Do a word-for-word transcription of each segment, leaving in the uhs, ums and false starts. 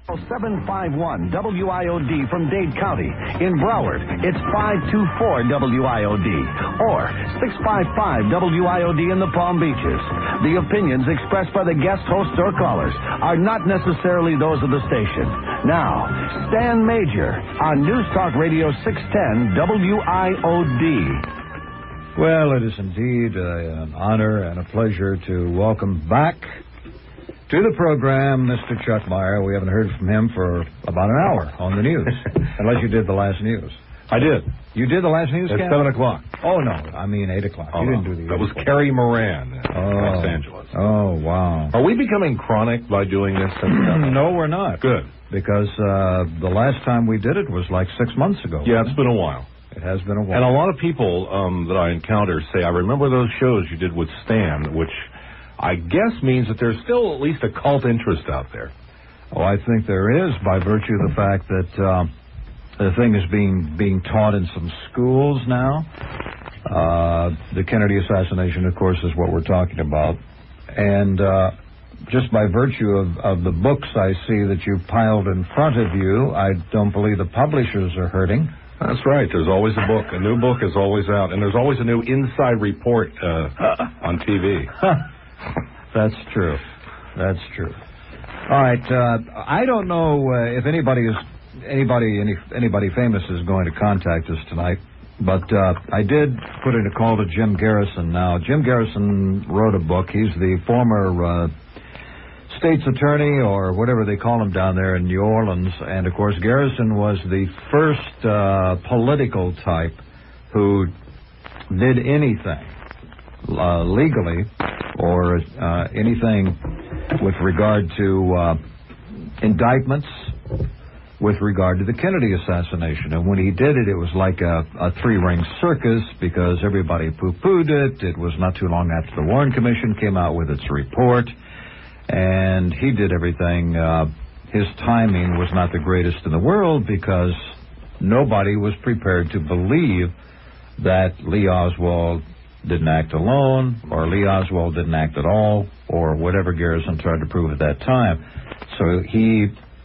seven five one W I O D from Dade County. In Broward, it's five two four W I O D or six five five W I O D in the Palm Beaches. The opinions expressed by the guest hosts or callers are not necessarily those of the station. Now, Stan Major on News Talk Radio six ten W I O D. Well, it is indeed uh, an honor and a pleasure to welcome back to the program, Mister Chuck Meyer. We haven't heard from him for about an hour on the news, unless you did the last news. I did. You did the last news? At Ken? seven o'clock. Oh no, I mean eight o'clock. Oh, you didn't no. do the. That was o'clock. Kerry Moran in oh. Los Angeles. Oh wow. Are we becoming chronic by doing this? No, we're not. Good. Because uh, the last time we did it was like six months ago. Yeah, it's been a while. It has been a while. And a lot of people um, that I encounter say, I remember those shows you did with Stan, which I guess means that there's still at least a cult interest out there. Oh, I think there is, by virtue of the fact that um, the thing is being being taught in some schools now. Uh, the Kennedy assassination, of course, is what we're talking about. And uh, just by virtue of, of the books I see that you've piled in front of you, I don't believe the publishers are hurting. That's right. There's always a book. A new book is always out. And there's always a new inside report uh, on T V. That's true. That's true. All right. Uh, I don't know uh, if anybody is anybody any anybody famous is going to contact us tonight, but uh, I did put in a call to Jim Garrison. Now, Jim Garrison wrote a book. He's the former uh, state's attorney, or whatever they call him down there in New Orleans, and of course, Garrison was the first uh, political type who did anything uh, legally or uh, anything with regard to uh, indictments with regard to the Kennedy assassination. And when he did it, it was like a, a three-ring circus because everybody poo-pooed it. It was not too long after the Warren Commission came out with its report, and he did everything. Uh, his timing was not the greatest in the world because nobody was prepared to believe that Lee Oswald didn't act alone, or Lee Oswald didn't act at all, or whatever Garrison tried to prove at that time. So he,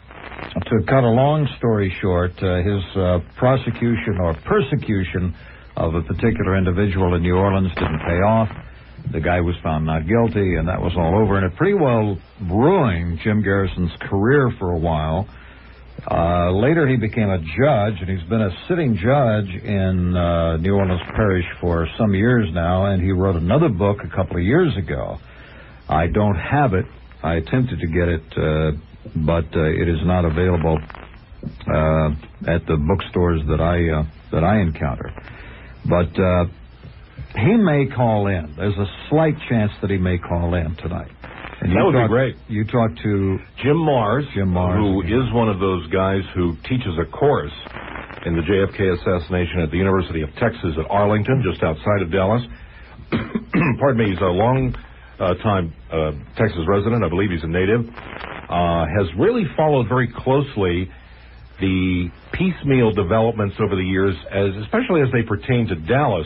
to cut a long story short, uh, his uh, prosecution or persecution of a particular individual in New Orleans didn't pay off. The guy was found not guilty, and that was all over. And it pretty well ruined Jim Garrison's career for a while. Uh, later, he became a judge, and he's been a sitting judge in uh, New Orleans Parish for some years now, and he wrote another book a couple of years ago. I don't have it. I attempted to get it, uh, but uh, it is not available uh, at the bookstores that I uh, that I encounter. But uh, he may call in. There's a slight chance that he may call in tonight. And that would talk, be great. You talked to Jim Mars, Jim Mars, who again. is one of those guys who teaches a course in the J F K assassination at the University of Texas at Arlington, just outside of Dallas. Pardon me, he's a long uh, time uh, Texas resident. I believe he's a native. Uh, has really followed very closely the piecemeal developments over the years, as especially as they pertain to Dallas.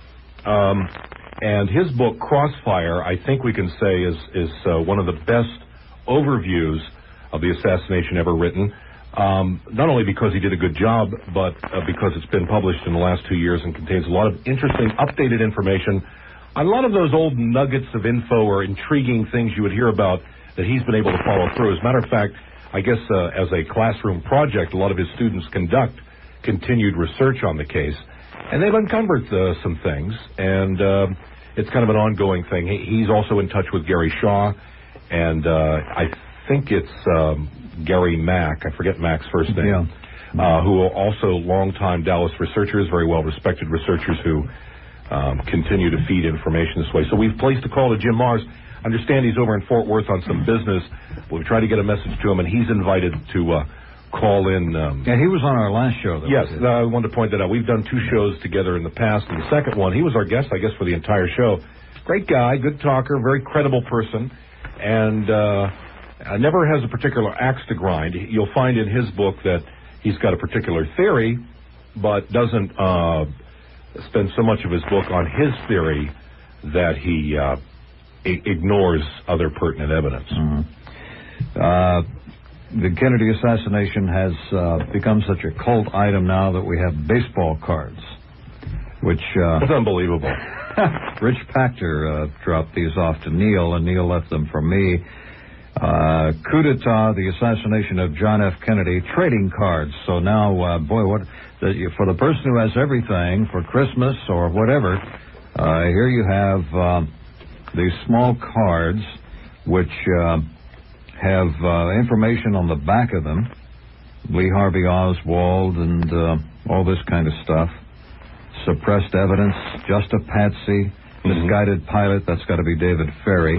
Um, and his book, Crossfire, I think we can say is, is uh, one of the best overviews of the assassination ever written, um, not only because he did a good job, but uh, because it's been published in the last two years and contains a lot of interesting, updated information on a lot of those old nuggets of info or intriguing things you would hear about that he's been able to follow through. As a matter of fact, I guess uh, as a classroom project, a lot of his students conduct continued research on the case. And they've uncovered uh, some things, and uh, it's kind of an ongoing thing. He, he's also in touch with Gary Shaw, and uh, I think it's um, Gary Mack. I forget Mack's first name. Yeah. Uh, who are also longtime Dallas researchers, very well-respected researchers who um, continue to feed information this way. So we've placed a call to Jim Mars. I understand he's over in Fort Worth on some business. We've tried to get a message to him, and he's invited to uh, call in. Um, yeah, he was on our last show. That yes, uh, I wanted to point that out. We've done two shows together in the past, and the second one, he was our guest, I guess, for the entire show. Great guy, good talker, very credible person, and uh, never has a particular axe to grind. You'll find in his book that he's got a particular theory, but doesn't uh, spend so much of his book on his theory that he uh, I- ignores other pertinent evidence. Mm-hmm. Uh, the Kennedy assassination has uh, become such a cult item now that we have baseball cards, which... Uh, That's unbelievable. Rich Pachter uh, dropped these off to Neil, and Neil left them for me. Uh, coup d'etat, the assassination of John F. Kennedy, trading cards. So now, uh, boy, what the, for the person who has everything for Christmas or whatever, uh, here you have uh, these small cards which uh, have uh, information on the back of them. Lee Harvey Oswald and uh, all this kind of stuff. Suppressed evidence, just a patsy, mm-hmm. Misguided pilot, that's got to be David Ferry.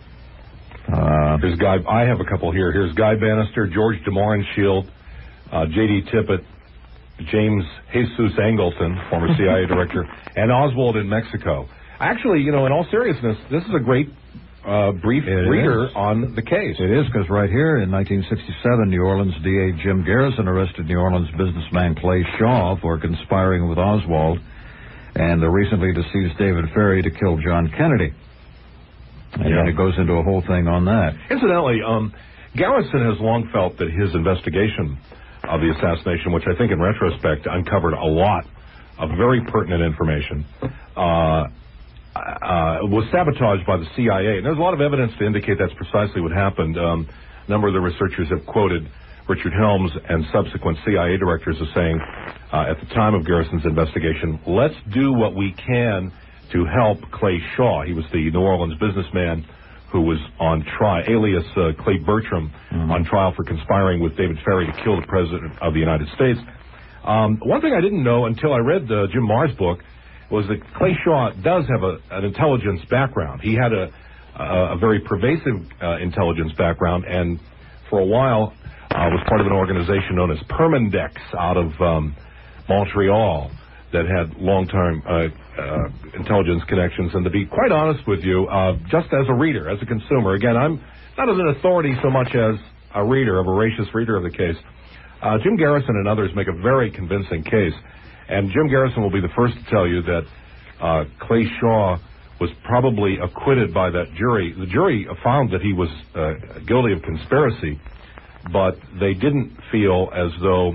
Uh, Here's Guy. I have a couple here. Here's Guy Bannister, George DeMorenshield, uh, J D Tippett, James Jesus Angleton, former C I A director, and Oswald in Mexico. Actually, you know, in all seriousness, this is a great uh, brief it reader is. on the case. It is, because right here in nineteen sixty-seven, New Orleans D A Jim Garrison arrested New Orleans businessman Clay Shaw for conspiring with Oswald and the recently deceased David Ferry to kill John Kennedy. And yeah. then it goes into a whole thing on that. Incidentally, um, Garrison has long felt that his investigation of the assassination, which I think in retrospect uncovered a lot of very pertinent information, uh, uh, was sabotaged by the C I A. And there's a lot of evidence to indicate that's precisely what happened. Um, a number of the researchers have quoted Richard Helms and subsequent C I A directors as saying, uh, at the time of Garrison's investigation, let's do what we can to help Clay Shaw. He was the New Orleans businessman who was on trial, alias uh, Clay Bertram, mm-hmm. on trial for conspiring with David Ferry to kill the President of the United States. Um, one thing I didn't know until I read uh, Jim Marr's book was that Clay Shaw does have a, an intelligence background. He had a, a, a very pervasive uh, intelligence background, and for a while uh, was part of an organization known as Permindex out of um, Montreal that had long-term uh, uh, intelligence connections. And to be quite honest with you, uh, just as a reader, as a consumer, again, I'm not as an authority so much as a reader, a voracious reader of the case, uh, Jim Garrison and others make a very convincing case. And Jim Garrison will be the first to tell you that uh, Clay Shaw was probably acquitted by that jury. The jury found that he was uh, guilty of conspiracy, but they didn't feel as though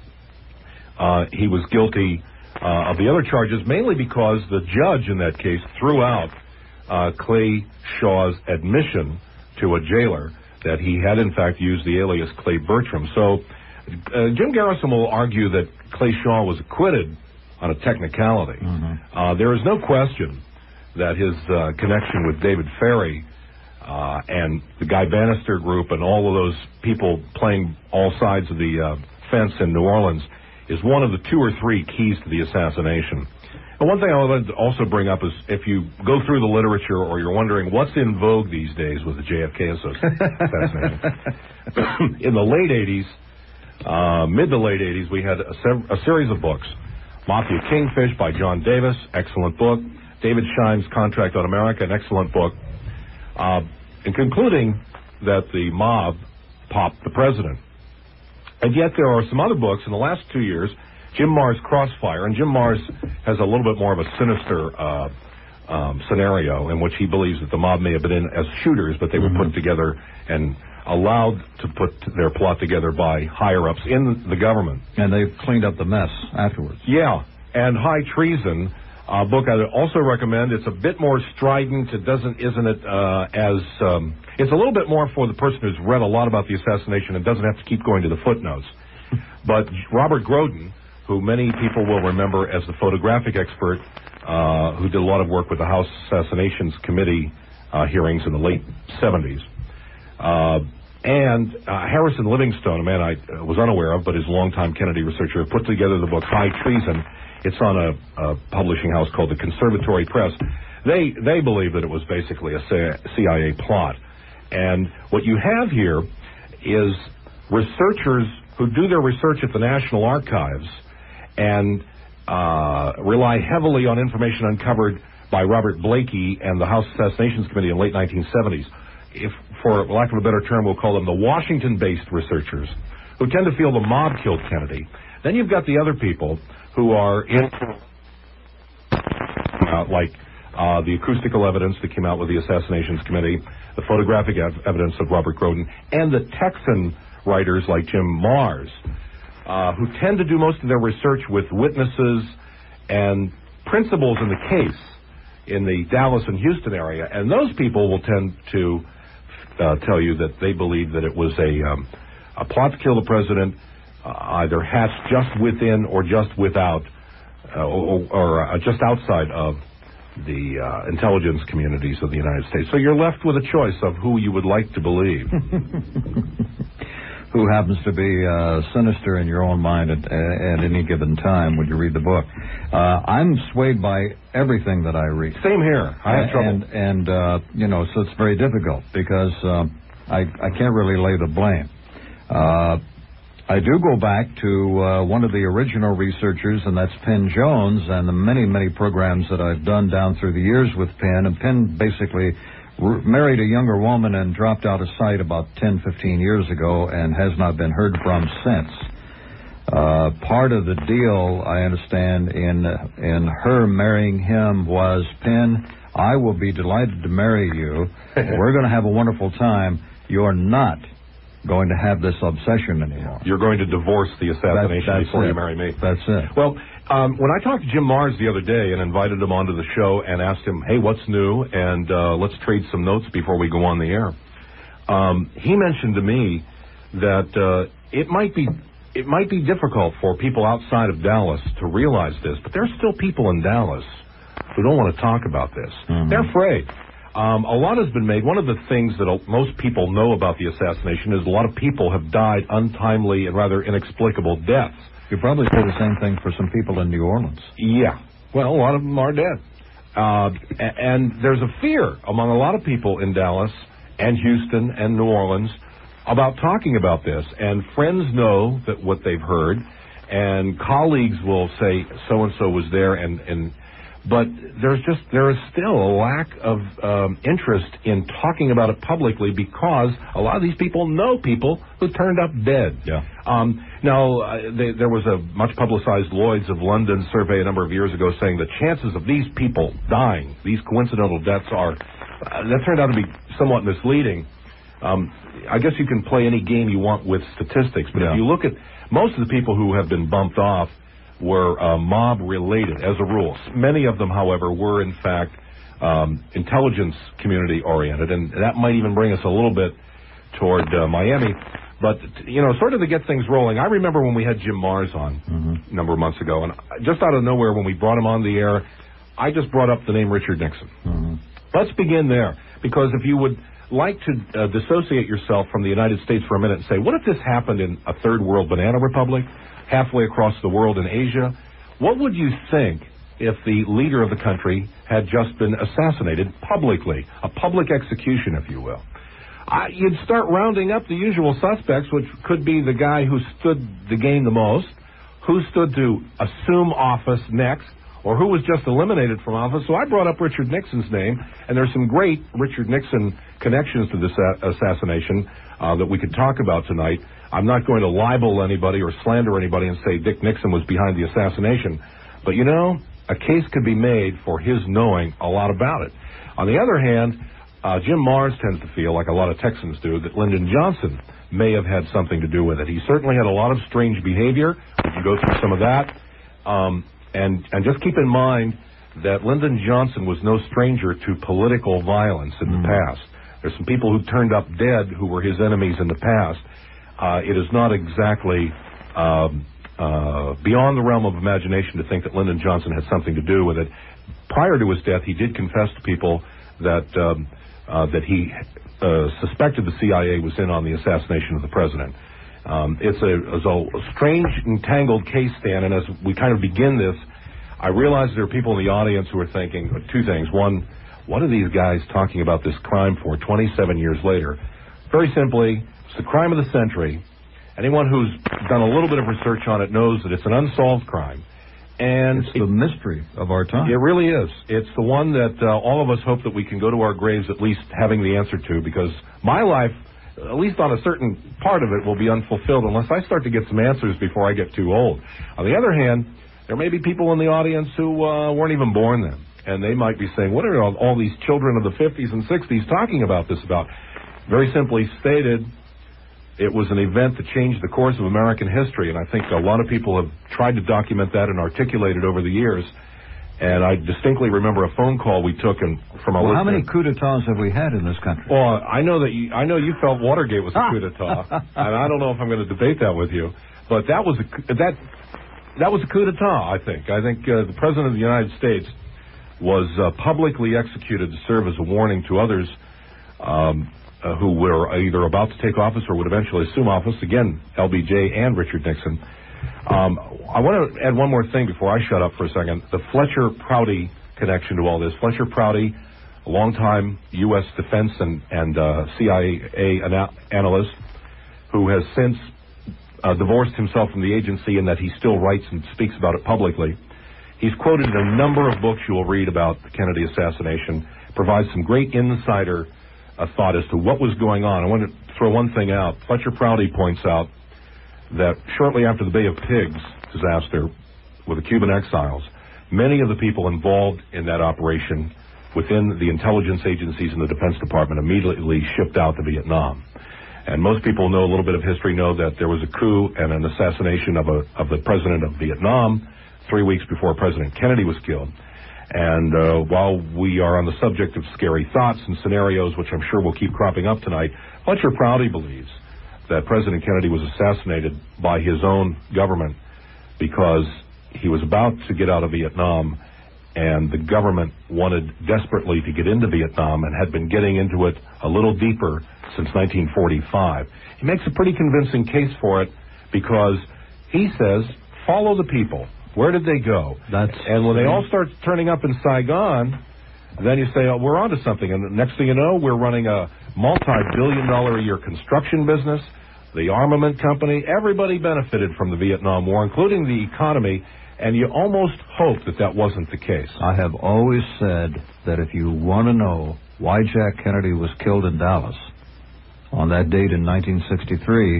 uh, he was guilty Uh, of the other charges, mainly because the judge in that case threw out uh, Clay Shaw's admission to a jailer that he had in fact used the alias Clay Bertram. So uh, Jim Garrison will argue that Clay Shaw was acquitted on a technicality. Mm-hmm. Uh, there is no question that his uh, connection with David Ferry uh, and the Guy Bannister group and all of those people playing all sides of the uh, fence in New Orleans is one of the two or three keys to the assassination. And one thing I would also bring up is if you go through the literature or you're wondering what's in vogue these days with the J F K assassination. In the late eighties, uh, mid to late eighties, we had a, sev- a series of books. Mafia Kingfish by John Davis, excellent book. David Shime's Contract on America, an excellent book. Uh, and concluding that the mob popped the president. And yet there are some other books in the last two years, Jim Marr's Crossfire, and Jim Marr's has a little bit more of a sinister uh, um, scenario in which he believes that the mob may have been in as shooters, but they were mm-hmm. put together and allowed to put their plot together by higher-ups in the government. And they've cleaned up the mess afterwards. Yeah, and High Treason, a book I would also recommend. It's a bit more strident. It doesn't, isn't it, uh, as... Um, it's a little bit more for the person who's read a lot about the assassination and doesn't have to keep going to the footnotes. But Robert Groden, who many people will remember as the photographic expert, uh, who did a lot of work with the House Assassinations Committee uh, hearings in the late seventies, uh, and uh, Harrison Livingstone, a man I uh, was unaware of, but is a longtime Kennedy researcher, put together the book High Treason. It's on a, a publishing house called the Conservatory Press. They they believe that it was basically a C I A plot. And what you have here is researchers who do their research at the National Archives and uh, rely heavily on information uncovered by Robert Blakey and the House Assassinations Committee in the late nineteen seventies. If, for lack of a better term, we'll call them the Washington-based researchers who tend to feel the mob killed Kennedy. Then you've got the other people who are in, uh, like uh, the acoustical evidence that came out with the Assassinations Committee, the photographic ev- evidence of Robert Groden, and the Texan writers like Jim Marrs, uh, who tend to do most of their research with witnesses and principals in the case in the Dallas and Houston area, and those people will tend to uh, tell you that they believe that it was a, um, a plot to kill the president, uh, either hatched just within or just without, uh, or, or uh, just outside of the uh, intelligence communities of the United States. So you're left with a choice of who you would like to believe. Who happens to be uh, sinister in your own mind at, at any given time when you read the book. Uh, I'm swayed by everything that I read. Same here. I have trouble. And, and uh, you know, so it's very difficult because um, I, I can't really lay the blame. Uh, I do go back to uh, one of the original researchers, and that's Penn Jones, and the many, many programs that I've done down through the years with Penn. And Penn basically r- married a younger woman and dropped out of sight about ten, fifteen years ago and has not been heard from since. Uh, part of the deal, I understand, in in her marrying him was, Penn, I will be delighted to marry you. We're going to have a wonderful time. You're not going to have this obsession anymore. You're going to divorce the assassination that, before it. you marry me. That's it. Well, um, when I talked to Jim Marrs the other day and invited him onto the show and asked him, hey, what's new? And uh, let's trade some notes before we go on the air. Um, he mentioned to me that uh, it might be it might be difficult for people outside of Dallas to realize this, but there's still people in Dallas who don't want to talk about this. Mm-hmm. They're afraid. Um, a lot has been made. One of the things that most people know about the assassination is a lot of people have died untimely and rather inexplicable deaths. You probably say the same thing for some people in New Orleans. Yeah. Well, a lot of them are dead. Uh, and there's a fear among a lot of people in Dallas and Houston and New Orleans about talking about this. And friends know that what they've heard, and colleagues will say so-and-so was there, and... and but there's just, there is still a lack of um, interest in talking about it publicly because a lot of these people know people who turned up dead. Yeah. Um, now, uh, they, there was a much publicized Lloyd's of London survey a number of years ago saying the chances of these people dying, these coincidental deaths are, uh, that turned out to be somewhat misleading. Um, I guess you can play any game you want with statistics, but yeah. if you look at most of the people who have been bumped off, were uh, mob-related, as a rule. Many of them, however, were, in fact, um, intelligence community-oriented, and that might even bring us a little bit toward uh, Miami. But, you know, sort of to get things rolling, I remember when we had Jim Marrs on mm-hmm. a number of months ago, and just out of nowhere, when we brought him on the air, I just brought up the name Richard Nixon. Mm-hmm. Let's begin there, because if you would like to uh, dissociate yourself from the United States for a minute and say, what if this happened in a third world banana republic, halfway across the world in Asia? What would you think if the leader of the country had just been assassinated publicly, a public execution, if you will? Uh, you'd start rounding up the usual suspects, which could be the guy who stood the game the most, who stood to assume office next, or who was just eliminated from office. So I brought up Richard Nixon's name, and there's some great Richard Nixon connections to this a- assassination uh, that we could talk about tonight. I'm not going to libel anybody or slander anybody and say Dick Nixon was behind the assassination. But, you know, a case could be made for his knowing a lot about it. On the other hand, uh, Jim Marrs tends to feel, like a lot of Texans do, that Lyndon Johnson may have had something to do with it. He certainly had a lot of strange behavior. We can go through some of that. Um, and, and just keep in mind that Lyndon Johnson was no stranger to political violence in mm. the past. There's some people who turned up dead who were his enemies in the past. Uh, it is not exactly um, uh, beyond the realm of imagination to think that Lyndon Johnson had something to do with it. Prior to his death, he did confess to people that um, uh, that he uh, suspected the C I A was in on the assassination of the president. Um, it's, a, it's a strange, entangled case, Stan, and as we kind of begin this, I realize there are people in the audience who are thinking two things. One, what are these guys talking about this crime for twenty-seven years later? Very simply, it's the crime of the century. Anyone who's done a little bit of research on it knows that it's an unsolved crime. And it's the mystery of our time. It really is. It's the one that uh, all of us hope that we can go to our graves at least having the answer to, because my life, at least on a certain part of it, will be unfulfilled unless I start to get some answers before I get too old. On the other hand, there may be people in the audience who uh, weren't even born then, and they might be saying, what are all, all these children of the fifties and sixties talking about this about? Very simply stated, It was an event that changed the course of American history, and I think a lot of people have tried to document that and articulate it over the years. And I distinctly remember a phone call we took and from a well, listener. How many coup d'etats have we had in this country? Well, I know that you, I know you felt Watergate was a coup d'etat, and I don't know if I'm going to debate that with you, but that was a that that was a coup d'etat. I think. I think uh, the President of the United States was uh, publicly executed to serve as a warning to others um, uh, who were either about to take office or would eventually assume office. Again, L B J and Richard Nixon. Um, I want to add one more thing before I shut up for a second. The Fletcher Prouty connection to all this. Fletcher Prouty, a longtime U S defense and, and uh, C I A ana- analyst who has since uh, divorced himself from the agency in that he still writes and speaks about it publicly. He's quoted in a number of books you will read about the Kennedy assassination, provides some great insider uh, thought as to what was going on. I want to throw one thing out. Fletcher Prouty points out that shortly after the Bay of Pigs disaster with the Cuban exiles, many of the people involved in that operation within the intelligence agencies and the Defense Department immediately shipped out to Vietnam. And most people know a little bit of history, know that there was a coup and an assassination of, a, of the president of Vietnam three weeks before President Kennedy was killed. And uh, while we are on the subject of scary thoughts and scenarios, which I'm sure will keep cropping up tonight, Fletcher Prouty believes that President Kennedy was assassinated by his own government because he was about to get out of Vietnam and the government wanted desperately to get into Vietnam and had been getting into it a little deeper since nineteen forty-five. He makes a pretty convincing case for it because he says, follow the people. Where did they go? That's and when they all start turning up in Saigon, then you say, oh, we're onto something. And the next thing you know, we're running a multi-billion dollar a year construction business, the armament company. Everybody benefited from the Vietnam War, including the economy, and you almost hope that that wasn't the case. I have always said that if you want to know why Jack Kennedy was killed in Dallas on that date in nineteen sixty-three,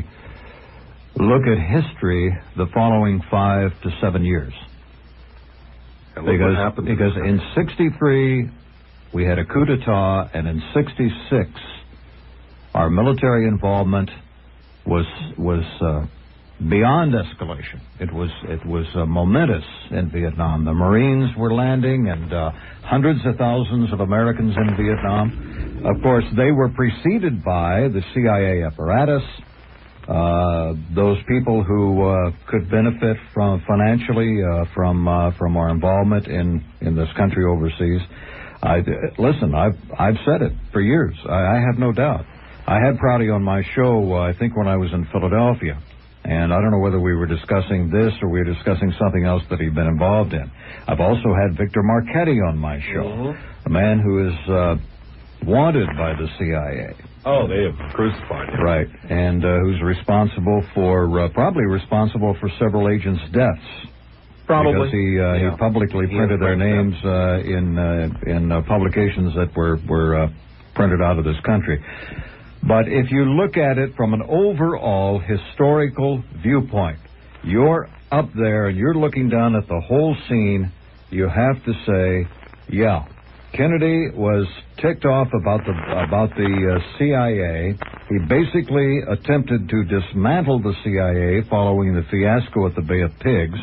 look at history the following five to seven years. And look because what happened because in sixty-three, we had a coup d'etat, and in sixty-six, our military involvement was was uh, beyond escalation. It was it was uh, momentous in Vietnam. The Marines were landing, and uh, hundreds of thousands of Americans in Vietnam. Of course, they were preceded by the C I A apparatus, uh, those people who uh, could benefit from financially uh, from uh, from our involvement in, in this country overseas. I, listen, I've I've said it for years. I, I have no doubt. I had Prouty on my show, uh, I think, when I was in Philadelphia. And I don't know whether we were discussing this or we were discussing something else that he'd been involved in. I've also had Victor Marchetti on my show, mm-hmm. a man who is uh, wanted by the C I A. Oh, they have crucified him. Right, and uh, who's responsible for, uh, probably responsible for several agents' deaths. Probably. Because he, uh, yeah. he publicly he printed their names uh, in, uh, in uh, publications that were, were uh, printed out of this country. But if you look at it from an overall historical viewpoint, you're up there and you're looking down at the whole scene, you have to say, yeah, Kennedy was ticked off about the about the uh, C I A. He basically attempted to dismantle the C I A following the fiasco at the Bay of Pigs,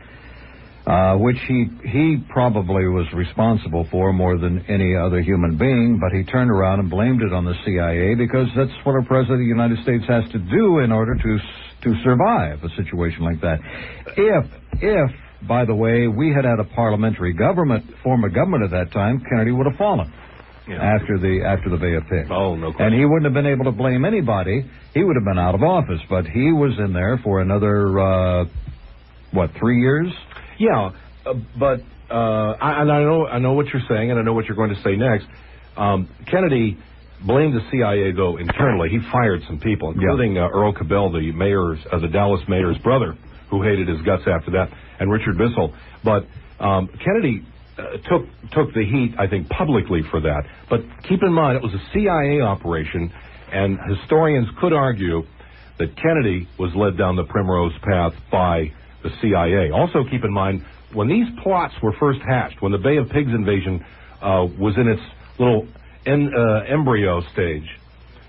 uh, which he he probably was responsible for more than any other human being, but he turned around and blamed it on the C I A because that's what a president of the United States has to do in order to to survive a situation like that. If, if, by the way, we had had a parliamentary government, form of government at that time, Kennedy would have fallen. Yeah. After the after the Bay of Pigs. Oh, no question. And he wouldn't have been able to blame anybody. He would have been out of office, but he was in there for another, uh, what, three years? Yeah, uh, but uh, I, and I know I know what you're saying, and I know what you're going to say next. Um, Kennedy blamed the C I A, though, internally. He fired some people, including yeah. uh, Earl Cabell, the mayor's, uh, the Dallas mayor's brother, who hated his guts after that, and Richard Bissell. But um, Kennedy uh, took took the heat, I think, publicly for that. But keep in mind, it was a C I A operation, and historians could argue that Kennedy was led down the primrose path by the C I A. Also, keep in mind, when these plots were first hatched, when the Bay of Pigs invasion uh, was in its little en, uh, embryo stage,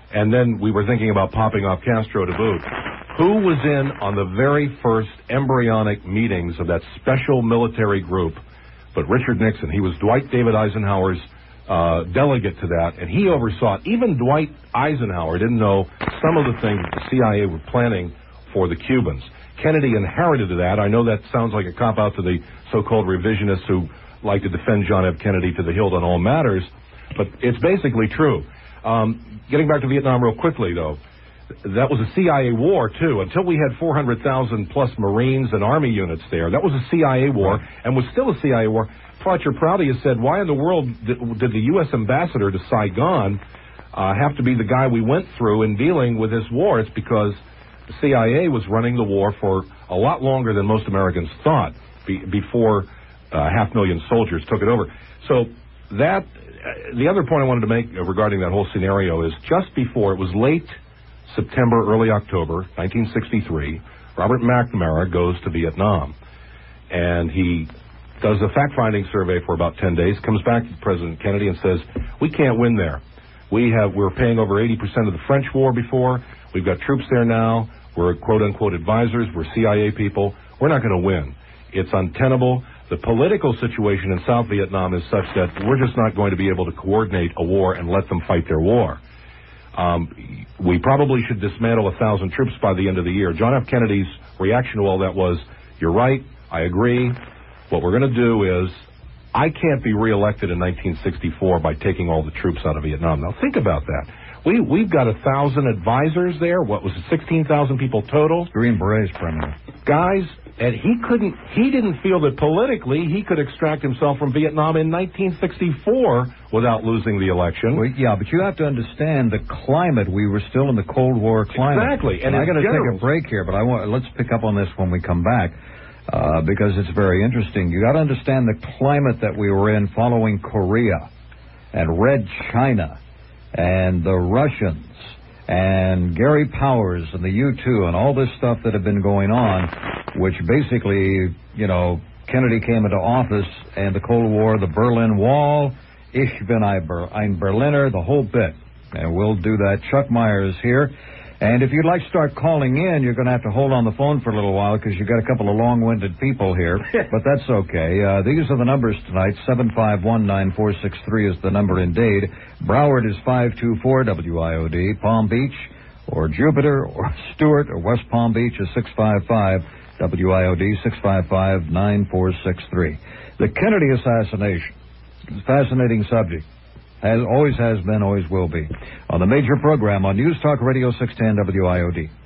and then we were thinking about popping off Castro to boot. Who was in on the very first embryonic meetings of that special military group but Richard Nixon? He was Dwight David Eisenhower's uh, delegate to that, and he oversaw it. Even Dwight Eisenhower didn't know some of the things that the C I A were planning for the Cubans. Kennedy inherited that. I know that sounds like a cop-out to the so-called revisionists who like to defend John F. Kennedy to the hilt on all matters, but it's basically true. Um, getting back to Vietnam real quickly, though, that was a C I A war, too. Until we had four hundred thousand plus Marines and Army units there, that was a C I A war, right, and was still a C I A war. Fletcher Prouty has said, why in the world did, did the U S ambassador to Saigon uh, have to be the guy we went through in dealing with this war? It's because the C I A was running the war for a lot longer than most Americans thought be, before uh, half million soldiers took it over. So that, uh, the other point I wanted to make regarding that whole scenario is just before, it was late September, early October, nineteen sixty-three, Robert McNamara goes to Vietnam, and he does a fact-finding survey for about ten days, comes back to President Kennedy and says, we can't win there. We have, we're paying over eighty percent of the French war before. We've got troops there now. We're quote-unquote advisors. We're C I A people. We're not going to win. It's untenable. The political situation in South Vietnam is such that we're just not going to be able to coordinate a war and let them fight their war. Um, we probably should dismantle a thousand troops by the end of the year. John F. Kennedy's reaction to all that was, you're right, I agree. What we're going to do is, I can't be reelected in nineteen sixty-four by taking all the troops out of Vietnam. Now think about that. We, we've got a thousand advisors there. What was it, sixteen thousand people total? Green Berets, Premier. Guys, and he couldn't, he didn't feel that politically he could extract himself from Vietnam in nineteen sixty-four without losing the election. Well, yeah, but you have to understand the climate. We were still in the Cold War climate. Exactly. And, and I got to take a break here, but I want, let's pick up on this when we come back. Uh, because it's very interesting. You got to understand the climate that we were in following Korea and Red China and the Russians and Gary Powers and the U two and all this stuff that had been going on, which basically, you know, Kennedy came into office and the Cold War, the Berlin Wall, Ich bin ein Berliner, the whole bit. And we'll do that. Chuck Myers here. And if you'd like to start calling in, you're going to have to hold on the phone for a little while because you've got a couple of long-winded people here. But that's okay. Uh, these are the numbers tonight. seven five one, nine four six three is the number in Dade. Broward is five two four W I O D. Palm Beach or Jupiter or Stewart or West Palm Beach is six five five W I O D, six five five, nine four six three. The Kennedy assassination is a fascinating subject. Has, always has been, always will be. On the major program on News Talk Radio six ten W I O D.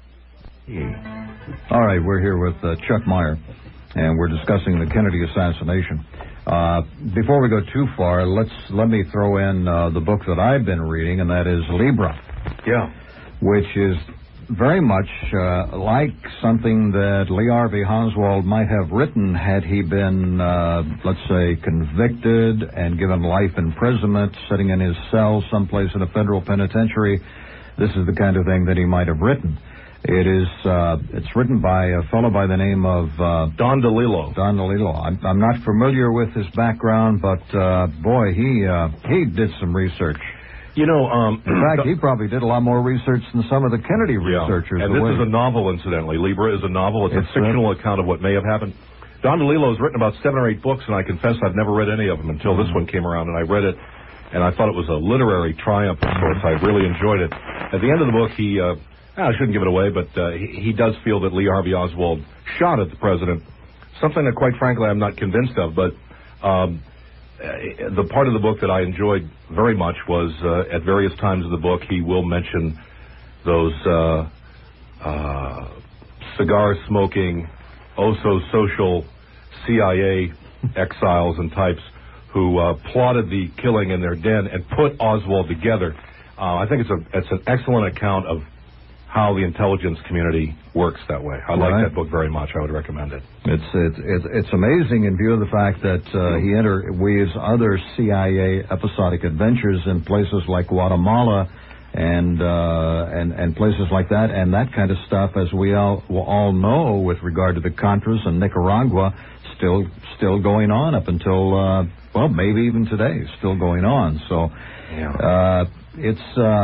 All right, we're here with uh, Chuck Meyer, and we're discussing the Kennedy assassination. Uh, before we go too far, let's let me throw in uh, the book that I've been reading, and that is Libra. Yeah. Which is very much uh, like something that Lee Harvey Oswald might have written had he been, uh, let's say, convicted and given life imprisonment, sitting in his cell someplace in a federal penitentiary. This is the kind of thing that he might have written. It is, uh, it's written by a fellow by the name of uh, Don DeLillo. Don DeLillo. I'm, I'm not familiar with his background, but uh, boy, he uh, he did some research. You know, um, in fact, he probably did a lot more research than some of the Kennedy researchers. Yeah. And this is a novel, incidentally. Libra is a novel. It's, it's a fictional uh, account of what may have happened. Don DeLillo has written about seven or eight books, and I confess I've never read any of them until mm-hmm. this one came around, and I read it, and I thought it was a literary triumph of sorts. I really enjoyed it. At the end of the book, he, uh, I shouldn't give it away, but uh, he, he does feel that Lee Harvey Oswald shot at the president, something that, quite frankly, I'm not convinced of, but... Um, Uh, the part of the book that I enjoyed very much was uh, at various times of the book he will mention those uh, uh, cigar-smoking, oh-so-social C I A exiles and types who uh, plotted the killing in their den and put Oswald together. Uh, I think it's a it's an excellent account of how the intelligence community works that way. I like right. that book very much. I would recommend it. It's it's it's, it's amazing in view of the fact that uh, he interweaves other C I A episodic adventures in places like Guatemala and uh, and and places like that, and that kind of stuff, as we all all know, with regard to the Contras and Nicaragua, still still going on up until uh, well, maybe even today, still going on. So yeah. uh, it's. Uh,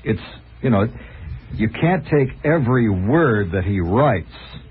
it's, you know, you can't take every word that he writes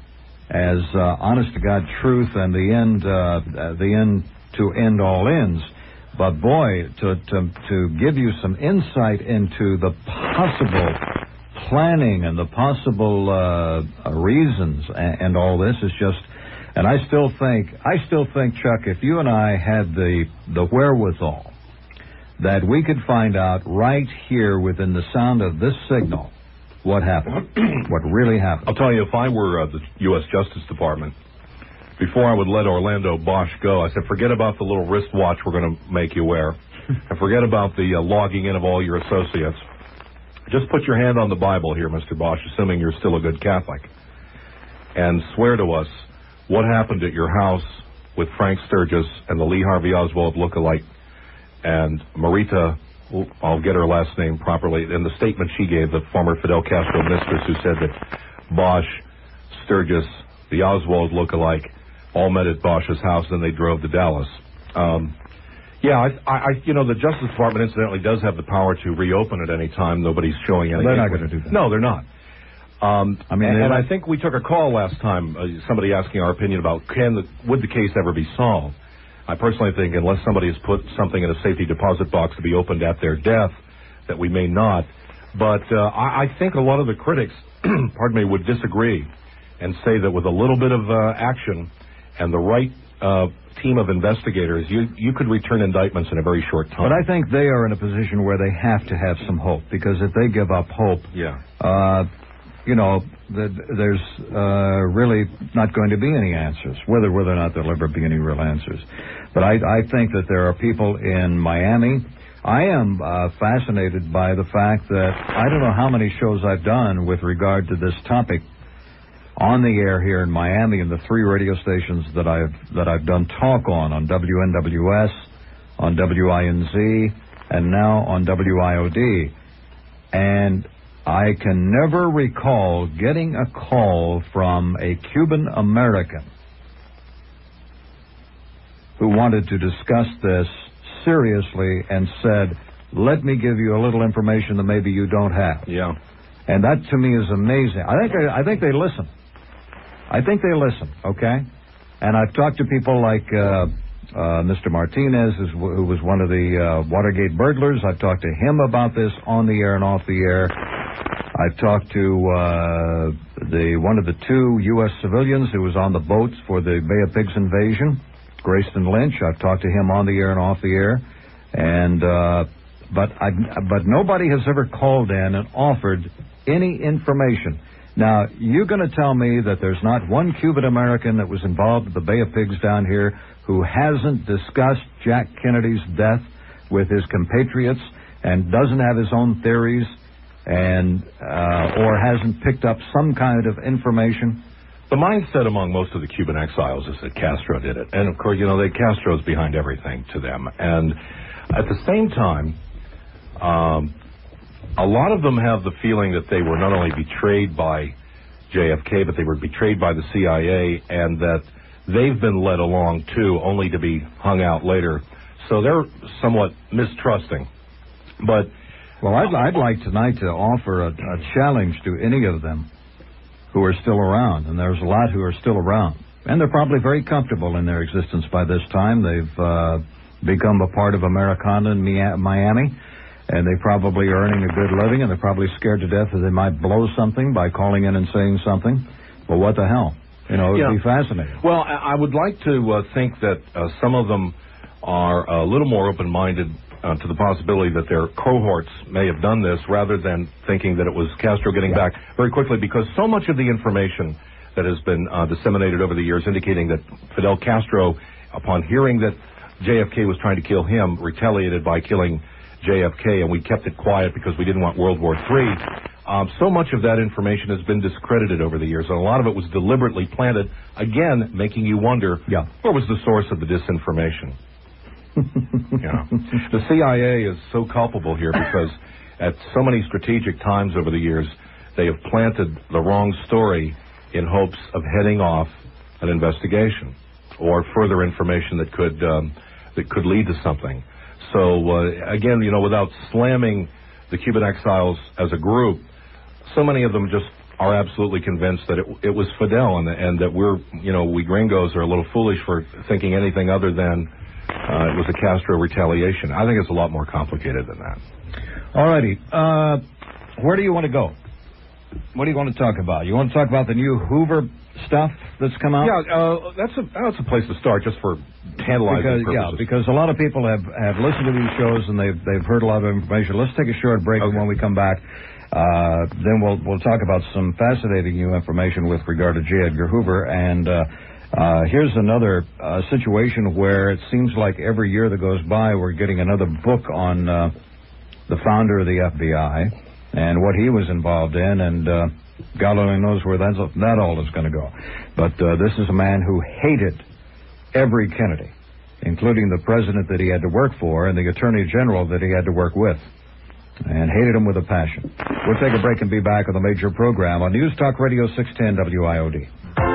as uh, honest to God truth and the end, uh, the end to end all ends. But boy, to to to give you some insight into the possible planning and the possible uh, reasons and, and all this is just. And I still think, I still think, Chuck, if you and I had the the wherewithal, that we could find out right here within the sound of this signal what happened, what really happened. I'll tell you, if I were uh, the U S Justice Department, before I would let Orlando Bosch go, I said, forget about the little wristwatch we're going to make you wear, and forget about the uh, logging in of all your associates. Just put your hand on the Bible here, Mister Bosch, assuming you're still a good Catholic, and swear to us what happened at your house with Frank Sturgis and the Lee Harvey Oswald lookalike and Marita, I'll get her last name properly, and the statement she gave, the former Fidel Castro mistress who said that Bosch, Sturgis, the Oswald lookalike, all met at Bosch's house, and they drove to Dallas. Um, yeah, I, I, you know, the Justice Department, incidentally, does have the power to reopen at any time. Nobody's showing any. They're not going to do that. No, they're not. Um, I mean, and, and I think we took a call last time, uh, somebody asking our opinion about can the, would the case ever be solved. I personally think unless somebody has put something in a safety deposit box to be opened at their death, that we may not. But uh, I, I think a lot of the critics, pardon me, would disagree and say that with a little bit of uh, action and the right uh, team of investigators, you you could return indictments in a very short time. But I think they are in a position where they have to have some hope, because if they give up hope, yeah. Uh, you know, the, there's uh, really not going to be any answers, whether whether or not there'll ever be any real answers. But I, I think that there are people in Miami. I am uh, fascinated by the fact that I don't know how many shows I've done with regard to this topic on the air here in Miami, and the three radio stations that I've that I've done talk on, on W N W S, on W I N Z, and now on W I O D. And I can never recall getting a call from a Cuban American who wanted to discuss this seriously and said, let me give you a little information that maybe you don't have. Yeah. And that to me is amazing. I think I think they listen. I think they listen, okay? And I've talked to people like uh, uh, Mister Martinez, who was one of the uh, Watergate burglars. I've talked to him about this on the air and off the air. I've talked to uh, the one of the two U S civilians who was on the boats for the Bay of Pigs invasion, Grayston Lynch. I've talked to him on the air and off the air, and uh, but I but nobody has ever called in and offered any information. Now, you're going to tell me that there's not one Cuban American that was involved with the Bay of Pigs down here who hasn't discussed Jack Kennedy's death with his compatriots and doesn't have his own theories and uh, or hasn't picked up some kind of information? The mindset among most of the Cuban exiles is that Castro did it. And, of course, you know, they, Castro's behind everything to them. And at the same time, um, a lot of them have the feeling that they were not only betrayed by J F K, but they were betrayed by the C I A, and that they've been led along, too, only to be hung out later. So they're somewhat mistrusting. But... Well, I'd, I'd like tonight to offer a, a challenge to any of them who are still around, and there's a lot who are still around. And they're probably very comfortable in their existence by this time. They've uh, become a part of Americana in Miami, and they probably are earning a good living, and they're probably scared to death that they might blow something by calling in and saying something. Well, what the hell? You know, it would yeah. be fascinating. Well, I would like to uh, think that uh, some of them are a little more open-minded Uh, to the possibility that their cohorts may have done this, rather than thinking that it was Castro getting yeah. back very quickly, because so much of the information that has been uh, disseminated over the years indicating that Fidel Castro, upon hearing that J F K was trying to kill him, retaliated by killing J F K, and we kept it quiet because we didn't want World War Three. Um, so much of that information has been discredited over the years, and a lot of it was deliberately planted, again, making you wonder, yeah. where was the source of the disinformation? Yeah. The C I A is so culpable here because at so many strategic times over the years, they have planted the wrong story in hopes of heading off an investigation or further information that could um, that could lead to something. So, uh, again, you know, without slamming the Cuban exiles as a group, so many of them just are absolutely convinced that it, it was Fidel, and, and that we're, you know, we gringos are a little foolish for thinking anything other than uh, it was a Castro retaliation. I think it's a lot more complicated than that. All righty. Uh, where do you want to go? What do you want to talk about? You want to talk about the new Hoover stuff that's come out? Yeah, uh, that's a that's a place to start, just for tantalizing because, purposes. Yeah, because a lot of people have, have listened to these shows and they've they've heard a lot of information. Let's take a short break, okay. and when we come back, uh, then we'll we'll talk about some fascinating new information with regard to J. Edgar Hoover. And uh, uh, here's another uh, situation where it seems like every year that goes by, we're getting another book on uh, the founder of the F B I and what he was involved in, and uh, God only knows where that's, that all is going to go. But uh, this is a man who hated every Kennedy, including the president that he had to work for and the attorney general that he had to work with, and hated him with a passion. We'll take a break and be back on the major program on News Talk Radio six ten W I O D.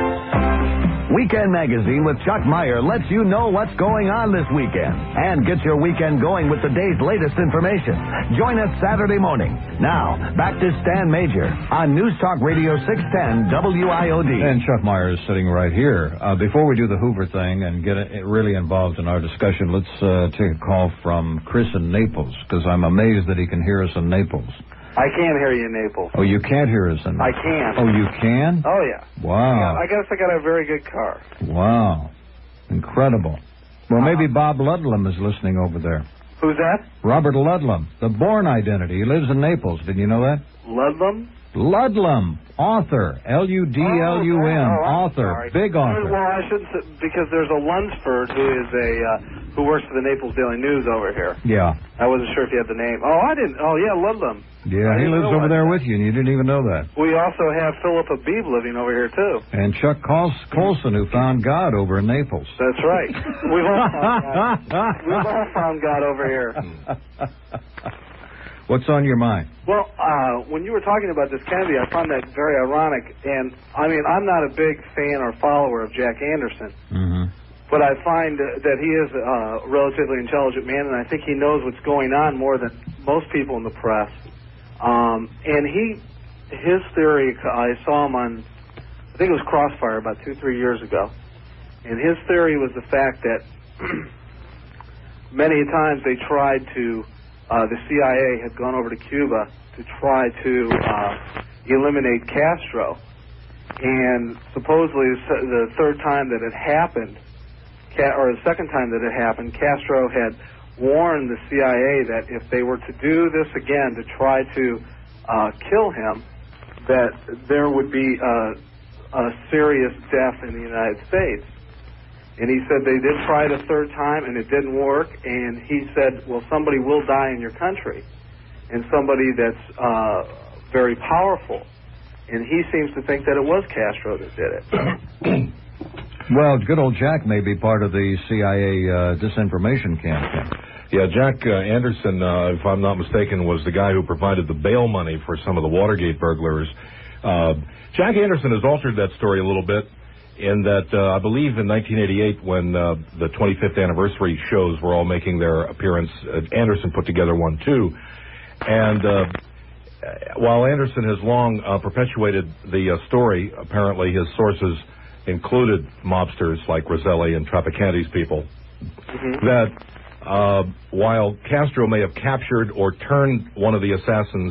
Weekend Magazine with Chuck Meyer lets you know what's going on this weekend and gets your weekend going with the day's latest information. Join us Saturday morning. Now, back to Stan Major on News Talk Radio six ten W I O D. And Chuck Meyer is sitting right here. Uh, before we do the Hoover thing and get it really involved in our discussion, let's uh, take a call from Chris in Naples, because I'm amazed that he can hear us in Naples. I can hear you in Naples. Oh, you can't hear us in Naples? I can. Oh, you can? Oh, yeah. Wow. Yeah, I guess I got a very good car. Wow. Incredible. Well, maybe Bob Ludlum is listening over there. Who's that? Robert Ludlum, the Bourne Identity. He lives in Naples. Did you know that? Ludlum? Ludlum, author, L U D L U M, oh, oh, author, sorry. big author. Well, I shouldn't say, because there's a Lunsford who is a uh, who works for the Naples Daily News over here. Yeah. I wasn't sure if you had the name. Oh, I didn't. Oh, yeah, Ludlum. Yeah, he lives over there with you, and you didn't even know that. We also have Philip Abib living over here too. And Chuck Cols- Colson, who found God over in Naples. That's right. We've all found God. We've all found God over here. What's on your mind? Well, uh, when you were talking about this Kennedy, I found that very ironic. And, I mean, I'm not a big fan or follower of Jack Anderson. Mm-hmm. But I find that he is a relatively intelligent man, and I think he knows what's going on more than most people in the press. Um, and he, his theory, I saw him on, I think it was Crossfire about two, three years ago. And his theory was the fact that many times they tried to, uh, the C I A had gone over to Cuba to try to uh, eliminate Castro. And supposedly the third time that it happened, or the second time that it happened, Castro had warned the C I A that if they were to do this again to try to uh, kill him, that there would be a, a serious death in the United States. And he said they did try it a third time and it didn't work, and he said, well, somebody will die in your country, and somebody that's uh, very powerful. And he seems to think that it was Castro that did it. Well, good old Jack may be part of the C I A uh, disinformation campaign. Yeah, Jack uh, Anderson, uh, if I'm not mistaken, was the guy who provided the bail money for some of the Watergate burglars. Uh, Jack Anderson has altered that story a little bit in that uh, I believe in nineteen eighty-eight, when uh, the twenty-fifth anniversary shows were all making their appearance, uh, Anderson put together one too. And uh, while Anderson has long uh, perpetuated the uh, story, apparently his sources included mobsters like Roselli and Trapicante's people, mm-hmm. that uh, while Castro may have captured or turned one of the assassins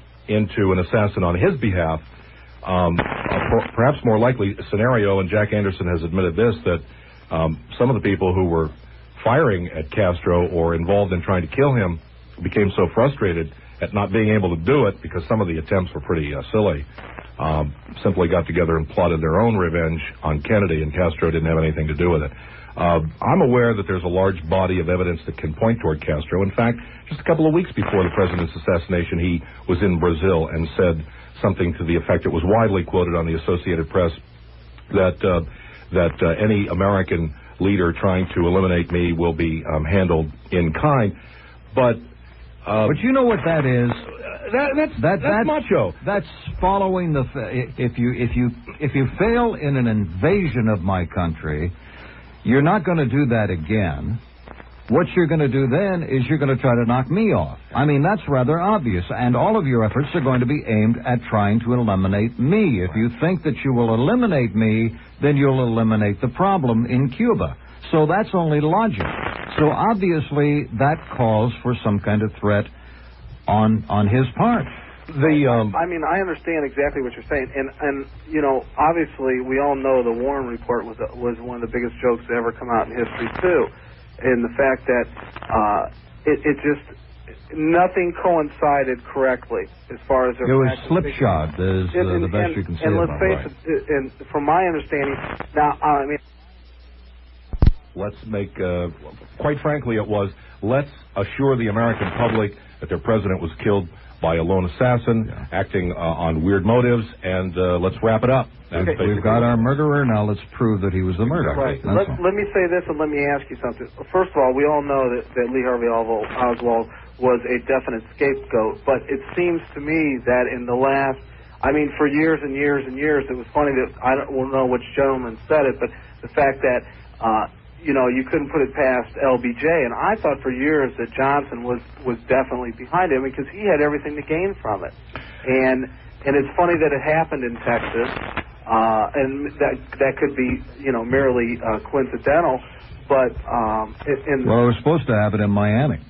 into an assassin on his behalf, um, a perhaps more likely scenario, and Jack Anderson has admitted this, that um, some of the people who were firing at Castro or involved in trying to kill him became so frustrated at not being able to do it, because some of the attempts were pretty uh, silly, um, simply got together and plotted their own revenge on Kennedy, and Castro didn't have anything to do with it. Uh, I'm aware that there's a large body of evidence that can point toward Castro. In fact, just a couple of weeks before the president's assassination, he was in Brazil and said something to the effect, it was widely quoted on the Associated Press, that uh, that uh, any American leader trying to eliminate me will be um, handled in kind. But uh, but you know what that is? That, that's that, that's, that's macho. That's following the. If you if you if you fail in an invasion of my country, you're not going to do that again. what you're going to do then is you're going to try to knock me off. I mean, that's rather obvious, and all of your efforts are going to be aimed at trying to eliminate me. If you think that you will eliminate me, then you'll eliminate the problem in Cuba. So that's only logic. So obviously that calls for some kind of threat on on his part. The um, I mean, I understand exactly what you're saying, and and you know, obviously, we all know the Warren report was a, was one of the biggest jokes to ever come out in history too, and the fact that uh, it, it just nothing coincided correctly as far as their it was slipshod, is uh, and, the best and, you can say and about let's face it. it, and from my understanding, now I mean, let's make, uh, quite frankly, it was let's assure the American public that their president was killed by a lone assassin yeah. acting uh, on weird motives, and uh, let's wrap it up. Okay. We've got our murderer, now let's prove that he was the murderer. Right. Let, let me say this, and let me ask you something. First of all, we all know that, that Lee Harvey Oswald was a definite scapegoat, but it seems to me that in the last, I mean, for years and years and years, it was funny that, I don't well, know which gentleman said it, but the fact that, uh, you know, you couldn't put it past L B J, and I thought for years that Johnson was, was definitely behind it because he had everything to gain from it. And and it's funny that it happened in Texas, uh, and that that could be, you know, merely uh, coincidental, but um, it, in well, it was supposed to happen in Miami.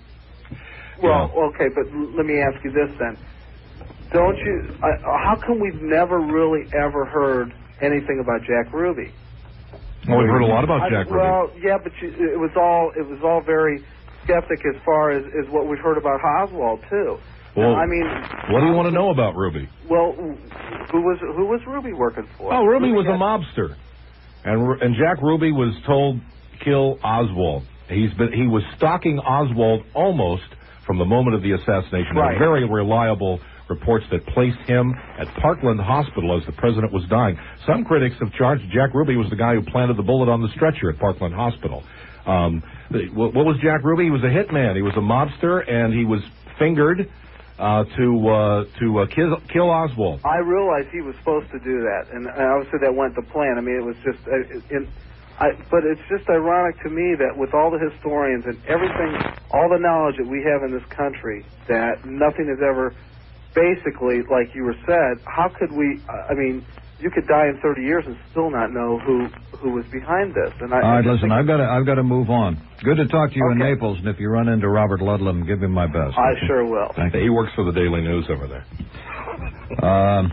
Well, yeah. okay, but l- let me ask you this then: don't you? Uh, how come we've never really ever heard anything about Jack Ruby? Well, we've heard a lot about Jack Ruby. Well, yeah, but you, it was all it was all very skeptic as far as, as what we've heard about Oswald too. Well, I mean, what do you want to know about Ruby? Well, who was who was Ruby working for? Oh, Ruby, Ruby was got... a mobster, and and Jack Ruby was told kill Oswald. He's been he was stalking Oswald almost from the moment of the assassination. Right. There are very reliable reports that placed him at Parkland Hospital as the president was dying. Some critics have charged Jack Ruby was the guy who planted the bullet on the stretcher at Parkland Hospital. Um, what was Jack Ruby? He was a hitman. He was a mobster, and he was fingered uh, to uh, to uh, kill, kill Oswald. I realized he was supposed to do that, and obviously that went to plan. I mean, it was just, uh, in, I, but it's just ironic to me that with all the historians and everything, all the knowledge that we have in this country, that nothing has ever. Basically, like you were said, how could we? I mean, you could die in thirty years and still not know who who was behind this. And I, all right, I listen, I've got to I've got to move on. Good to talk to you okay. in Naples, and if you run into Robert Ludlum, give him my best. I sure will. Thank you. He works for the Daily News over there. Um,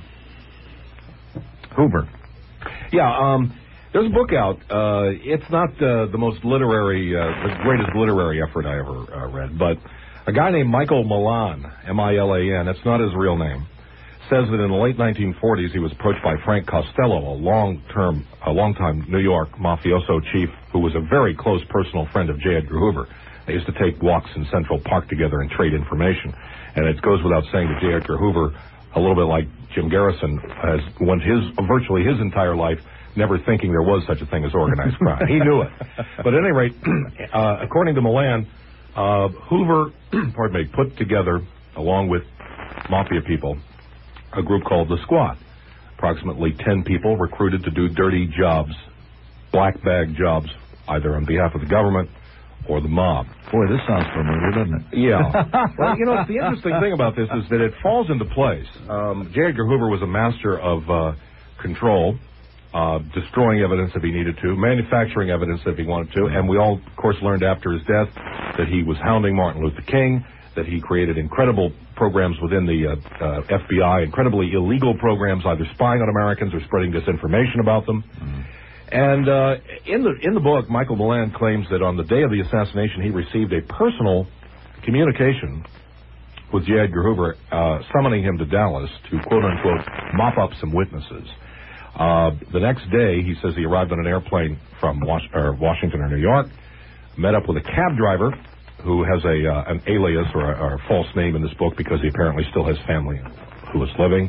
Hoover. Yeah. Um, there's a book out. Uh, it's not uh, the most literary, uh, the greatest literary effort I ever uh, read, but. A guy named Michael Milan, M I L A N, that's not his real name, says that in the late nineteen forties he was approached by Frank Costello, a long-term, a long-time New York mafioso chief who was a very close personal friend of J. Edgar Hoover. They used to take walks in Central Park together and trade information. And it goes without saying that J. Edgar Hoover, a little bit like Jim Garrison, has went his virtually his entire life never thinking there was such a thing as organized crime. He knew it. But at any rate, uh, according to Milan, Uh, Hoover, pardon me, put together, along with mafia people, a group called the Squad. Approximately ten people recruited to do dirty jobs, black bag jobs, either on behalf of the government or the mob. Boy, this sounds familiar, doesn't it? Yeah. Well, you know, the interesting thing about this is that it falls into place. Um, J. Edgar Hoover was a master of uh, control. Uh, destroying evidence if he needed to, manufacturing evidence if he wanted to, and we all, of course, learned after his death that he was hounding Martin Luther King, that he created incredible programs within the uh, uh, F B I, incredibly illegal programs, either spying on Americans or spreading disinformation about them. Mm-hmm. And uh, in the in the book, Michael Milan claims that on the day of the assassination, he received a personal communication with J. Edgar Hoover, uh, summoning him to Dallas to quote-unquote mop up some witnesses. Uh, the next day, he says he arrived on an airplane from Was- or Washington or New York, met up with a cab driver who has a uh, an alias or a, or a false name in this book because he apparently still has family who is living,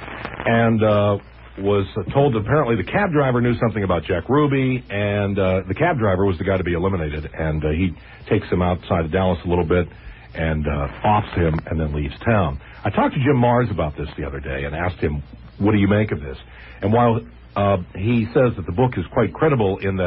and uh, was told that apparently the cab driver knew something about Jack Ruby, and uh, the cab driver was the guy to be eliminated, and uh, he takes him outside of Dallas a little bit and uh, offs him and then leaves town. I talked to Jim Mars about this the other day and asked him, what do you make of this? And while uh, he says that the book is quite credible in that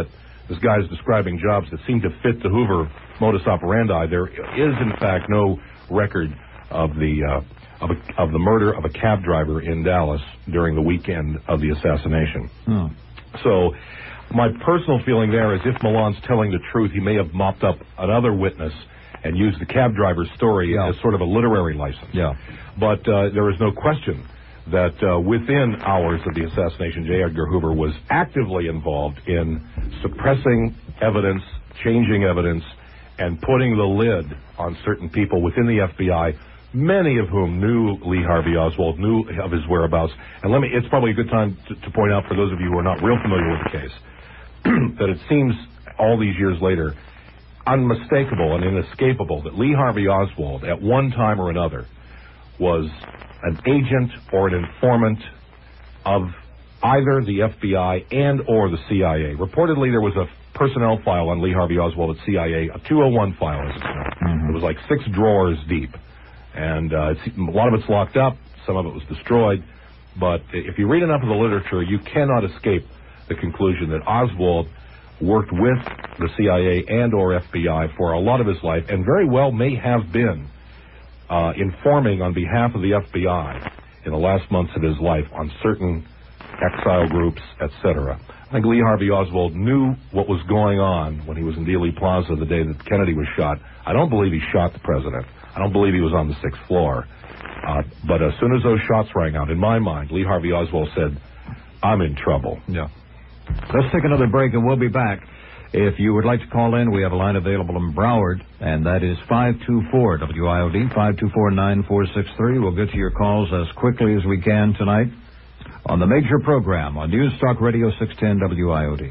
this guy is describing jobs that seem to fit the Hoover modus operandi, there is, in fact, no record of the uh, of, a, of the murder of a cab driver in Dallas during the weekend of the assassination. Hmm. So my personal feeling there is if Milan's telling the truth, he may have mopped up another witness and used the cab driver's story yeah. as sort of a literary license. Yeah. But uh, there is no question that uh, within hours of the assassination, J. Edgar Hoover was actively involved in suppressing evidence, changing evidence, and putting the lid on certain people within the F B I, many of whom knew Lee Harvey Oswald, knew of his whereabouts. And let me, it's probably a good time to, to point out for those of you who are not real familiar with the case, that it seems all these years later unmistakable and inescapable that Lee Harvey Oswald, at one time or another, was an agent or an informant of either the F B I and or the C I A. Reportedly, there was a personnel file on Lee Harvey Oswald at C I A, a two oh one file, as it's known. Mm-hmm. It was like six drawers deep. And uh, it's, a lot of it's locked up, some of it was destroyed. But if you read enough of the literature, you cannot escape the conclusion that Oswald worked with the C I A and or F B I for a lot of his life, and very well may have been uh, informing on behalf of the F B I in the last months of his life on certain exile groups, et cetera. I think Lee Harvey Oswald knew what was going on when he was in Dealey Plaza the day that Kennedy was shot. I don't believe he shot the president. I don't believe he was on the sixth floor. Uh, but as soon as those shots rang out, in my mind, Lee Harvey Oswald said, I'm in trouble. Yeah. Let's take another break, and we'll be back. If you would like to call in, we have a line available in Broward, and that is five two four W I O D, five two four, nine four six three. We'll get to your calls as quickly as we can tonight on the major program on News Talk Radio six ten W I O D.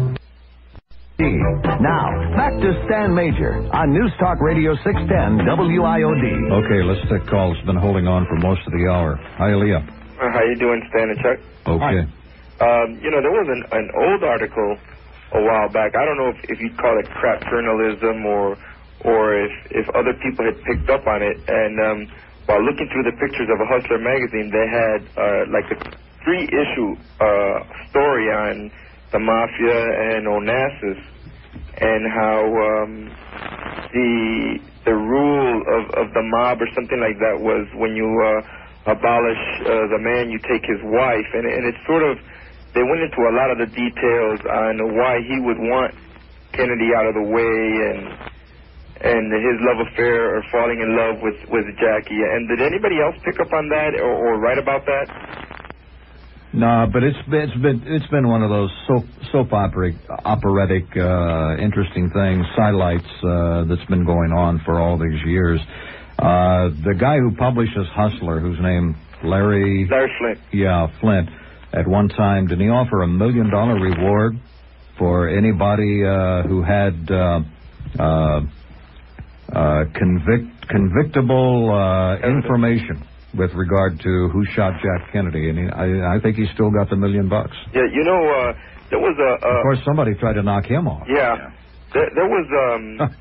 Now, back to Stan Major on News Talk Radio six ten W I O D. Okay, let's take calls. Been holding on for most of the hour. Hi, Leah. Uh, how you doing, Stan and Chuck? Okay. Um, you know, there was an, an old article a while back. I don't know if, if you'd call it crap journalism or or if, if other people had picked up on it. And um, while looking through the pictures of a Hustler magazine, they had uh, like a three-issue uh, story on the Mafia and Onassis and how um, the the rule of, of the mob or something like that was when you uh, abolish uh, the man, you take his wife. And, and it's sort of, they went into a lot of the details on why he would want Kennedy out of the way and and his love affair or falling in love with, with Jackie. And did anybody else pick up on that or, or write about that? No, but it's it's been it's been one of those soap soap opera operatic uh, interesting things, sidelights uh, that's been going on for all these years. Uh, the guy who publishes Hustler, whose name Larry Larry Flint. Yeah, Flint. At one time, did he offer a million dollar reward for anybody uh, who had uh, uh, uh, convict convictable uh, information with regard to who shot Jack Kennedy? And he, I, I think he's still got the million bucks. Yeah, you know, uh, there was a... Uh, of course, somebody tried to knock him off. Yeah, yeah. There, there was... Um,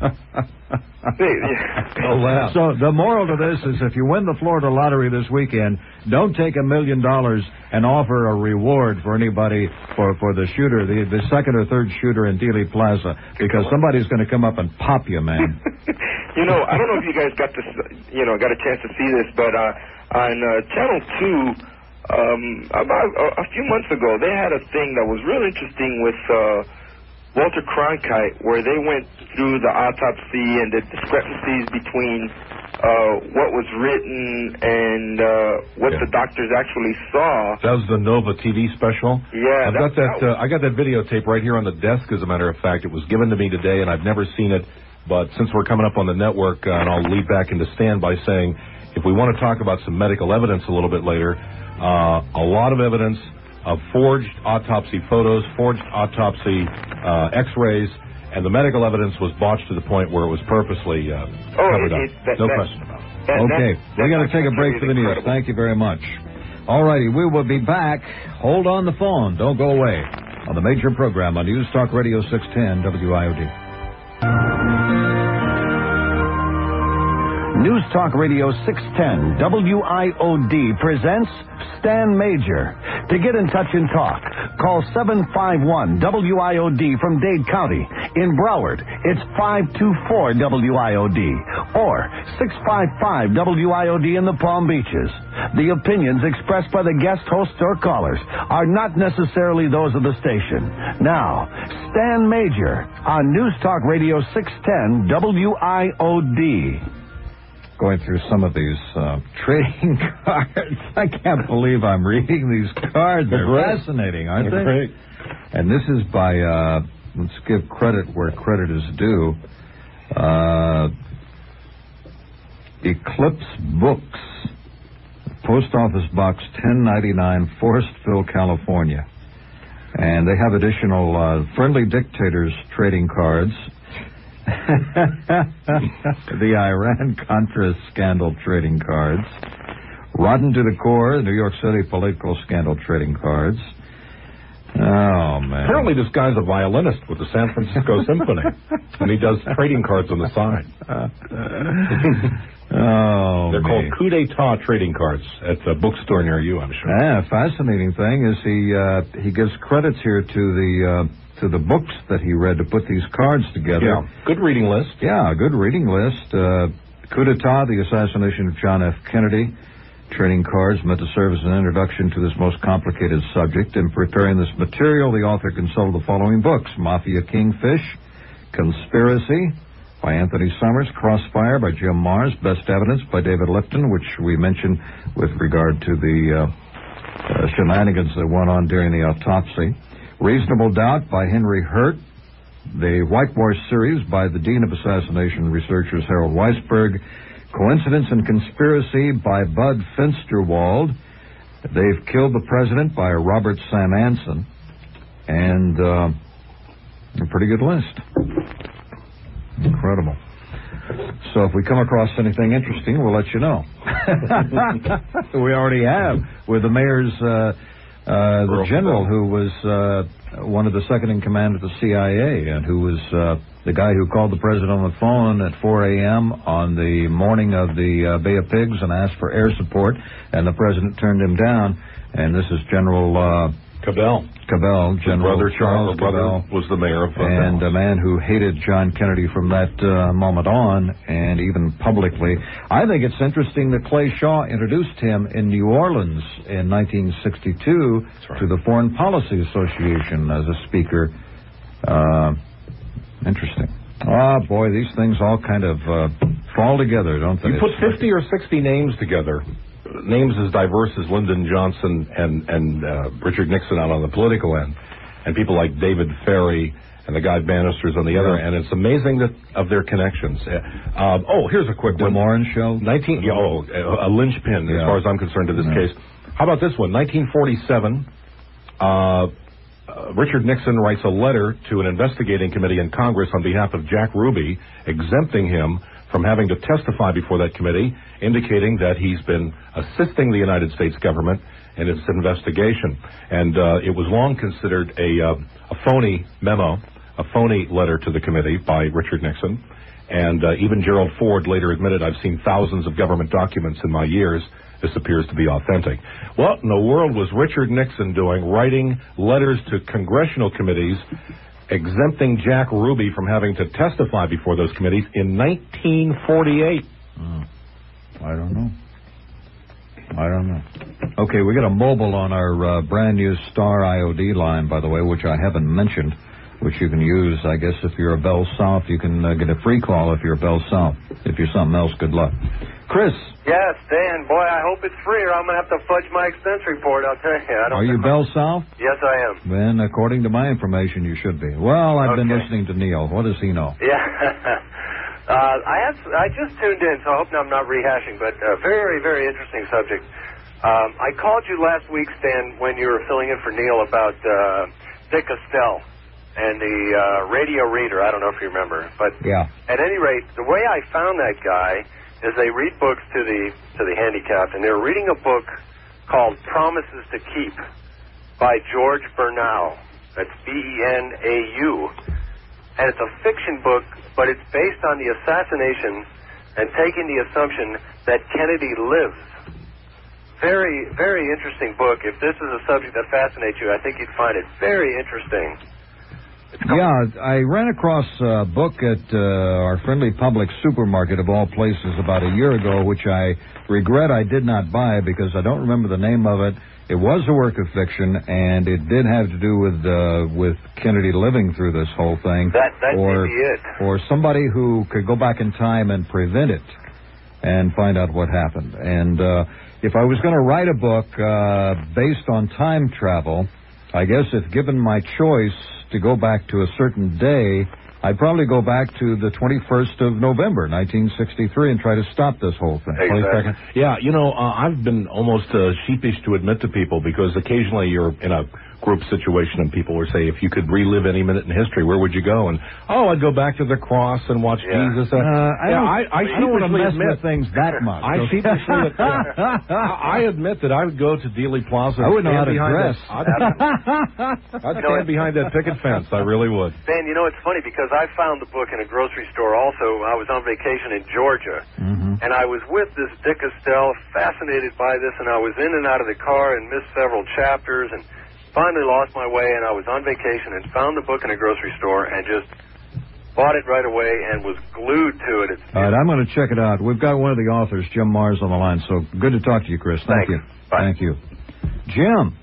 oh, wow. So the moral to this is if you win the Florida lottery this weekend, don't take a million dollars and offer a reward for anybody for, for the shooter, the, the second or third shooter in Dealey Plaza, because somebody's going to come up and pop you, man. You know, I don't know if you guys got to, you know, got a chance to see this, but uh, on uh, Channel two, um, about a, a few months ago, they had a thing that was real interesting with uh, Walter Cronkite, where they went through the autopsy and the discrepancies between uh, what was written and uh, what yeah. the doctors actually saw. That was the Nova T V special? Yeah. I've got that. that uh, I got that videotape right here on the desk, as a matter of fact. It was given to me today, and I've never seen it. But since we're coming up on the network, uh, and I'll lead back into Stan by saying, if we want to talk about some medical evidence a little bit later, uh, a lot of evidence of forged autopsy photos, forged autopsy uh, X-rays, and the medical evidence was botched to the point where it was purposely uh, oh, covered it, up. it, that, no that, question about it. That, okay, that, we're going to take a break for the news. incredible. Thank you very much. All righty, we will be back. Hold on the phone. Don't go away. On the major program on News Talk Radio six ten W I O D. News Talk Radio six ten W I O D presents Stan Major. To get in touch and talk, call seven five one W I O D from Dade County. In Broward, it's five two four W I O D or six five five W I O D in the Palm Beaches. The opinions expressed by the guest hosts or callers are not necessarily those of the station. Now, Stan Major on News Talk Radio six ten W I O D. Going through some of these uh, trading cards. I can't believe I'm reading these cards. They're, They're fascinating, aren't They're they? Great. And this is by, uh, let's give credit where credit is due, uh, Eclipse Books, Post Office Box ten ninety-nine, Forestville, California. And they have additional uh, Friendly Dictators trading cards. The Iran-Contra scandal trading cards. Rotten to the Core, New York City political scandal trading cards. Oh, man. Apparently this guy's a violinist with the San Francisco Symphony, and he does trading cards on the side. Oh, They're me. called coup d'etat trading cards at a bookstore near you, I'm sure. Yeah, fascinating thing is he uh, he gives credits here to the uh, to the books that he read to put these cards together. Yeah, good reading list. Yeah, good reading list. Uh, coup d'etat, the assassination of John F. Kennedy. Trading cards meant to serve as an introduction to this most complicated subject. In preparing this material, the author consulted the following books: Mafia Kingfish, Conspiracy by Anthony Summers, Crossfire by Jim Mars, Best Evidence by David Lipton, which we mentioned with regard to the uh, uh, shenanigans that went on during the autopsy. Reasonable Doubt by Henry Hurt, the Whitewash series by the Dean of Assassination Researchers Harold Weisberg, Coincidence and Conspiracy by Bud Finsterwald, They've Killed the President by Robert Sam Anson, and uh, a pretty good list. Incredible. So if we come across anything interesting, we'll let you know. We already have with the mayor's, uh, uh, the general who was uh, one of the second in command of the C I A and who was uh, the guy who called the president on the phone at four a.m. on the morning of the uh, Bay of Pigs and asked for air support, and the president turned him down. And this is General uh, Cabell. Cabell, General brother, Charles brother Cabell, was the mayor of uh, and Dallas. a man who hated John Kennedy from that uh, moment on, and even publicly. I think it's interesting that Clay Shaw introduced him in New Orleans in nineteen sixty-two right. to the Foreign Policy Association as a speaker. Uh, interesting. Ah, boy, these things all kind of uh, fall together, don't they? You put fifty or sixty names together, names as diverse as Lyndon Johnson and and uh, Richard Nixon out on the political end, and people like David Ferry and the Guy Bannisters on the other Yeah. end. It's amazing that of their connections. Uh, um, oh, here's a quick Des one. Moines show. Nineteen. Yeah, oh, a linchpin Yeah. as far as I'm concerned in this Yeah. case. How about this one? nineteen forty-seven. Uh, Uh, Richard Nixon writes a letter to an investigating committee in Congress on behalf of Jack Ruby, exempting him from having to testify before that committee, indicating that he's been assisting the United States government in its investigation. And uh, it was long considered a, uh, a phony memo, a phony letter to the committee by Richard Nixon. And uh, even Gerald Ford later admitted, I've seen thousands of government documents in my years. This appears to be authentic. What in the world was Richard Nixon doing, writing letters to congressional committees, exempting Jack Ruby from having to testify before those committees in nineteen forty-eight? Oh, I don't know. I don't know. Okay, we got a mobile on our uh, brand new Star I O D line, by the way, which I haven't mentioned, which you can use, I guess, if you're a Bell South. You can uh, get a free call if you're a Bell South. If you're something else, good luck. Chris. Yes, Dan. Boy, I hope it's free or I'm going to have to fudge my expense report, I'll tell you. I don't Are you know. Bell South? Yes, I am. Then, according to my information, you should be. Well, I've been Okay. listening to Neil. What does he know? Yeah. uh, I have, I just tuned in, so I hope I'm not rehashing, but a very, very interesting subject. Um, I called you last week, Stan, when you were filling in for Neil about uh, Dick Estelle and the uh, radio reader. I don't know if you remember. But Yeah. at any rate, the way I found that guy is they read books to the to the handicapped, and they're reading a book called Promises to Keep by George Bernal. That's B E N A U. And it's a fiction book, but it's based on the assassination and taking the assumption that Kennedy lives. Very, very interesting book. If this is a subject that fascinates you, I think you'd find it very interesting. Yeah, I ran across a book at uh, our friendly public supermarket of all places about a year ago, which I regret I did not buy because I don't remember the name of it. It was a work of fiction, and it did have to do with uh, with Kennedy living through this whole thing. That, that or, may be it. Or somebody who could go back in time and prevent it and find out what happened. And uh, if I was going to write a book uh, based on time travel, I guess if given my choice to go back to a certain day, I'd probably go back to the twenty-first of November, nineteen sixty-three, and try to stop this whole thing. Exactly. Yeah, you know, uh, I've been almost uh, sheepish to admit to people because occasionally you're in a group situation and people will say, if you could relive any minute in history, where would you go? And, oh, I'd go back to the cross and watch yeah. Jesus. Uh, Uh, I, yeah, don't, I, I, I don't want to mess admit, with things that much. I okay? sheepishly admit, I admit that I would go to Dealey Plaza. I wouldn't know how to behind dress. That, I'd, I'd stand behind that picket fence. I really would. Dan, you know, it's funny because I found the book in a grocery store also. I was on vacation in Georgia, mm-hmm. and I was with this Dick Estelle, fascinated by this, and I was in and out of the car and missed several chapters, and finally lost my way, and I was on vacation and found the book in a grocery store and just bought it right away and was glued to it. It's All right, I'm going to check it out. We've got one of the authors, Jim Mars, on the line, so good to talk to you, Chris. Thank Thanks. you. Bye. Thank you. Jim.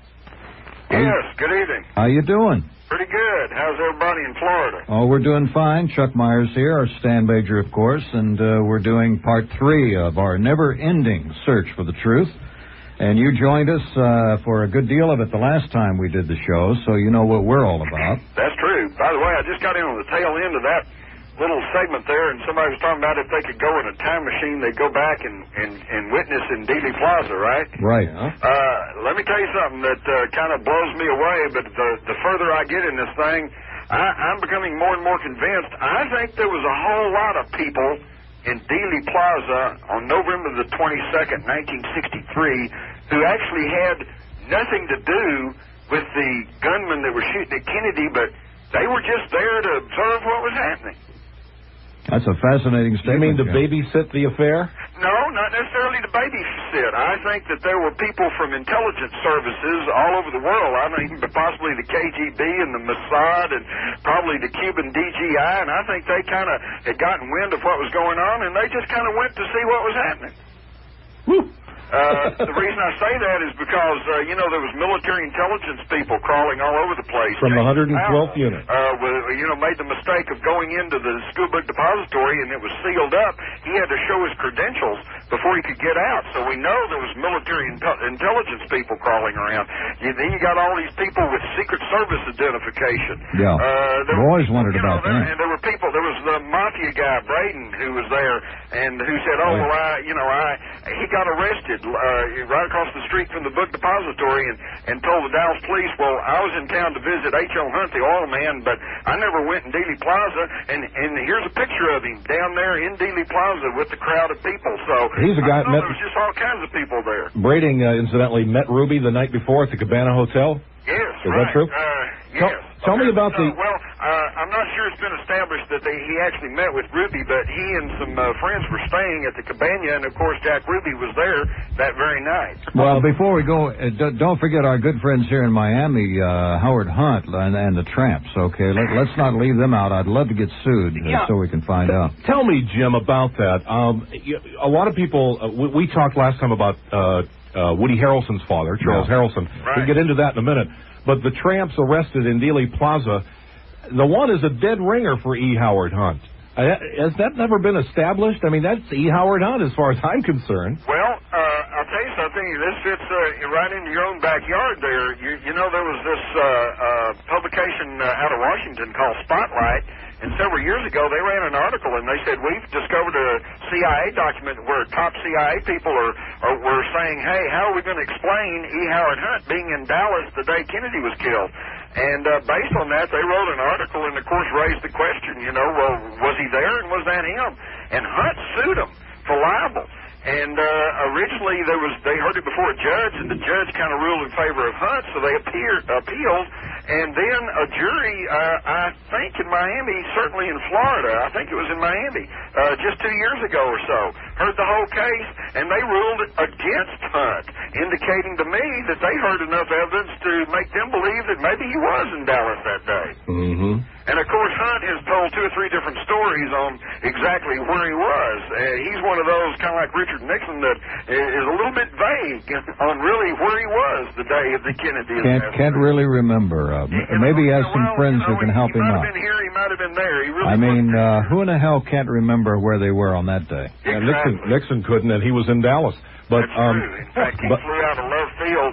Yes, good evening. How you doing? Pretty good. How's everybody in Florida? Oh, we're doing fine. Chuck Myers here, our Stan Major, of course, and uh, we're doing part three of our never-ending search for the truth. And you joined us uh, for a good deal of it the last time we did the show, so you know what we're all about. That's true. By the way, I just got in on the tail end of that little segment there, and somebody was talking about if they could go in a time machine, they'd go back and, and, and witness in Dealey Plaza, right? Right. Uh, let me tell you something that uh, kind of blows me away, but the, the further I get in this thing, I, I'm becoming more and more convinced. I think there was a whole lot of people in Dealey Plaza on November the twenty-second, nineteen sixty-three, who actually had nothing to do with the gunmen that were shooting at Kennedy, but they were just there to observe what was happening. That's a fascinating You statement. mean to Jim. babysit the affair? No, not necessarily the babysit. I think that there were people from intelligence services all over the world. I mean, possibly the K G B and the Mossad and probably the Cuban D G I, and I think they kind of had gotten wind of what was going on, and they just kind of went to see what was happening. Woo! Uh, the reason I say that is because, uh, you know, there was military intelligence people crawling all over the place. From the James one hundred twelfth Powell, unit. Uh, with, you know, made the mistake of going into the school book depository and it was sealed up. He had to show his credentials before he could get out. So we know there was military inte- intelligence people crawling around. You, then you got all these people with Secret Service identification. Yeah. Uh, there I've were always people, wondered you know, about there, that. And there were people, there was the mafia guy, Braden, who was there and who said, oh, Right. well, I, you know, I, he got arrested uh, right across the street from the book depository and, and told the Dallas police, well, I was in town to visit H L. Hunt, the oil man, but I never went in Dealey Plaza, and, and here's a picture of him down there in Dealey Plaza with the crowd of people. So He's a guy I know met- there was just all kinds of people there. Brading, uh, incidentally, met Ruby the night before at the Cabana Hotel. Yes, Is right. that true? Uh, Tell- yes. tell me about uh, the- Well, uh, I'm not sure it's been established that they, he actually met with Ruby, but he and some uh, friends were staying at the Cabana, and of course Jack Ruby was there that very night. Well, before we go, uh, d- don't forget our good friends here in Miami, uh, Howard Hunt and, and the Tramps, okay? Let, let's not leave them out. I'd love to get sued uh, Yeah. so we can find out. Tell me, Jim, about that. Um, you, a lot of people, uh, we, we talked last time about uh, uh, Woody Harrelson's father, Charles Yeah. Harrelson. Right. We'll get into that in a minute. But the Tramps arrested in Dealey Plaza, the one is a dead ringer for E. Howard Hunt. Uh, has that never been established? I mean, that's E. Howard Hunt as far as I'm concerned. Well, uh, I'll tell you something. This fits uh, right into your own backyard there. You, you know, there was this uh, uh, publication uh, out of Washington called Spotlight, and several years ago they ran an article and they said, we've discovered a C I A document where top C I A people are, are were saying, hey, how are we going to explain E. Howard Hunt being in Dallas the day Kennedy was killed? And uh, based on that, they wrote an article and, of course, raised the question, you know, well, was he there and was that him? And Hunt sued him for libel. And uh, originally there was they heard it before a judge, and the judge kind of ruled in favor of Hunt, so they appeared, appealed, and then a jury, uh, I think in Miami, certainly in Florida, I think it was in Miami, uh, just two years ago or so, heard the whole case, and they ruled against Hunt, indicating to me that they heard enough evidence to make them believe that maybe he was in Dallas that day. Mm-hmm. And, of course, Hunt has told two or three different stories on exactly where he was. Uh, he's one of those, kind of like Richard Nixon, that is a little bit vague on really where he was the day of the Kennedy Can't, can't really remember. Uh, maybe he has some friends who can help him out. He might have been here, he might have been there. He really I mean, uh, who in the hell can't remember where they were on that day? Exactly. Yeah, Nixon, Nixon couldn't, and he was in Dallas. But, That's um, true. In fact, he but, flew out of Love Field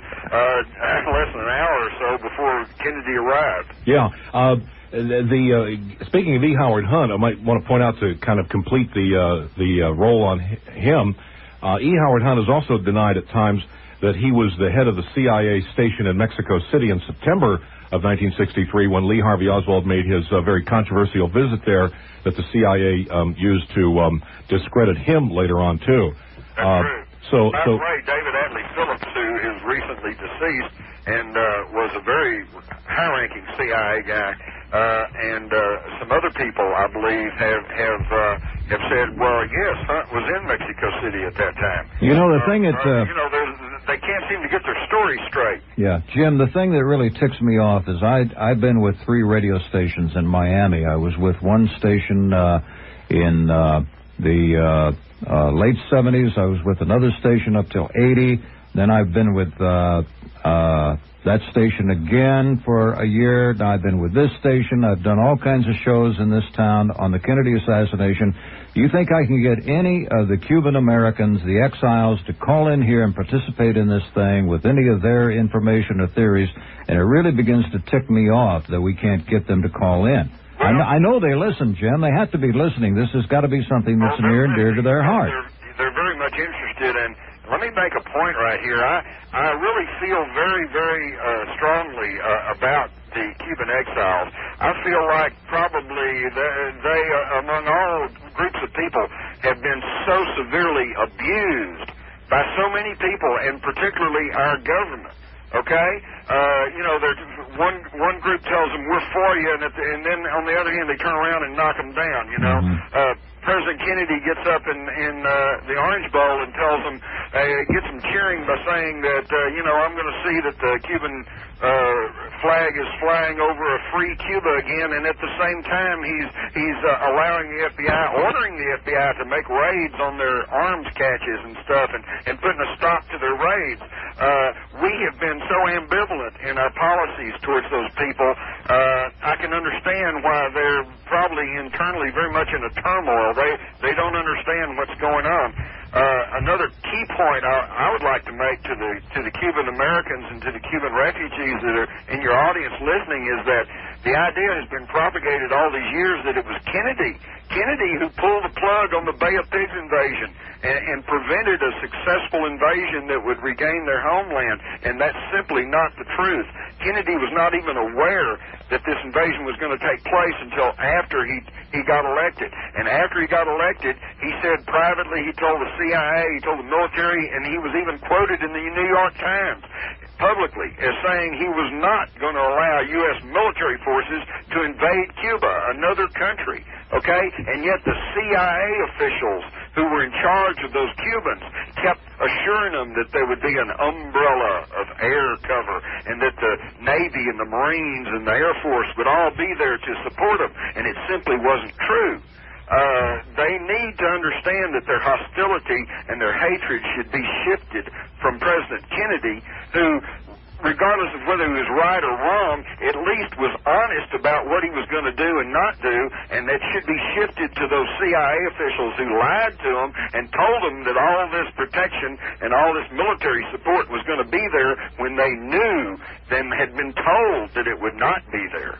uh, less than an hour or so before Kennedy arrived. Yeah. Uh, the, the uh, speaking of E. Howard Hunt, I might want to point out to kind of complete the uh, the uh, role on him. Uh, E. Howard Hunt has also denied at times that he was the head of the C I A station in Mexico City in September of nineteen sixty-three when Lee Harvey Oswald made his uh, very controversial visit there that the C I A um, used to um, discredit him later on, too. That's uh, true. So, By so, the way, David Adley Phillips, who is recently deceased and uh, was a very high-ranking C I A guy, uh, and uh, some other people, I believe, have have uh, have said, well, yes, Hunt was in Mexico City at that time. You know, the uh, thing that... Uh, you know, they can't seem to get their story straight. Yeah, Jim, the thing that really ticks me off is I, I've been with three radio stations in Miami. I was with one station uh, in uh, the uh, uh, late seventies. I was with another station up till eighty. Then I've been with uh, uh, that station again for a year. Now I've been with this station. I've done all kinds of shows in this town on the Kennedy assassination. Do you think I can get any of the Cuban Americans, the exiles, to call in here and participate in this thing with any of their information or theories? And it really begins to tick me off that we can't get them to call in. I, know, I know they listen, Jim. They have to be listening. This has got to be something that's well, near and dear to their heart. They're, they're very much interested, and let me make a point right here. I, I really feel very, very uh, strongly uh, about the Cuban exiles. I feel like probably they, they uh, among all groups of people, have been so severely abused by so many people, and particularly our government. Okay, uh, you know, one one group tells them we're for you, and, at the, and then on the other hand they turn around and knock them down. You know, mm-hmm. uh, President Kennedy gets up in in uh, the Orange Bowl and tells them, uh, gets them cheering by saying that uh, you know I'm going to see that the Cuban uh, flag is flying over a free Cuba again, and at the same time he's he's uh, allowing the F B I, ordering the F B I to make raids on their arms caches and stuff, and and putting a stop to their raids. Uh, we have been so ambivalent in our policies towards those people. Uh, I can understand why they're probably internally very much in a turmoil. They they don't understand what's going on. Uh, another key point I, I would like to make to the to the Cuban Americans and to the Cuban refugees that are in your audience listening is that the idea has been propagated all these years that it was Kennedy, Kennedy who pulled the plug on the Bay of Pigs invasion and, and prevented a successful invasion that would regain their homeland, and that's simply not the truth. Kennedy was not even aware that this invasion was going to take place until after he he got elected. And after he got elected, he said privately, he told the C I A, he told the military, and he was even quoted in the New York Times publicly as saying he was not going to allow U S military forces to invade Cuba, another country. Okay? And yet the C I A officials who were in charge of those Cubans kept assuring them that there would be an umbrella of air cover and that the Navy and the Marines and the Air Force would all be there to support them, and it simply wasn't true. Uh, they need to understand that their hostility and their hatred should be shifted from President Kennedy, who, regardless of whether he was right or wrong, at least was honest about what he was going to do and not do, and that should be shifted to those C I A officials who lied to him and told him that all this protection and all this military support was going to be there when they knew and had been told that it would not be there.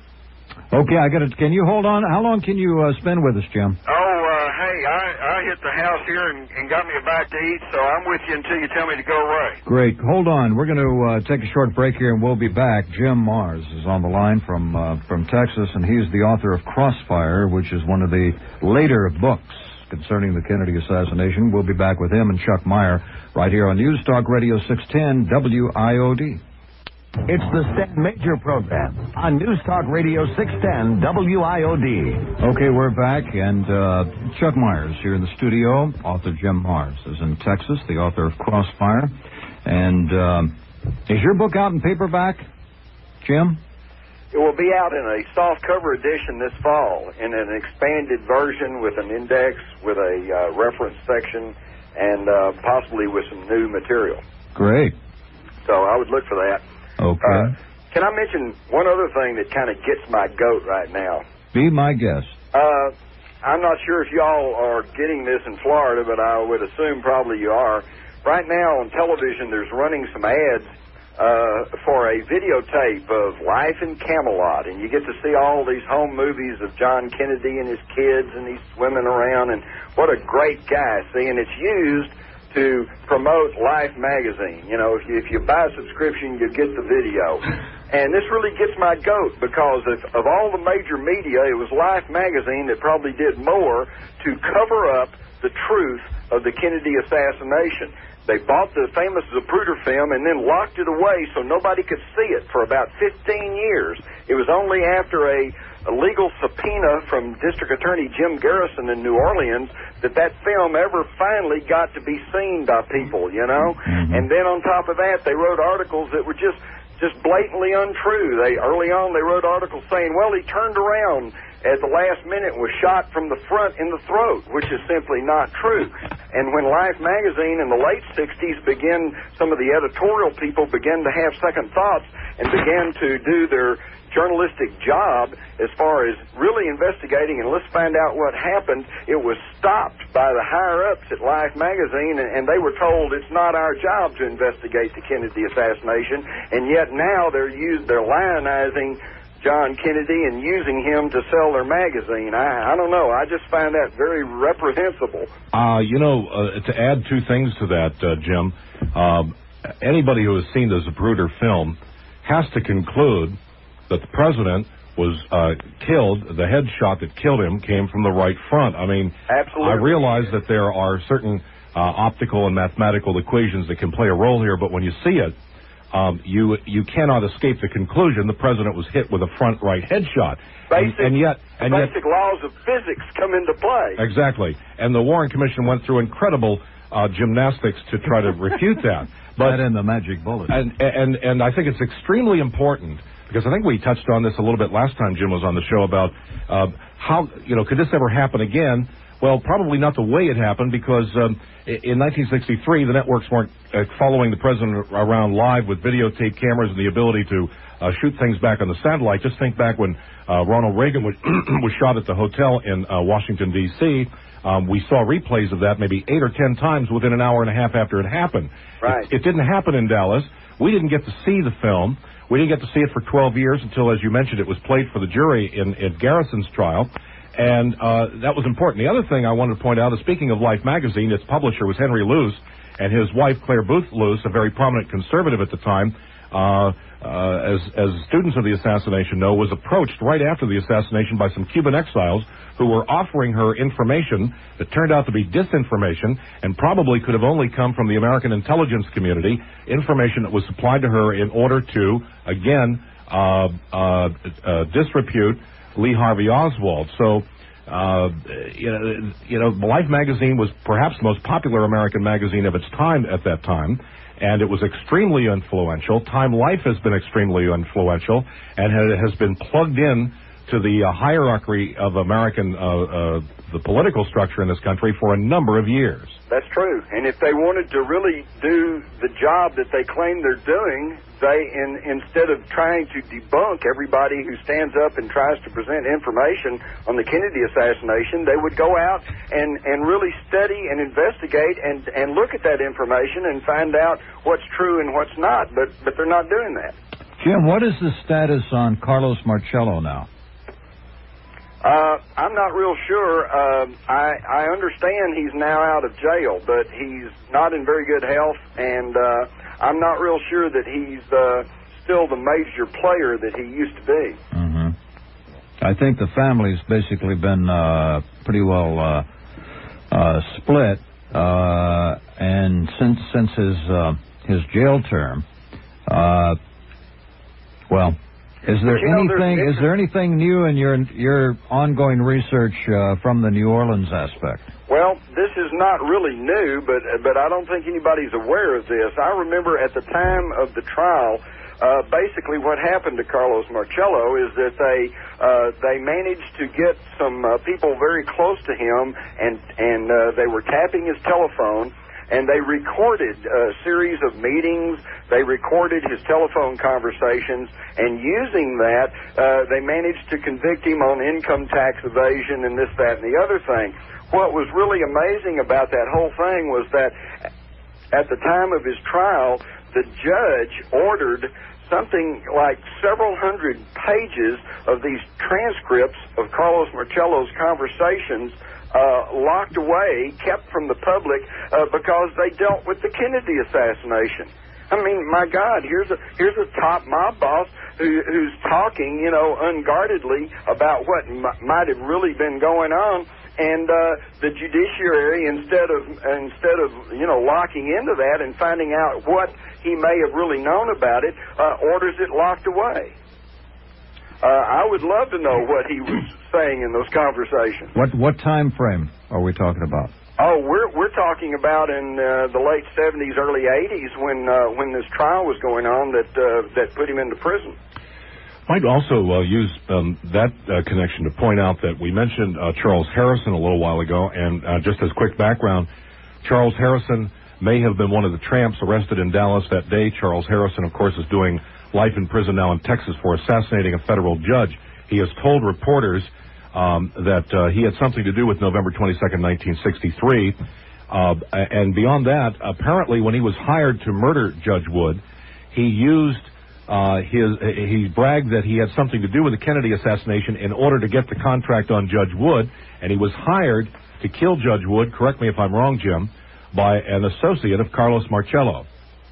Okay, I got it. Can you hold on? How long can you uh, spend with us, Jim? Oh, uh, hey, I, I hit the house here and, and got me a bite to eat, so I'm with you until you tell me to go away. Great. Hold on. We're going to uh, take a short break here, and we'll be back. Jim Mars is on the line from uh, from Texas, and he's the author of Crossfire, which is one of the later books concerning the Kennedy assassination. We'll be back with him and Chuck Meyer right here on News Talk Radio six ten W I O D. It's the Stan Major program on News Talk Radio six ten W I O D. Okay, we're back, and uh, Chuck Myers here in the studio. Author Jim Marrs is in Texas, the author of Crossfire. And um, is your book out in paperback, Jim? It will be out in a softcover edition this fall in an expanded version with an index, with a uh, reference section, and uh, possibly with some new material. Great. So I would look for that. Okay. Uh, can I mention one other thing that kind of gets my goat right now? Be my guest. Uh, I'm not sure if y'all are getting this in Florida, but I would assume probably you are. Right now on television, there's running some ads uh, for a videotape of life in Camelot, and you get to see all these home movies of John Kennedy and his kids, and he's swimming around, and what a great guy. See, and it's used to promote Life magazine. You know, if you, if you buy a subscription, you get the video. And this really gets my goat, because of, of all the major media, it was Life magazine that probably did more to cover up the truth of the Kennedy assassination. They bought the famous Zapruder film and then locked it away so nobody could see it for about fifteen years. It was only after a, a legal subpoena from District Attorney Jim Garrison in New Orleans that that film ever finally got to be seen by people, you know? Mm-hmm. And then on top of that, they wrote articles that were just just blatantly untrue. They early on, they wrote articles saying, well, he turned around at the last minute and was shot from the front in the throat, which is simply not true. And when Life magazine in the late sixties began, some of the editorial people began to have second thoughts and began to do their journalistic job as far as really investigating and let's find out what happened, it was stopped by the higher-ups at Life magazine, and, and they were told it's not our job to investigate the Kennedy assassination, and yet now they're used, they're lionizing John Kennedy and using him to sell their magazine. I, I don't know. I just find that very reprehensible. Uh, you know, uh, to add two things to that, uh, Jim, um, anybody who has seen the Zapruder film has to conclude that the president was uh, killed, the headshot that killed him came from the right front. I mean, absolutely. I realize that there are certain uh, optical and mathematical equations that can play a role here, but when you see it, um, you you cannot escape the conclusion the president was hit with a front right headshot. Basic, and, and yet, and basic yet, laws of physics come into play. Exactly. And the Warren Commission went through incredible uh, gymnastics to try to refute that. But that and the magic bullet. And, and, and I think it's extremely important, because I think we touched on this a little bit last time Jim was on the show about uh, how, you know, could this ever happen again? Well, probably not the way it happened, because um, in nineteen sixty-three, the networks weren't uh, following the president around live with videotape cameras and the ability to uh, shoot things back on the satellite. Just think back when uh, Ronald Reagan was, was shot at the hotel in uh, Washington, D C Um, we saw replays of that maybe eight or ten times within an hour and a half after it happened. Right. It, it didn't happen in Dallas. We didn't get to see the film. We didn't get to see it for twelve years until, as you mentioned, it was played for the jury in, in Garrison's trial. And uh, that was important. The other thing I wanted to point out is, speaking of Life magazine, its publisher was Henry Luce, and his wife, Claire Booth Luce, a very prominent conservative at the time, uh, uh, as, as students of the assassination know, was approached right after the assassination by some Cuban exiles who were offering her information that turned out to be disinformation and probably could have only come from the American intelligence community, information that was supplied to her in order to, again, uh, uh, uh, disrepute Lee Harvey Oswald. So, uh, you know, you know, Life magazine was perhaps the most popular American magazine of its time at that time, and it was extremely influential. Time Life has been extremely influential, and it has been plugged in to the uh, hierarchy of American, uh, uh, the political structure in this country for a number of years. That's true. And if they wanted to really do the job that they claim they're doing, they, in, instead of trying to debunk everybody who stands up and tries to present information on the Kennedy assassination, they would go out and, and really study and investigate and, and look at that information and find out what's true and what's not. But, but they're not doing that. Jim, what is the status on Carlos Marcello now? Uh, I'm not real sure. Uh, I, I understand he's now out of jail, but he's not in very good health, and uh, I'm not real sure that he's uh, still the major player that he used to be. Mm-hmm. I think the family's basically been uh, pretty well uh, uh, split, uh, and since since his uh, his jail term, uh, Well, is there But, you know, anything there's- is there anything new in your your ongoing research uh, from the New Orleans aspect? Well, this is not really new, but but I don't think anybody's aware of this. I remember at the time of the trial, uh, basically what happened to Carlos Marcello is that they uh, they managed to get some uh, people very close to him, and and uh, they were tapping his telephone. And they recorded a series of meetings. They recorded his telephone conversations, and using that, uh, they managed to convict him on income tax evasion and this, that, and the other thing. What was really amazing about that whole thing was that at the time of his trial, the judge ordered something like several hundred pages of these transcripts of Carlos Marcello's conversations Uh, locked away, kept from the public, uh, because they dealt with the Kennedy assassination. I mean, my God, here's a here's a top mob boss who, who's talking, you know, unguardedly about what m- might have really been going on, and uh, the judiciary, instead of instead of you know locking into that and finding out what he may have really known about it, uh, orders it locked away. Uh, I would love to know what he was saying in those conversations. What what time frame are we talking about? Oh, we're we're talking about in uh, the late seventies, early eighties, when uh, when this trial was going on that uh, that put him into prison. Might also uh, use um, that uh, connection to point out that we mentioned uh, Charles Harrison a little while ago, and uh, just as quick background, Charles Harrison may have been one of the tramps arrested in Dallas that day. Charles Harrison, of course, is doing life in prison now in Texas for assassinating a federal judge. He has told reporters um, that uh, he had something to do with November twenty-second, nineteen sixty-three. Uh, and beyond that, apparently when he was hired to murder Judge Wood, he used uh, his, he bragged that he had something to do with the Kennedy assassination in order to get the contract on Judge Wood, and he was hired to kill Judge Wood, correct me if I'm wrong, Jim, by an associate of Carlos Marcello.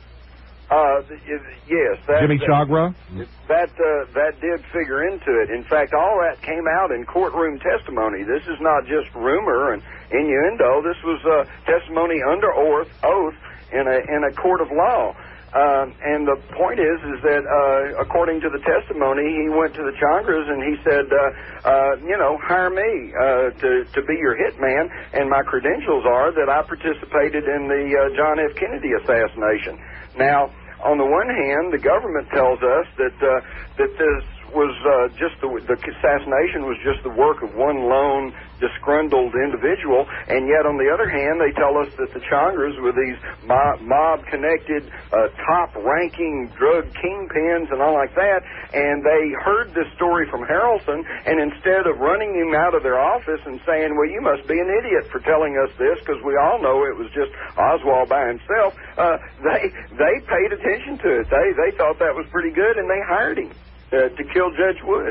Uh, yes, that, Jimmy that, Chagra? That uh, that did figure into it. In fact, all that came out in courtroom testimony. This is not just rumor and innuendo. This was uh, testimony under oath, oath in a in a court of law. Uh, and the point is, is that uh, according to the testimony, he went to the Chagras and he said, uh, uh, you know, hire me uh, to to be your hitman, and my credentials are that I participated in the uh, John F. Kennedy assassination. Now, on the one hand, the government tells us that uh, that this was uh, just the, the assassination was just the work of one lone disgruntled individual, and yet on the other hand, they tell us that the Chagras were these mob, mob-connected, uh, top-ranking drug kingpins and all like that, and they heard this story from Harrelson, and instead of running him out of their office and saying, well, you must be an idiot for telling us this, because we all know it was just Oswald by himself, uh, they they paid attention to it. They, they thought that was pretty good, and they hired him Uh, to kill Judge Wood.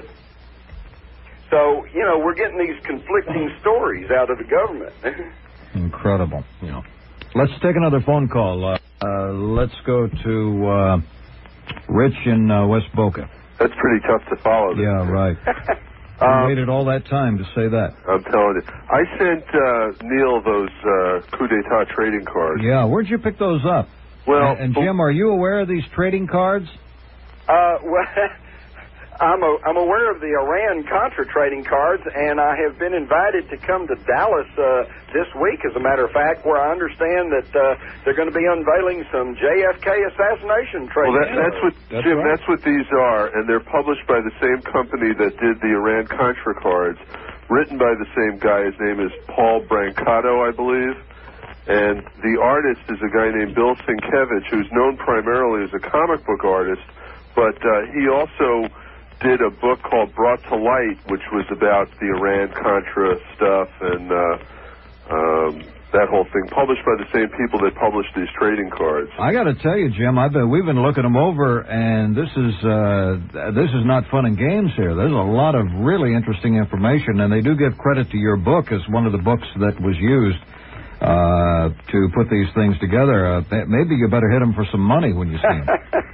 So, you know, we're getting these conflicting stories out of the government. Incredible. Yeah. Let's take another phone call. Uh, uh, let's go to uh, Rich in uh, West Boca. That's pretty tough to follow. Yeah, right. You um, waited all that time to say that. I'm telling you. I sent uh, Neil those uh, coup d'etat trading cards. Yeah, where'd you pick those up? Well, and, and Jim, are you aware of these trading cards? Uh, well... I'm, a, I'm aware of the Iran-Contra trading cards, and I have been invited to come to Dallas uh, this week, as a matter of fact, where I understand that uh, they're going to be unveiling some J F K assassination trading well, that, cards. that's what, that's Jim, right. that's what these are, and they're published by the same company that did the Iran-Contra cards, written by the same guy. His name is Paul Brancato, I believe. And the artist is a guy named Bill Sienkiewicz, who's known primarily as a comic book artist, but uh, he also did a book called Brought to Light, which was about the Iran-Contra stuff and uh, um, that whole thing, published by the same people that published these trading cards. I got to tell you, Jim, I've been, we've been looking them over, and this is uh, this is not fun and games here. There's a lot of really interesting information, and they do give credit to your book as one of the books that was used uh, to put these things together. Uh, maybe you better hit them for some money when you see them.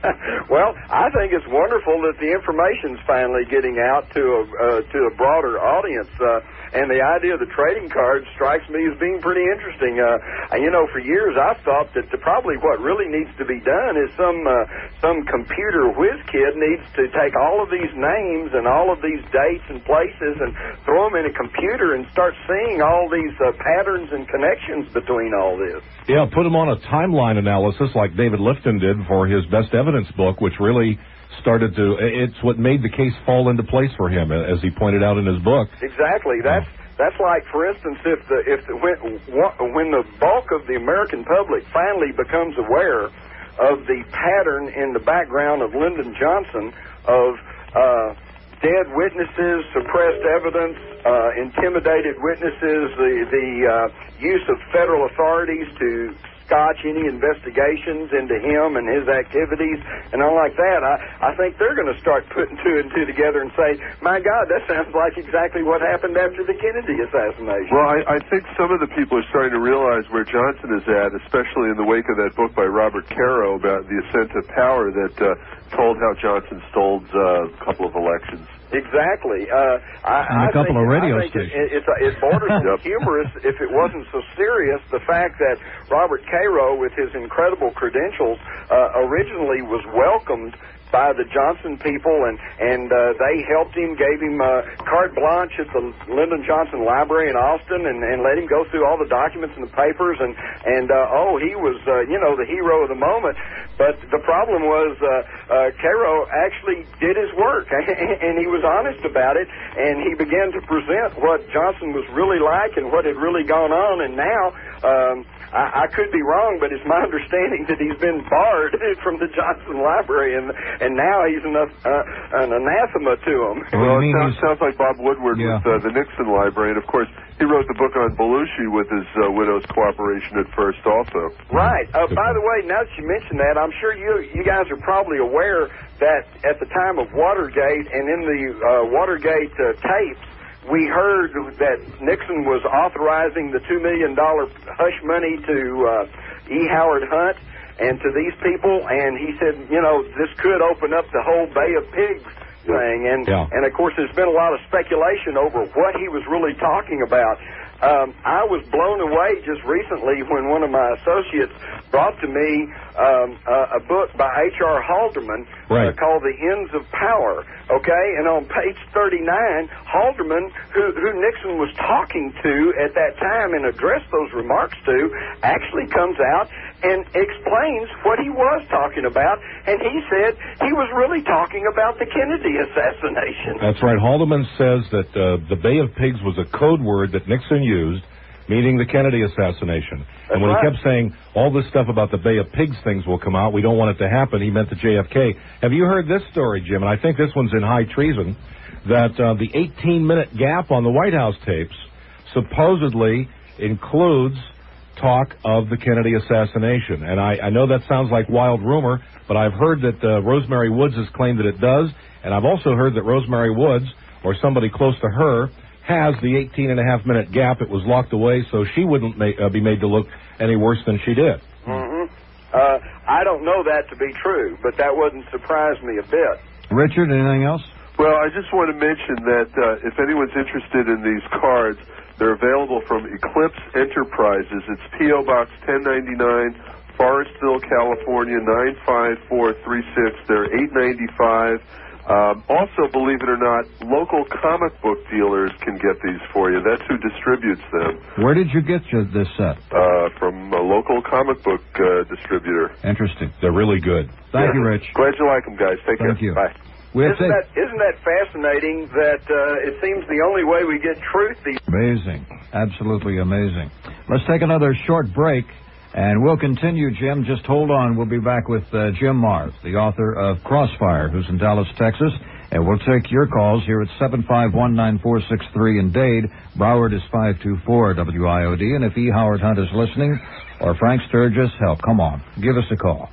Well, I think it's wonderful that the information's finally getting out to a uh, to a broader audience, uh, and the idea of the trading cards strikes me as being pretty interesting. Uh, you know, for years I've thought that the, probably what really needs to be done is some uh, some computer whiz kid needs to take all of these names and all of these dates and places and throw them in a computer and start seeing all these uh, patterns and connections between all this. Yeah, put them on a timeline analysis like David Lifton did for his Best Evidence book, which really started to, it's what made the case fall into place for him, as he pointed out in his book. Exactly. That's that's like, for instance, if the if the, when when the bulk of the American public finally becomes aware of the pattern in the background of Lyndon Johnson of uh, dead witnesses, suppressed evidence, uh, intimidated witnesses, the the uh, use of federal authorities to scotch any investigations into him and his activities and all like that, I, I think they're going to start putting two and two together and say, my God, that sounds like exactly what happened after the Kennedy assassination. Well, I, I think some of the people are starting to realize where Johnson is at, especially in the wake of that book by Robert Caro about the ascent of power that uh, told how Johnson stole uh, a couple of elections. Exactly. Uh, I, and a couple I think, of radio I think stations. It, it, it borders on humorous if it wasn't so serious. The fact that Robert Caro, with his incredible credentials, uh, originally was welcomed by the Johnson people, and and uh, they helped him, gave him uh, carte blanche at the Lyndon Johnson Library in Austin, and, and let him go through all the documents and the papers, and and uh, oh, he was uh, you know the hero of the moment. But the problem was uh, uh, Caro actually did his work, and he was honest about it, and he began to present what Johnson was really like and what had really gone on, and now. Um, I, I could be wrong, but it's my understanding that he's been barred from the Johnson Library, and and now he's an, uh, an anathema to him. Well, it sounds, sounds like Bob Woodward yeah. with uh, the Nixon Library, and of course he wrote the book on Belushi with his uh, widow's cooperation at first also. Right. Uh, by the way, now that you mention that, I'm sure you you guys are probably aware that at the time of Watergate and in the uh, Watergate uh, tapes, we heard that Nixon was authorizing the two million dollars hush money to uh, E. Howard Hunt and to these people, and he said, you know, this could open up the whole Bay of Pigs thing. And, yeah. and of course, there's been a lot of speculation over what he was really talking about. Um, I was blown away just recently when one of my associates brought to me um, uh, a book by H R Haldeman right. uh, called The Ends of Power, okay? And on page thirty-nine, Haldeman, who, who Nixon was talking to at that time and addressed those remarks to, actually comes out and explains what he was talking about, and he said he was really talking about the Kennedy assassination. That's right. Haldeman says that uh, the Bay of Pigs was a code word that Nixon used, meaning the Kennedy assassination. That's and when right. he kept saying, all this stuff about the Bay of Pigs things will come out, we don't want it to happen, he meant the J F K. Have you heard this story, Jim? And I think this one's in high treason, that uh, the eighteen-minute gap on the White House tapes supposedly includes talk of the Kennedy assassination. And I, I know that sounds like wild rumor, but I've heard that uh, Rosemary Woods has claimed that it does, and I've also heard that Rosemary Woods, or somebody close to her, has the eighteen and a half minute gap. It was locked away so she wouldn't ma- uh, be made to look any worse than she did. Mm-hmm. Uh, I don't know that to be true, but that wouldn't surprise me a bit. Richard, anything else? Well, I just want to mention that uh, if anyone's interested in these cards, they're available from Eclipse Enterprises. It's P O. Box ten ninety-nine, Forestville, California, nine five four three six. They're eight ninety-five. Um, also, believe it or not, local comic book dealers can get these for you. That's who distributes them. Where did you get your, this set? Uh, from a local comic book uh, distributor. Interesting. They're really good. Thank Yeah. you, Rich. Glad you like them, guys. Take Thank care. you. Bye. We have Isn't to- that, isn't that fascinating that uh, it seems the only way we get truth these Amazing. Absolutely amazing. Let's take another short break, and we'll continue, Jim. Just hold on. We'll be back with uh, Jim Marrs, the author of Crossfire, who's in Dallas, Texas. And we'll take your calls here at seven five one, nine four six three in Dade. Broward is five two four W I O D. And if E. Howard Hunt is listening, or Frank Sturgis, hell, come on. Give us a call.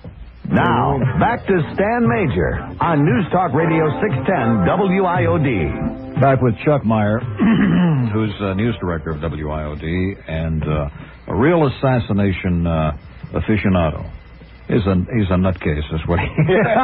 Now, back to Stan Major on News Talk Radio six ten W I O D. Back with Chuck Meyer, who's uh, news director of W I O D and uh, a real assassination uh, aficionado. He's a, he's a nutcase, is what he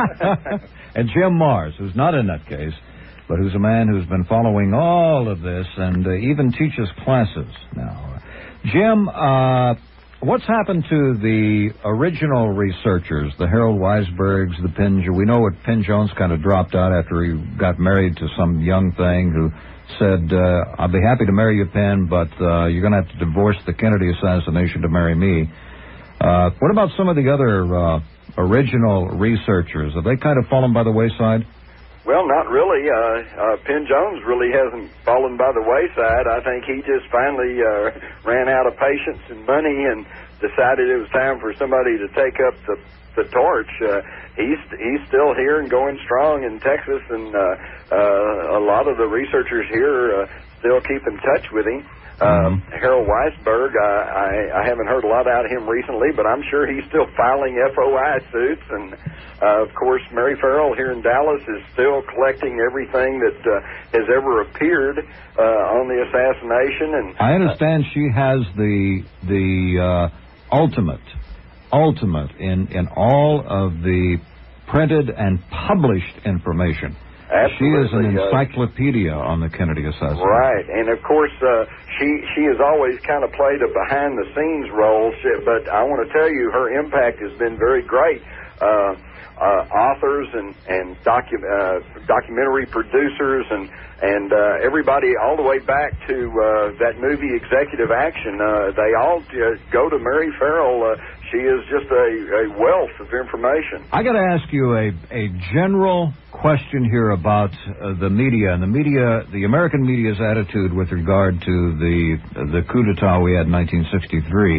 And Jim Mars, who's not a nutcase, but who's a man who's been following all of this and uh, even teaches classes now. Jim, uh, what's happened to the original researchers, the Harold Weisbergs, the Penn... We know what Penn Jones kind of dropped out after he got married to some young thing who said, uh, I'll be happy to marry you, Penn, but uh, you're going to have to divorce the Kennedy assassination to marry me. Uh, what about some of the other uh, original researchers? Have they kind of fallen by the wayside? Well, not really. Uh, uh, Penn Jones really hasn't fallen by the wayside. I think he just finally uh, ran out of patience and money and decided it was time for somebody to take up the the torch. Uh, he's he's still here and going strong in Texas, and uh, uh, a lot of the researchers here uh, still keep in touch with him. Uh, mm-hmm. Harold Weisberg, I, I, I haven't heard a lot out of him recently, but I'm sure he's still filing F O I suits. And, uh, of course, Mary Farrell here in Dallas is still collecting everything that uh, has ever appeared uh, on the assassination. And I understand uh, she has the the uh, ultimate, ultimate in, in all of the printed and published information. Absolutely. She is an encyclopedia uh, on the Kennedy assassination. Right, and of course, uh, she she has always kind of played a behind-the-scenes role, she, but I want to tell you, her impact has been very great. Uh, uh, authors and, and docu- uh, documentary producers and, and uh, everybody all the way back to uh, that movie Executive Action, uh, they all uh, go to Mary Farrell. Uh, she is just a, a wealth of information. I got to ask you a, a general question here about uh, the media and the media, the American media's attitude with regard to the the coup d'etat we had in nineteen sixty-three.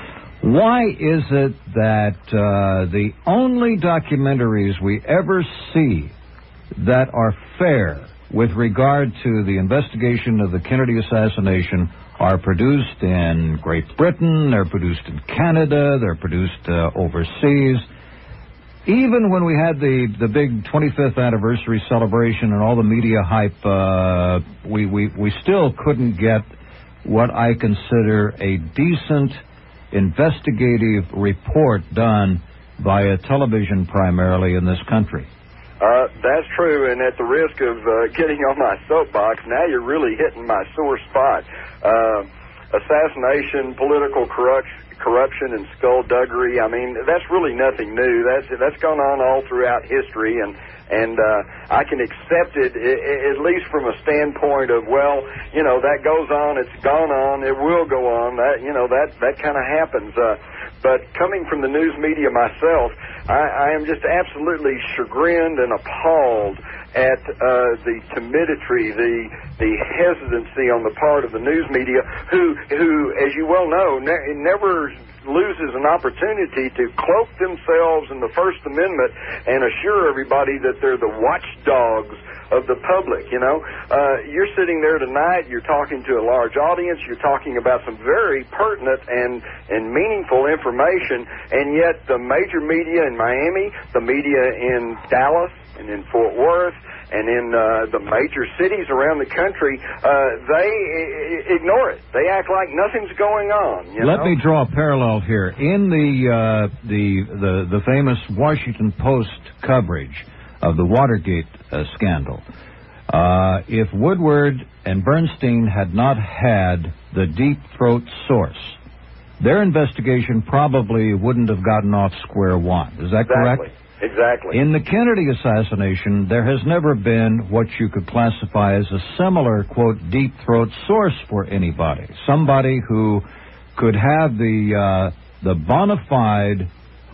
Why is it that uh, the only documentaries we ever see that are fair with regard to the investigation of the Kennedy assassination are produced in Great Britain, they're produced in Canada, they're produced uh, overseas? Even when we had the, the big twenty-fifth anniversary celebration and all the media hype, uh, we, we, we still couldn't get what I consider a decent investigative report done by a television primarily in this country. Uh, that's true, and at the risk of uh, getting on my soapbox, now you're really hitting my sore spot. Uh, assassination, political corruption, corruption and skullduggery, I mean, that's really nothing new. That's that's gone on all throughout history, and and uh, I can accept it, I- at least from a standpoint of, well, you know, that goes on, it's gone on, it will go on, that, you know, that, that kind of happens. Uh, but coming from the news media myself, I, I am just absolutely chagrined and appalled at uh, the timidity, the the hesitancy on the part of the news media, who, who as you well know, ne- never loses an opportunity to cloak themselves in the First Amendment and assure everybody that they're the watchdogs of the public. You know, uh, you're sitting there tonight, you're talking to a large audience, you're talking about some very pertinent and, and meaningful information, and yet the major media in Miami, the media in Dallas and in Fort Worth, and in uh, the major cities around the country, uh, they I- ignore it. They act like nothing's going on. You Let know? me draw a parallel here. In the, uh, the the the famous Washington Post coverage of the Watergate uh, scandal, uh, if Woodward and Bernstein had not had the deep throat source, their investigation probably wouldn't have gotten off square one. Is that exactly. correct? Exactly. In the Kennedy assassination, there has never been what you could classify as a similar, quote, deep throat source for anybody. Somebody who could have the uh, the bona fide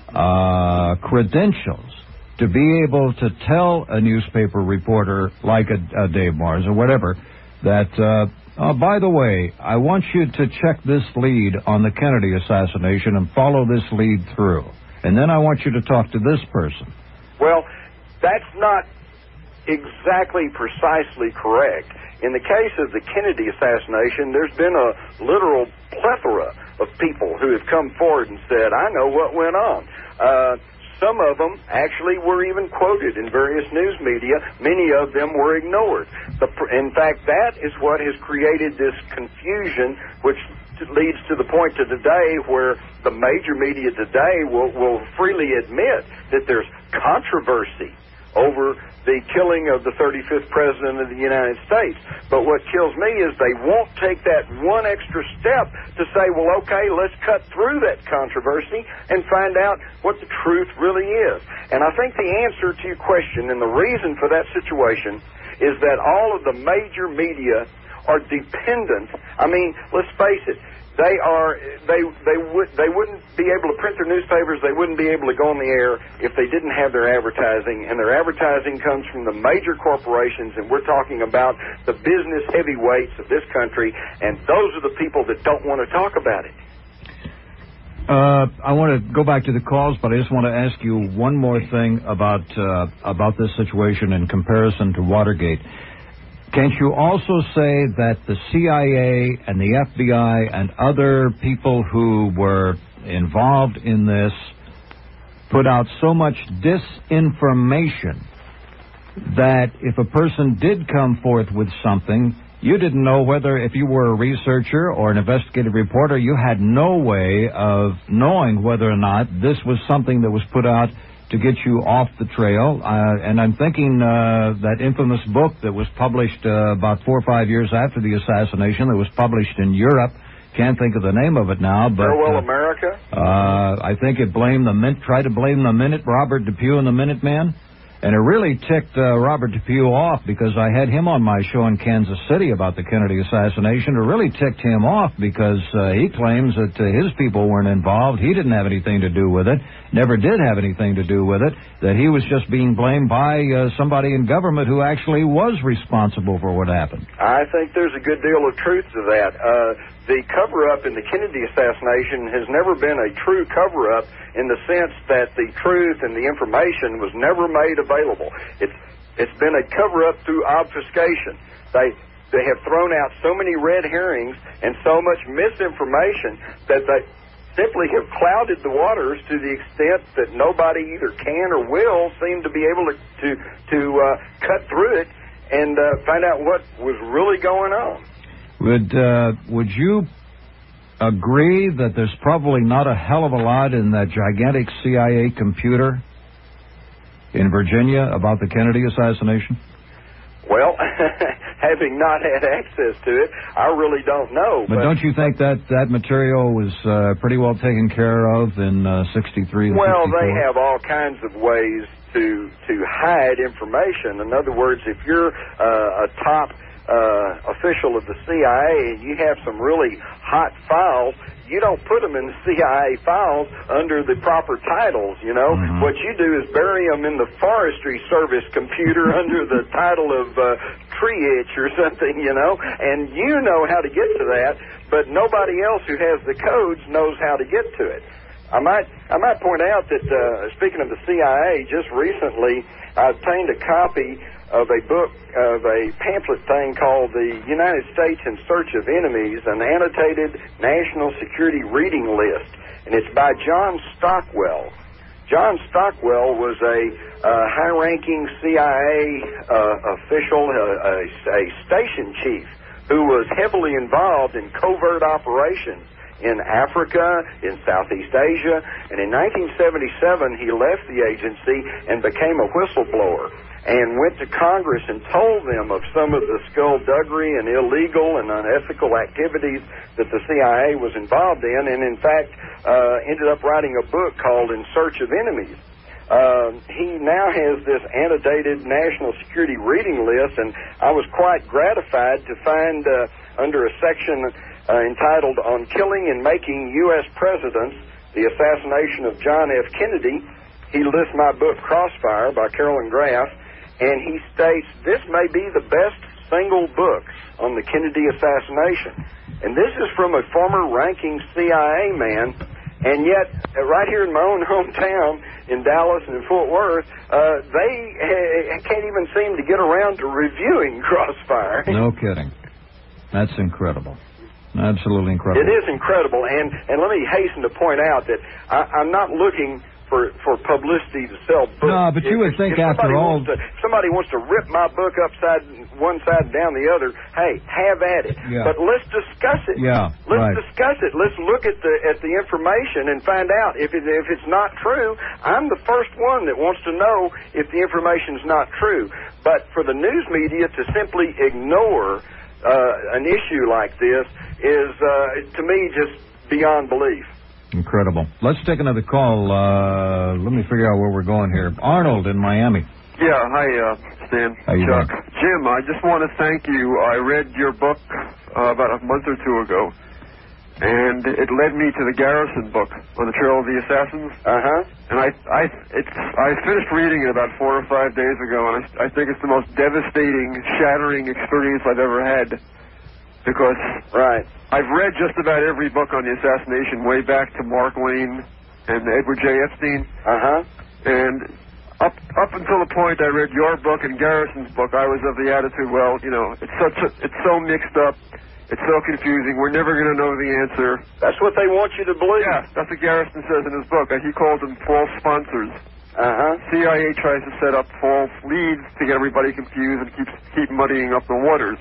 uh, credentials to be able to tell a newspaper reporter like a, a Dave Mars or whatever that, uh, uh, by the way, I want you to check this lead on the Kennedy assassination and follow this lead through. And then I want you to talk to this person. Well, that's not exactly precisely correct. In the case of the Kennedy assassination, there's been a literal plethora of people who have come forward and said, I know what went on. Uh, some of them actually were even quoted in various news media. Many of them were ignored. The, in fact, that is what has created this confusion, which to, leads to the point to today where the major media today will, will freely admit that there's controversy over the killing of the thirty-fifth president of the United States. But what kills me is they won't take that one extra step to say, well, okay, let's cut through that controversy and find out what the truth really is. And I think the answer to your question and the reason for that situation is that all of the major media are dependent. I mean, let's face it, They are. They they would they wouldn't be able to print their newspapers. They wouldn't be able to go on the air if they didn't have their advertising. And their advertising comes from the major corporations. And we're talking about the business heavyweights of this country. And those are the people that don't want to talk about it. Uh, I want to go back to the calls, but I just want to ask you one more thing about uh, about this situation in comparison to Watergate. Can't you also say that the C I A and the F B I and other people who were involved in this put out so much disinformation that if a person did come forth with something, you didn't know whether, if you were a researcher or an investigative reporter, you had no way of knowing whether or not this was something that was put out to get you off the trail. Uh, and I'm thinking uh, that infamous book that was published uh, about four or five years after the assassination, that was published in Europe. Can't think of the name of it now, but Farewell uh, America. Uh, I think it blamed the min- tried to blame the minute Robert Depew and the Minutemen. And it really ticked uh, Robert Depew off because I had him on my show in Kansas City about the Kennedy assassination. It really ticked him off because uh, he claims that uh, his people weren't involved. He didn't have anything to do with it, never did have anything to do with it, that he was just being blamed by uh, somebody in government who actually was responsible for what happened. I think there's a good deal of truth to that. Uh, the cover-up in the Kennedy assassination has never been a true cover-up in the sense that the truth and the information was never made available. It's it's been a cover-up through obfuscation. They they have thrown out so many red herrings and so much misinformation that they simply have clouded the waters to the extent that nobody either can or will seem to be able to to, to uh, cut through it and uh, find out what was really going on. Would uh, would you agree that there's probably not a hell of a lot in that gigantic C I A computer in Virginia about the Kennedy assassination? Well, having not had access to it, I really don't know. But, but don't you think that that material was uh, pretty well taken care of in uh, sixty-three and Well, sixty-four? They have all kinds of ways to to hide information. In other words, if you're uh, a top Uh, official of the C I A and you have some really hot files, you don't put them in the C I A files under the proper titles, you know. Mm-hmm. What you do is bury them in the Forestry Service computer under the title of uh, tree itch or something, you know, and you know how to get to that, but nobody else who has the codes knows how to get to it. I might I might point out that, uh, speaking of the C I A, just recently I obtained a copy of a book, of a pamphlet thing called The United States in Search of Enemies, an annotated national security reading list. And it's by John Stockwell. John Stockwell was a uh, high-ranking C I A uh, official, a, a, a station chief, who was heavily involved in covert operations in Africa, in Southeast Asia. And in nineteen seventy-seven, he left the agency and became a whistleblower, and went to Congress and told them of some of the skullduggery and illegal and unethical activities that the C I A was involved in, and in fact uh, ended up writing a book called In Search of Enemies. Uh, he now has this annotated national security reading list, and I was quite gratified to find uh, under a section uh, entitled On Killing and Making U S Presidents, the Assassination of John F. Kennedy, he lists my book Crossfire by Carolyn Graff, and he states, this may be the best single book on the Kennedy assassination. And this is from a former ranking C I A man, and yet, uh, right here in my own hometown, in Dallas and in Fort Worth, uh, they uh, can't even seem to get around to reviewing Crossfire. No kidding. That's incredible. Absolutely incredible. It is incredible, and, and let me hasten to point out that I, I'm not looking for, for publicity to sell books. No, but you would if, think if after all... To, if somebody wants to rip my book upside one side and down the other, hey, have at it. Yeah. But let's discuss it. Yeah, Let's right. discuss it. Let's look at the at the information and find out if it, if it's not true. I'm the first one that wants to know if the information's not true. But for the news media to simply ignore uh, an issue like this is, uh, to me, just beyond belief. Incredible. Let's take another call. Uh, let me figure out where we're going here. Arnold in Miami. Yeah, hi, uh, Stan. How you Chuck. doing? Jim, I just want to thank you. I read your book uh, about a month or two ago, and it led me to the Garrison book on the Trail of the Assassins. Uh-huh. And I, I, it's, I finished reading it about four or five days ago, and I, I think it's the most devastating, shattering experience I've ever had. Because right. I've read just about every book on the assassination, way back to Mark Lane and Edward J. Epstein. Uh-huh. And up up until the point I read your book and Garrison's book, I was of the attitude, well, you know, it's such a, it's so mixed up, it's so confusing, we're never going to know the answer. That's what they want you to believe. Yeah, that's what Garrison says in his book. He calls them false sponsors. Uh-huh. C I A tries to set up false leads to get everybody confused and keeps keep muddying up the waters.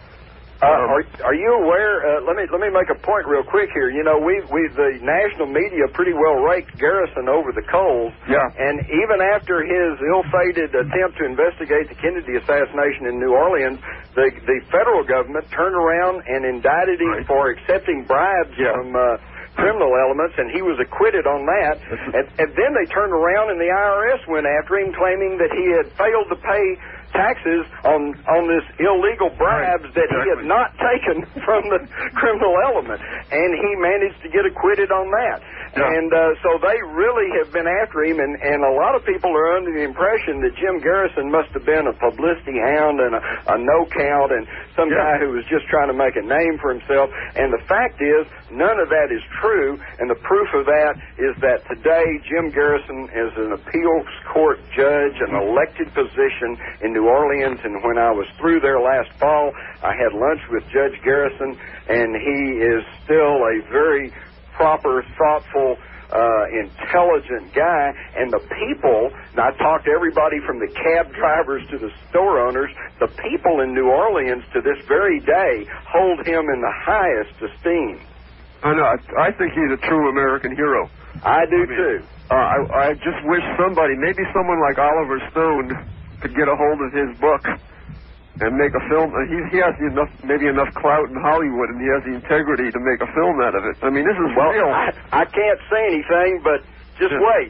Uh, are are you aware? Uh, let me let me make a point real quick here. You know, we we the national media pretty well raked Garrison over the coals. Yeah. And even after his ill-fated attempt to investigate the Kennedy assassination in New Orleans, the the federal government turned around and indicted him right. for accepting bribes yeah. from uh, criminal elements, and he was acquitted on that. And, and then they turned around and the I R S went after him, claiming that he had failed to pay taxes on on this illegal bribes right. that exactly. he had not taken from the criminal element, and he managed to get acquitted on that. Yeah. And uh, so they really have been after him, and, and a lot of people are under the impression that Jim Garrison must have been a publicity hound and a, a no-count and some yeah. guy who was just trying to make a name for himself. And the fact is, none of that is true, and the proof of that is that today Jim Garrison is an appeals court judge, an elected position in New Orleans, and when I was through there last fall, I had lunch with Judge Garrison, and he is still a very proper, thoughtful, uh, intelligent guy, and the people, and I talked to everybody from the cab drivers to the store owners, the people in New Orleans to this very day hold him in the highest esteem. I know. I, I think he's a true American hero. I do, I mean, too. Uh, I, I just wish somebody, maybe someone like Oliver Stone, could get a hold of his book and make a film. Uh, he, he has enough, maybe enough clout in Hollywood, and he has the integrity to make a film out of it. I mean, this is well, real. I, I can't say anything, but just yeah. wait.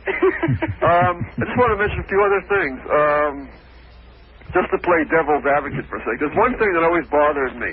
um, I just want to mention a few other things. Um, just to play devil's advocate for a second. There's one thing that always bothers me.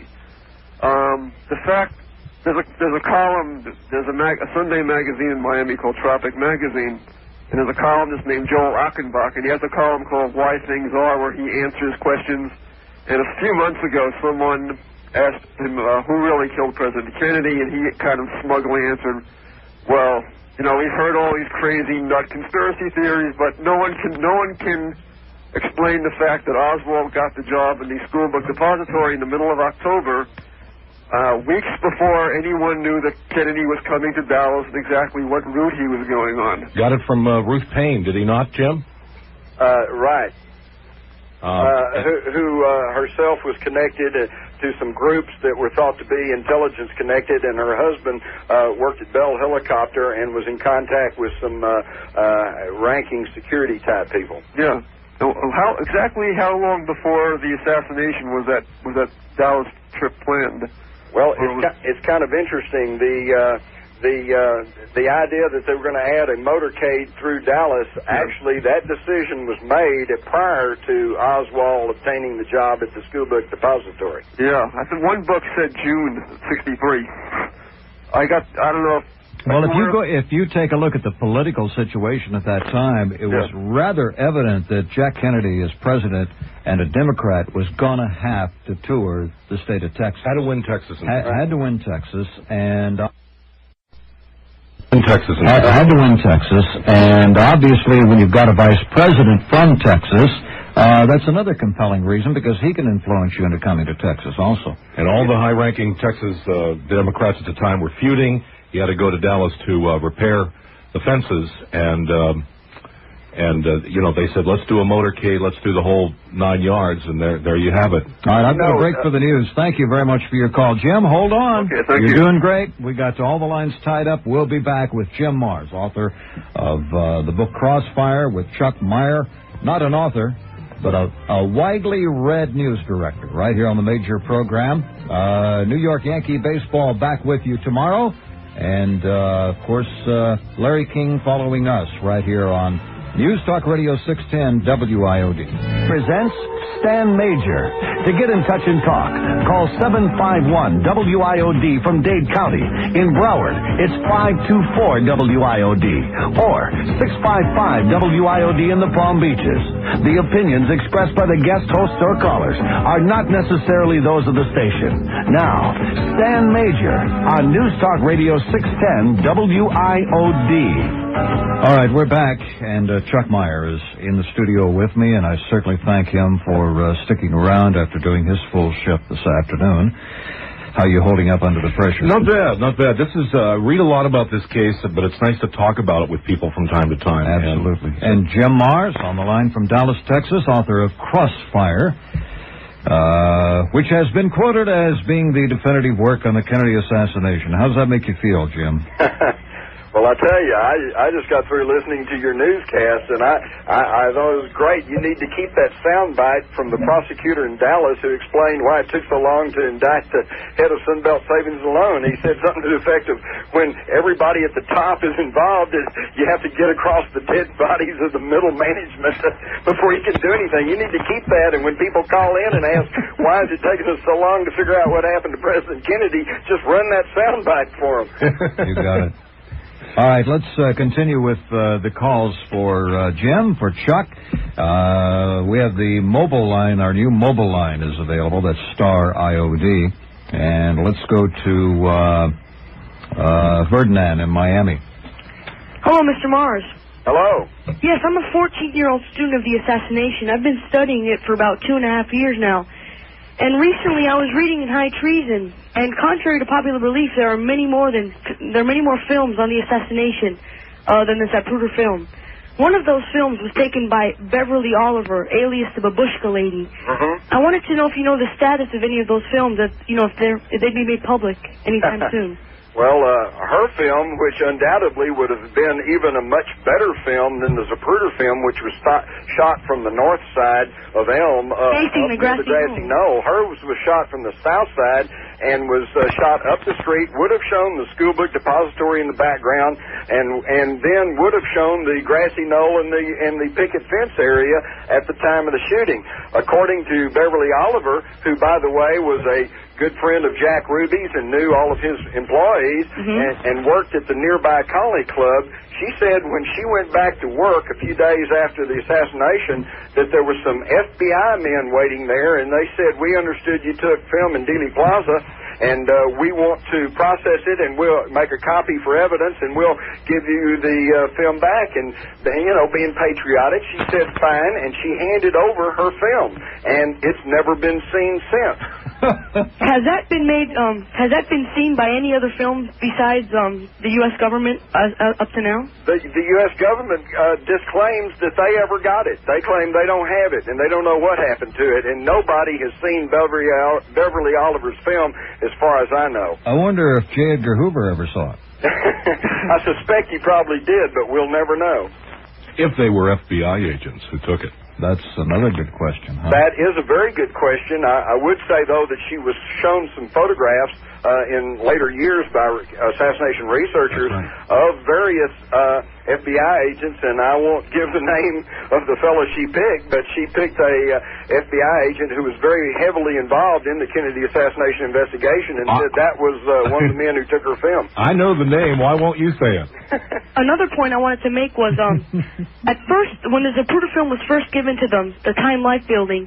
Um, the fact there's a there's a column there's a, mag, a Sunday magazine in Miami called Tropic Magazine, and there's a columnist named Joel Achenbach, and he has a column called Why Things Are, where he answers questions. And a few months ago, someone asked him uh, who really killed President Kennedy, and he kind of smugly answered, "Well, you know, we've heard all these crazy nut conspiracy theories, but no one can no one can explain the fact that Oswald got the job in the school book depository in the middle of October, uh, weeks before anyone knew that Kennedy was coming to Dallas and exactly what route he was going on." Got it from uh, Ruth Payne, did he not, Jim? Uh, right. Uh, Uh, who, who uh, herself was connected uh, to some groups that were thought to be intelligence connected, and her husband uh, worked at Bell Helicopter and was in contact with some uh, uh, ranking security type people. Yeah. So how exactly how long before the assassination was that was that Dallas trip planned? Well, it's ki- it's kind of interesting. The uh, the uh, the idea that they were going to add a motorcade through Dallas, actually that decision was made prior to Oswald obtaining the job at the school book depository. Yeah, I think one book said June sixty-three. I got I don't know if Well, if you go, if you take a look at the political situation at that time, it was yeah. rather evident that Jack Kennedy, as president and a Democrat, was going to have to tour the state of Texas. Had to win Texas. Had, had to win Texas, and uh, in Texas. had, had to win Texas, and obviously, when you've got a vice president from Texas, uh, that's another compelling reason, because he can influence you into coming to Texas also. And all the high-ranking Texas uh, Democrats at the time were feuding. He had to go to Dallas to uh, repair the fences, and um, And, uh, you know, they said, let's do a motorcade, let's do the whole nine yards, and there there you have it. All right, I'm going to break for the news. Thank you very much for your call. Jim, hold on. Okay, thank You're you. doing great. We got all the lines tied up. We'll be back with Jim Mars, author of uh, the book Crossfire, with Chuck Meyer, not an author, but a, a widely read news director, right here on the major program. Uh, New York Yankee baseball back with you tomorrow. And, uh, of course, uh, Larry King following us right here on News Talk Radio six ten W I O D. Presents Stan Major. To get in touch and talk, call seven five one W I O D from Dade County. In Broward, it's five two four W I O D. Or six five five W I O D in the Palm Beaches. The opinions expressed by the guest hosts or callers are not necessarily those of the station. Now, Stan Major on News Talk Radio six ten W I O D. All right, we're back, and uh, Chuck Meyer is in the studio with me, and I certainly thank him for uh, sticking around after doing his full shift this afternoon. How are you holding up under the pressure? Not bad, not bad. This is, uh, read a lot about this case, but it's nice to talk about it with people from time to time. Absolutely. And, and Jim Mars on the line from Dallas, Texas, author of Crossfire, uh, which has been quoted as being the definitive work on the Kennedy assassination. How does that make you feel, Jim? Well, I tell you, I I just got through listening to your newscast, and I, I, I thought it was great. You need to keep that soundbite from the prosecutor in Dallas who explained why it took so long to indict the head of Sunbelt Savings and Loan. He said something to the effect of, when everybody at the top is involved, is you have to get across the dead bodies of the middle management before you can do anything. You need to keep that, and when people call in and ask, why is it taking us so long to figure out what happened to President Kennedy, just run that soundbite for them. You got it. All right, let's uh, continue with uh, the calls for uh, Jim, for Chuck. Uh, we have the mobile line. Our new mobile line is available. That's Star I O D. And let's go to uh, uh, Ferdinand in Miami. Hello, Mister Mars. Hello. Yes, I'm a fourteen-year-old student of the assassination. I've been studying it for about two and a half years now. And recently I was reading in High Treason, and contrary to popular belief, there are many more than there are many more films on the assassination uh, than the Zapruder film. One of those films was taken by Beverly Oliver, alias the Babushka Lady. Mm-hmm. I wanted to know if you know the status of any of those films, that you know if they're if they'd be made public anytime soon. Well, uh, her film, which undoubtedly would have been even a much better film than the Zapruder film, which was st- shot from the north side of Elm, uh, Facing the grassy grassy knoll. Hers was shot from the south side and was uh, shot up the street, would have shown the school book depository in the background, and and then would have shown the grassy knoll and the and the picket fence area at the time of the shooting. According to Beverly Oliver, who, by the way, was a good friend of Jack Ruby's and knew all of his employees, mm-hmm. and, and worked at the nearby Colony Club, she said when she went back to work a few days after the assassination that there were some F B I men waiting there, and they said, we understood you took film in Dealey Plaza, and uh, we want to process it, and we'll make a copy for evidence, and we'll give you the uh, film back. And, you know, being patriotic, she said fine, and she handed over her film, and it's never been seen since. Has that been made? Um, has that been seen by any other film besides um, the U S government uh, uh, up to now? The, the U S government uh, disclaims that they ever got it. They claim they don't have it, and they don't know what happened to it. And nobody has seen Beverly, Beverly Oliver's film, as far as I know. I wonder if J. Edgar Hoover ever saw it. I suspect he probably did, but we'll never know. If they were F B I agents who took it. That's another good question, huh? That is a very good question. I, I would say, though, that she was shown some photographs uh, in later years by assassination researchers right. of various uh, F B I agents, and I won't give the name of the fellow she picked, but she picked a uh, F B I agent who was very heavily involved in the Kennedy assassination investigation, and uh, said that was uh, one of the men who took her film. I know the name. Why won't you say it? Another point I wanted to make was, um, at first, when the Zapruder film was first given to them, the Time Life building,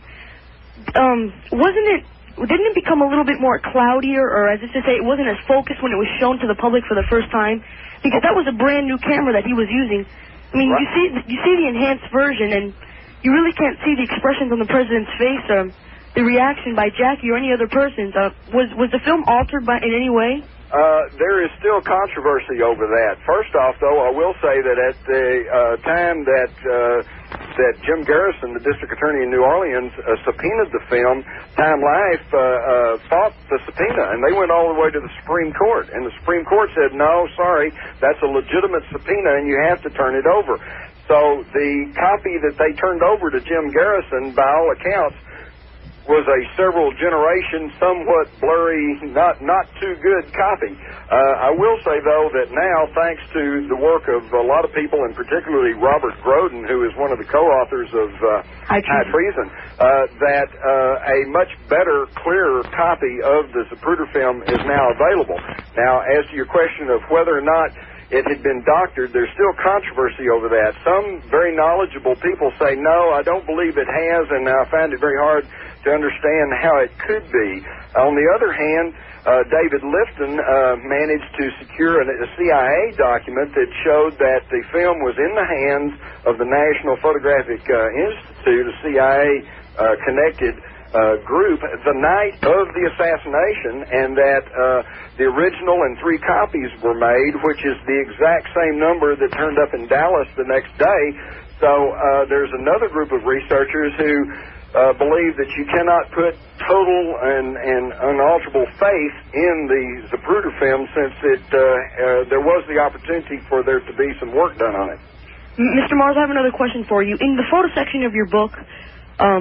um, wasn't it, didn't it become a little bit more cloudier, or as if to say, it wasn't as focused when it was shown to the public for the first time? Because that was a brand new camera that he was using. I mean, right. you see you see the enhanced version, and you really can't see the expressions on the president's face, or the reaction by Jackie or any other persons. Uh, was was the film altered by in any way? Uh, there is still controversy over that. First off, though, I will say that at the uh, time that uh, that Jim Garrison, the district attorney in New Orleans, uh, subpoenaed the film, Time Life uh, uh, fought the subpoena, and they went all the way to the Supreme Court. And the Supreme Court said, no, sorry, that's a legitimate subpoena, and you have to turn it over. So the copy that they turned over to Jim Garrison, by all accounts, was a several generation, somewhat blurry, not not too good copy. Uh, I will say, though, that now, thanks to the work of a lot of people, and particularly Robert Groden, who is one of the co-authors of uh, High Treason, uh, that uh, a much better, clearer copy of the Zapruder film is now available. Now, as to your question of whether or not it had been doctored, there's still controversy over that. Some very knowledgeable people say, no, I don't believe it has, and I find it very hard to understand how it could be. On the other hand, uh, David Lifton uh, managed to secure an, a C I A document that showed that the film was in the hands of the National Photographic uh, Institute, a C I A-connected uh, Uh, group the night of the assassination, and that uh, the original and three copies were made, which is the exact same number that turned up in Dallas the next day. So uh, there's another group of researchers who uh, believe that you cannot put total and, and unalterable faith in the Zapruder film, since it uh, uh, there was the opportunity for there to be some work done on it. Mister Mars, I have another question for you. In the photo section of your book, um,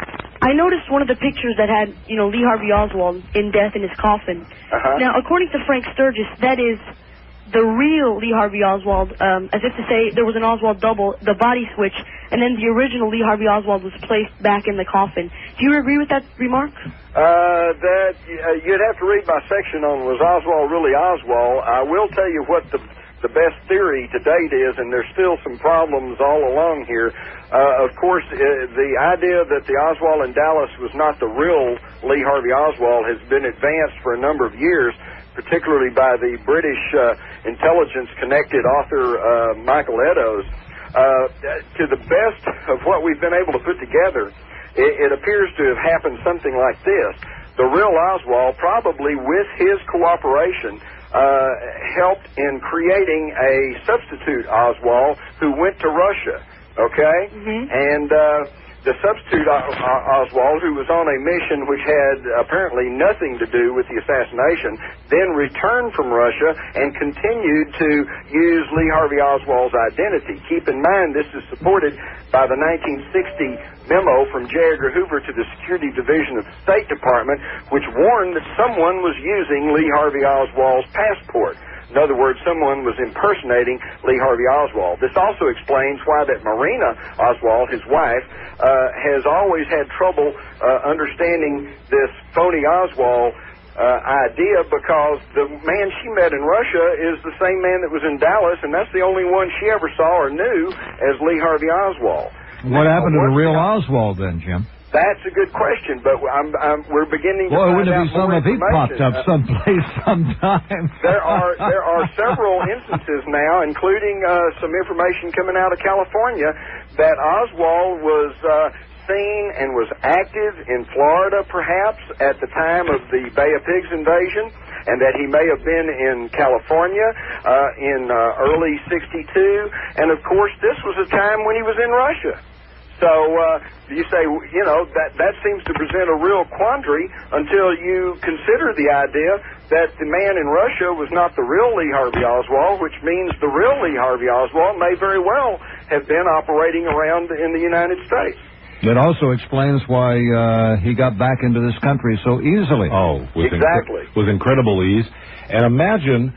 I noticed one of the pictures that had, you know, Lee Harvey Oswald in death in his coffin. Uh-huh. Now, according to Frank Sturgis, that is the real Lee Harvey Oswald, um, as if to say there was an Oswald double, the body switch, and then the original Lee Harvey Oswald was placed back in the coffin. Do you agree with that remark? Uh, that uh, you'd have to read my section on was Oswald really Oswald. I will tell you what the the best theory to date is, and there's still some problems all along here. Uh, of course, uh, the idea that the Oswald in Dallas was not the real Lee Harvey Oswald has been advanced for a number of years, particularly by the British uh, intelligence-connected author uh, Michael Eddowes. Uh, to the best of what we've been able to put together, it, it appears to have happened something like this. The real Oswald, probably with his cooperation, Uh, helped in creating a substitute Oswald who went to Russia, okay? Mm-hmm. And uh, the substitute Oswald, who was on a mission which had apparently nothing to do with the assassination, then returned from Russia and continued to use Lee Harvey Oswald's identity. Keep in mind, this is supported by the nineteen sixty memo from J. Edgar Hoover to the Security Division of the State Department, which warned that someone was using Lee Harvey Oswald's passport. In other words, someone was impersonating Lee Harvey Oswald. This also explains why that Marina Oswald, his wife, uh, has always had trouble uh, understanding this phony Oswald uh, idea, because the man she met in Russia is the same man that was in Dallas, and that's the only one she ever saw or knew as Lee Harvey Oswald. What happened to the real Oswald then, Jim? That's a good question, but I'm, I'm, we're beginning to well, find wouldn't out it be some more if he popped up uh, someplace sometime? there are there are several instances now, including uh, some information coming out of California, that Oswald was uh, seen and was active in Florida, perhaps, at the time of the Bay of Pigs invasion, and that he may have been in California uh, in uh, early sixty-two. And, of course, this was a time when he was in Russia. So uh, you say, you know, that, that seems to present a real quandary until you consider the idea that the man in Russia was not the real Lee Harvey Oswald, which means the real Lee Harvey Oswald may very well have been operating around in the United States. It also explains why uh, he got back into this country so easily. Oh, with exactly. Inc- with incredible ease. And imagine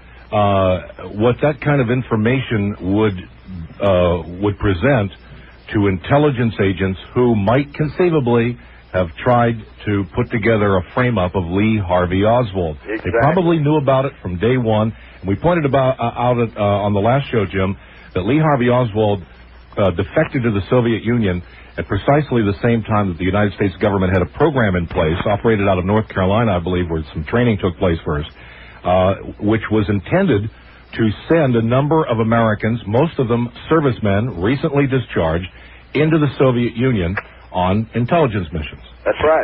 uh, what that kind of information would uh, would present to intelligence agents who might conceivably have tried to put together a frame-up of Lee Harvey Oswald. Exactly. They probably knew about it from day one. And we pointed about uh, out at, uh, on the last show, Jim, that Lee Harvey Oswald uh, defected to the Soviet Union at precisely the same time that the United States government had a program in place, operated out of North Carolina, I believe, where some training took place first, uh, which was intended to send a number of Americans, most of them servicemen, recently discharged, into the Soviet Union on intelligence missions. That's right.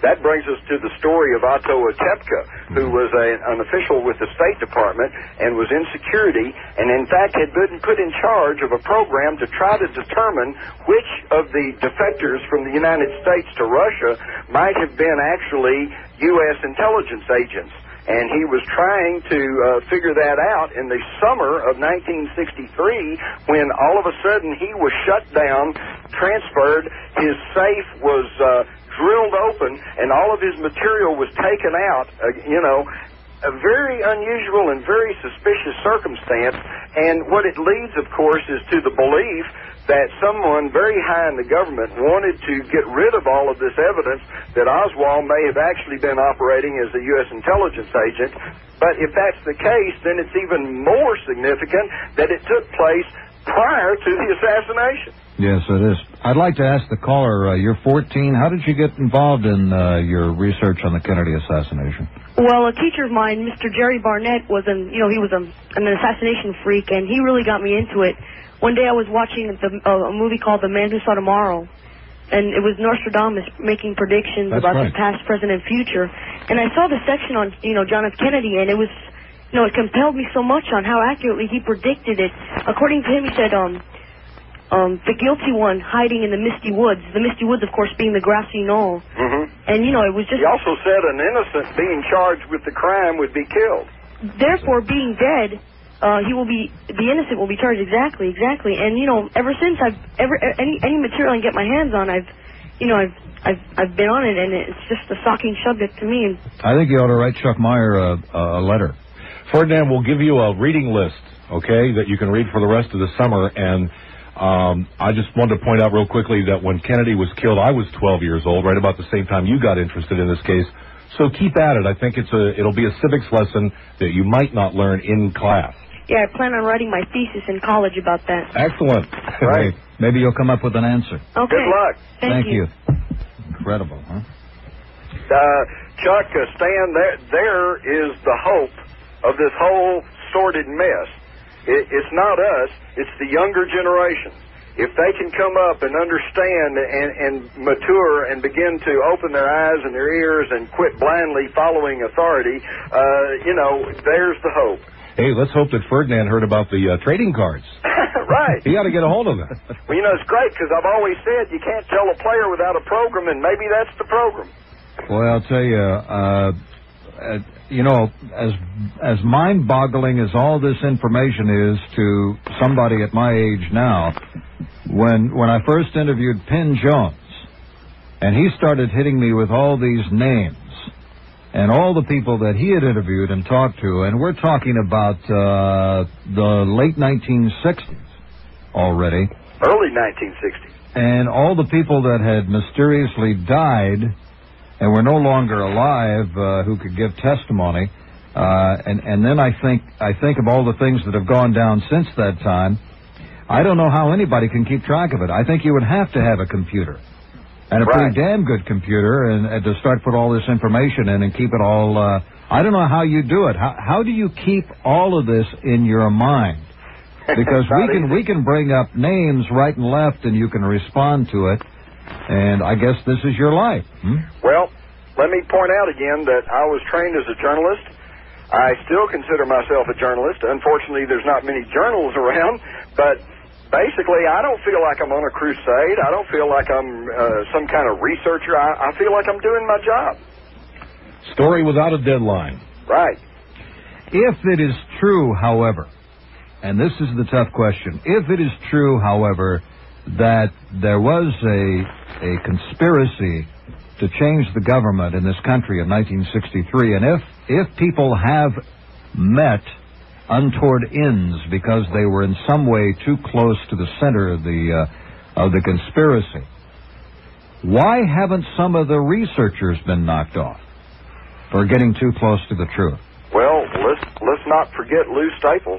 that brings us to the story of Otto Otepka, who was a, an official with the State Department and was in security, and in fact had been put in charge of a program to try to determine which of the defectors from the United States to Russia might have been actually U S intelligence agents. And he was trying to uh, figure that out in the summer of nineteen sixty-three when all of a sudden he was shut down, transferred, his safe was uh, drilled open, and all of his material was taken out, uh, you know, a very unusual and very suspicious circumstance. And what it leads, of course, is to the belief that someone very high in the government wanted to get rid of all of this evidence that Oswald may have actually been operating as a U S intelligence agent. But if that's the case, then it's even more significant that it took place prior to the assassination. Yes, it is. I'd like to ask the caller, uh, you're fourteen. How did you get involved in uh, your research on the Kennedy assassination? Well, a teacher of mine, Mister Jerry Barnett, was an, you know, he was a, an assassination freak, and he really got me into it. One day I was watching the, uh, a movie called The Man Who Saw Tomorrow, and it was Nostradamus making predictions That's about right. the past, present, and future. And I saw the section on, you know, John F. Kennedy, and it was, you know, it compelled me so much on how accurately he predicted it. According to him, he said, um, um, the guilty one hiding in the misty woods. The misty woods, of course, being the grassy knoll. Mm-hmm. And, you know, it was just... He also said an innocent being charged with the crime would be killed. Therefore, being dead... Uh, he will be, the innocent will be charged. Exactly, exactly. And, you know, ever since I've, ever, any, any material I can get my hands on, I've, you know, I've, I've, I've been on it, and it's just a shocking subject to me. I think you ought to write Chuck Meyer a, a letter. Ferdinand, we'll give you a reading list, okay, that you can read for the rest of the summer. And um, I just wanted to point out real quickly that when Kennedy was killed, I was twelve years old, right about the same time you got interested in this case. So keep at it. I think it's a, it'll be a civics lesson that you might not learn in class. Yeah, I plan on writing my thesis in college about that. Excellent. Right. Maybe you'll come up with an answer. Okay. Good luck. Thank, Thank you. Incredible, huh? Uh, Chuck, uh, Stan, there, there is the hope of this whole sordid mess. It, it's not us, it's the younger generation. If they can come up and understand and, and mature and begin to open their eyes and their ears and quit blindly following authority, uh, you know, there's the hope. Hey, let's hope that Ferdinand heard about the uh, trading cards. Right. He ought to get a hold of them. Well, you know, it's great because I've always said you can't tell a player without a program, and maybe that's the program. Boy, I'll tell you, uh, uh, you know, as as mind-boggling as all this information is to somebody at my age now, when when I first interviewed Penn Jones, and he started hitting me with all these names, and all the people that he had interviewed and talked to, and we're talking about uh, the late nineteen sixties already. Early nineteen sixties. And all the people that had mysteriously died and were no longer alive uh, who could give testimony. Uh, and, and then I think, I think of all the things that have gone down since that time. I don't know how anybody can keep track of it. I think you would have to have a computer. And a Right. pretty damn good computer, and, and to start put all this information in and keep it all. Uh, I don't know how you do it. How, how do you keep all of this in your mind? Because we can we can bring up names right and left, and you can respond to it. And I guess this is your life. Hmm? Well, let me point out again that I was trained as a journalist. I still consider myself a journalist. Unfortunately, there's not many journals around, but. Basically, I don't feel like I'm on a crusade. I don't feel like I'm uh, some kind of researcher. I, I feel like I'm doing my job. Story without a deadline. Right. If it is true, however, and this is the tough question, if it is true, however, that there was a a conspiracy to change the government in this country in nineteen sixty-three, and if if people have met untoward ends because they were in some way too close to the center of the uh, of the conspiracy, why haven't some of the researchers been knocked off for getting too close to the truth? Well, let's let's not forget Lou Staple.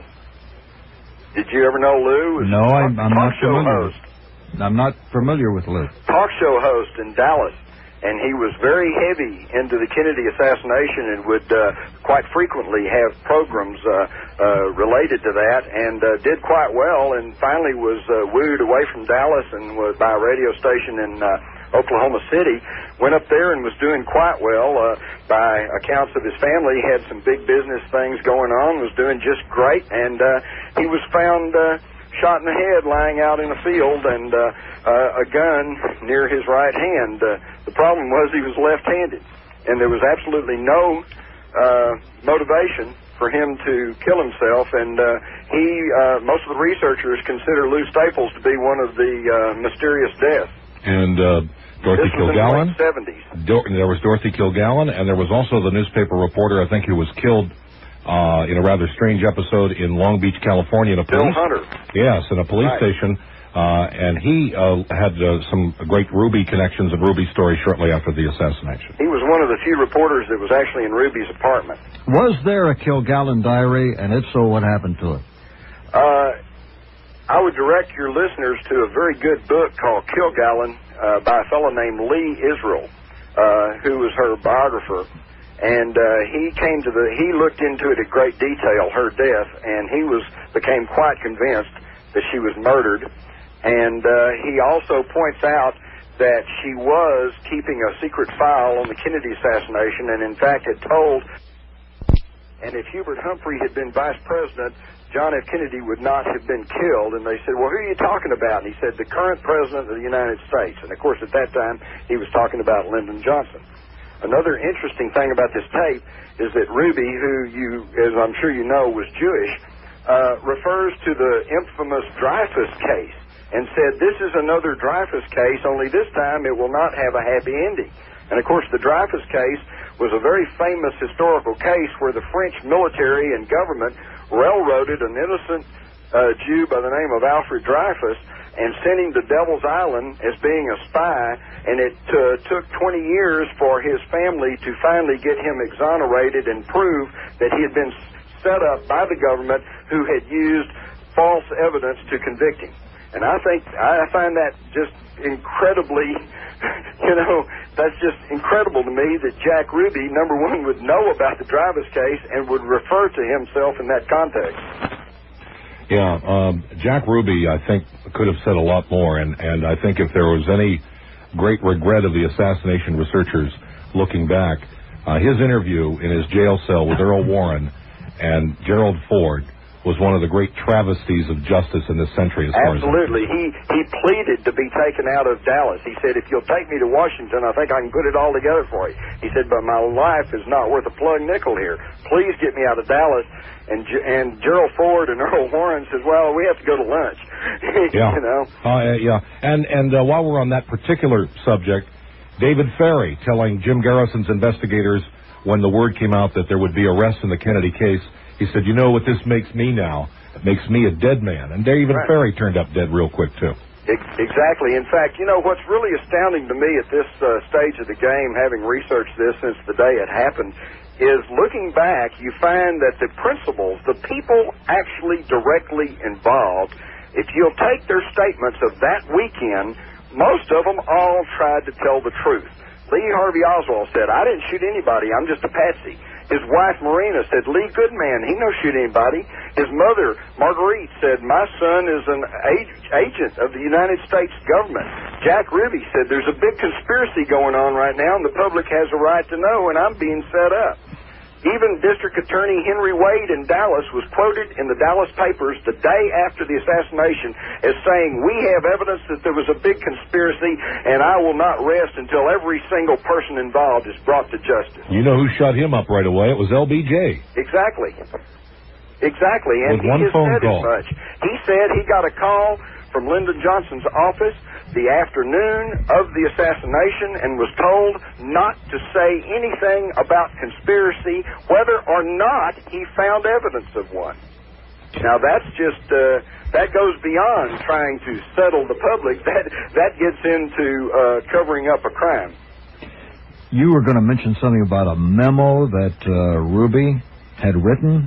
Did you ever know Lou? No, I'm, I'm not talk show familiar. host. I'm not familiar with Lou. Talk show host in Dallas. And he was very heavy into the Kennedy assassination and would uh, quite frequently have programs uh, uh, related to that, and uh, did quite well, and finally was uh, wooed away from Dallas and was by a radio station in uh, Oklahoma City, went up there and was doing quite well. Uh, by accounts of his family, he had some big business things going on, was doing just great, and uh, he was found uh, shot in the head lying out in a field, and uh, uh, a gun near his right hand. Uh, the problem was he was left-handed, and there was absolutely no uh, motivation for him to kill himself, and uh, he, uh, most of the researchers consider Lou Staples to be one of the uh, mysterious deaths. And uh, Dorothy this was Kilgallen? in the late seventies. Do- there was Dorothy Kilgallen, and there was also the newspaper reporter, I think, who was killed uh, in a rather strange episode in Long Beach, California. In a Bill police, Hunter. Yes, in a police Right. station. Uh, and he uh, had uh, some great Ruby connections and Ruby stories shortly after the assassination. He was one of the few reporters that was actually in Ruby's apartment. Was there a Kilgallen diary, and if so, what happened to it? Uh, I would direct your listeners to a very good book called Kilgallen uh, by a fellow named Lee Israel, uh, who was her biographer. And uh, he came to the, he looked into it in great detail, her death, and he was became quite convinced that she was murdered. And uh, he also points out that she was keeping a secret file on the Kennedy assassination, and in fact had told, and if Hubert Humphrey had been vice president, John F. Kennedy would not have been killed. And they said, well, who are you talking about? And he said, the current president of the United States. And of course, at that time, he was talking about Lyndon Johnson. Another interesting thing about this tape is that Ruby, who you, as I'm sure you know, was Jewish, uh, refers to the infamous Dreyfus case and said, this is another Dreyfus case, only this time it will not have a happy ending. And of course, the Dreyfus case was a very famous historical case where the French military and government railroaded an innocent uh, Jew by the name of Alfred Dreyfus and sent him to Devil's Island as being a spy, and it uh, took twenty years for his family to finally get him exonerated and prove that he had been set up by the government who had used false evidence to convict him. And I think, I find that just incredibly, you know, that's just incredible to me that Jack Ruby, number one, would know about the Dreyfus case and would refer to himself in that context. Yeah, um, Jack Ruby, I think, could have said a lot more, and, and I think if there was any great regret of the assassination researchers looking back, uh, his interview in his jail cell with Earl Warren and Gerald Ford was one of the great travesties of justice in this century. As Absolutely. He he pleaded to be taken out of Dallas. He said, if you'll take me to Washington, I think I can put it all together for you. He said, but my life is not worth a plug nickel here. Please get me out of Dallas. And and Gerald Ford and Earl Warren says, well, we have to go to lunch. Yeah. You know? Uh, yeah. And, and uh, while we're on that particular subject, David Ferry telling Jim Garrison's investigators when the word came out that there would be arrests in the Kennedy case, he said, you know what this makes me now? It makes me a dead man. And David Right. Ferry turned up dead real quick, too. Ex- Exactly. In fact, you know, what's really astounding to me at this uh, stage of the game, having researched this since the day it happened, is looking back, you find that the principals, the people actually directly involved, if you'll take their statements of that weekend, most of them all tried to tell the truth. Lee Harvey Oswald said, I didn't shoot anybody, I'm just a patsy. His wife, Marina, said, Lee Goodman, he no shoot anybody. His mother, Marguerite, said, my son is an ag- agent of the United States government. Jack Ruby said, there's a big conspiracy going on right now, and the public has a right to know, and I'm being set up. Even District Attorney Henry Wade in Dallas was quoted in the Dallas papers the day after the assassination as saying, we have evidence that there was a big conspiracy, and I will not rest until every single person involved is brought to justice. You know who shut him up right away? It was L B J. Exactly. Exactly. And With one he has phone said call. as much. He said he got a call from Lyndon Johnson's office the afternoon of the assassination and was told not to say anything about conspiracy, whether or not he found evidence of one. Now that's just uh, that goes beyond trying to settle the public. That that gets into uh, covering up a crime. You were going to mention something about a memo that uh, Ruby had written.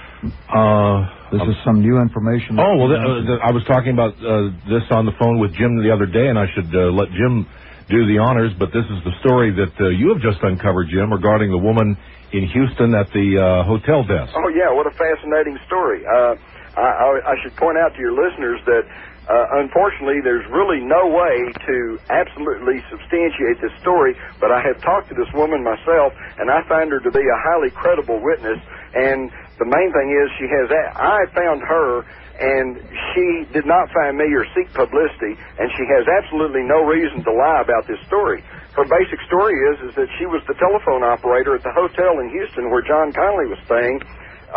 Uh, this is some new information. Oh, well, th- uh, th- I was talking about uh, this on the phone with Jim the other day, and I should uh, let Jim do the honors, but this is the story that uh, you have just uncovered, Jim, regarding the woman in Houston at the uh, hotel desk. Oh, yeah, what a fascinating story. Uh, I, I, I should point out to your listeners that Uh, unfortunately, there's really no way to absolutely substantiate this story, but I have talked to this woman myself, and I find her to be a highly credible witness, and the main thing is she has, a- I found her, and she did not find me or seek publicity, and she has absolutely no reason to lie about this story. Her basic story is, is that she was the telephone operator at the hotel in Houston where John Connally was staying,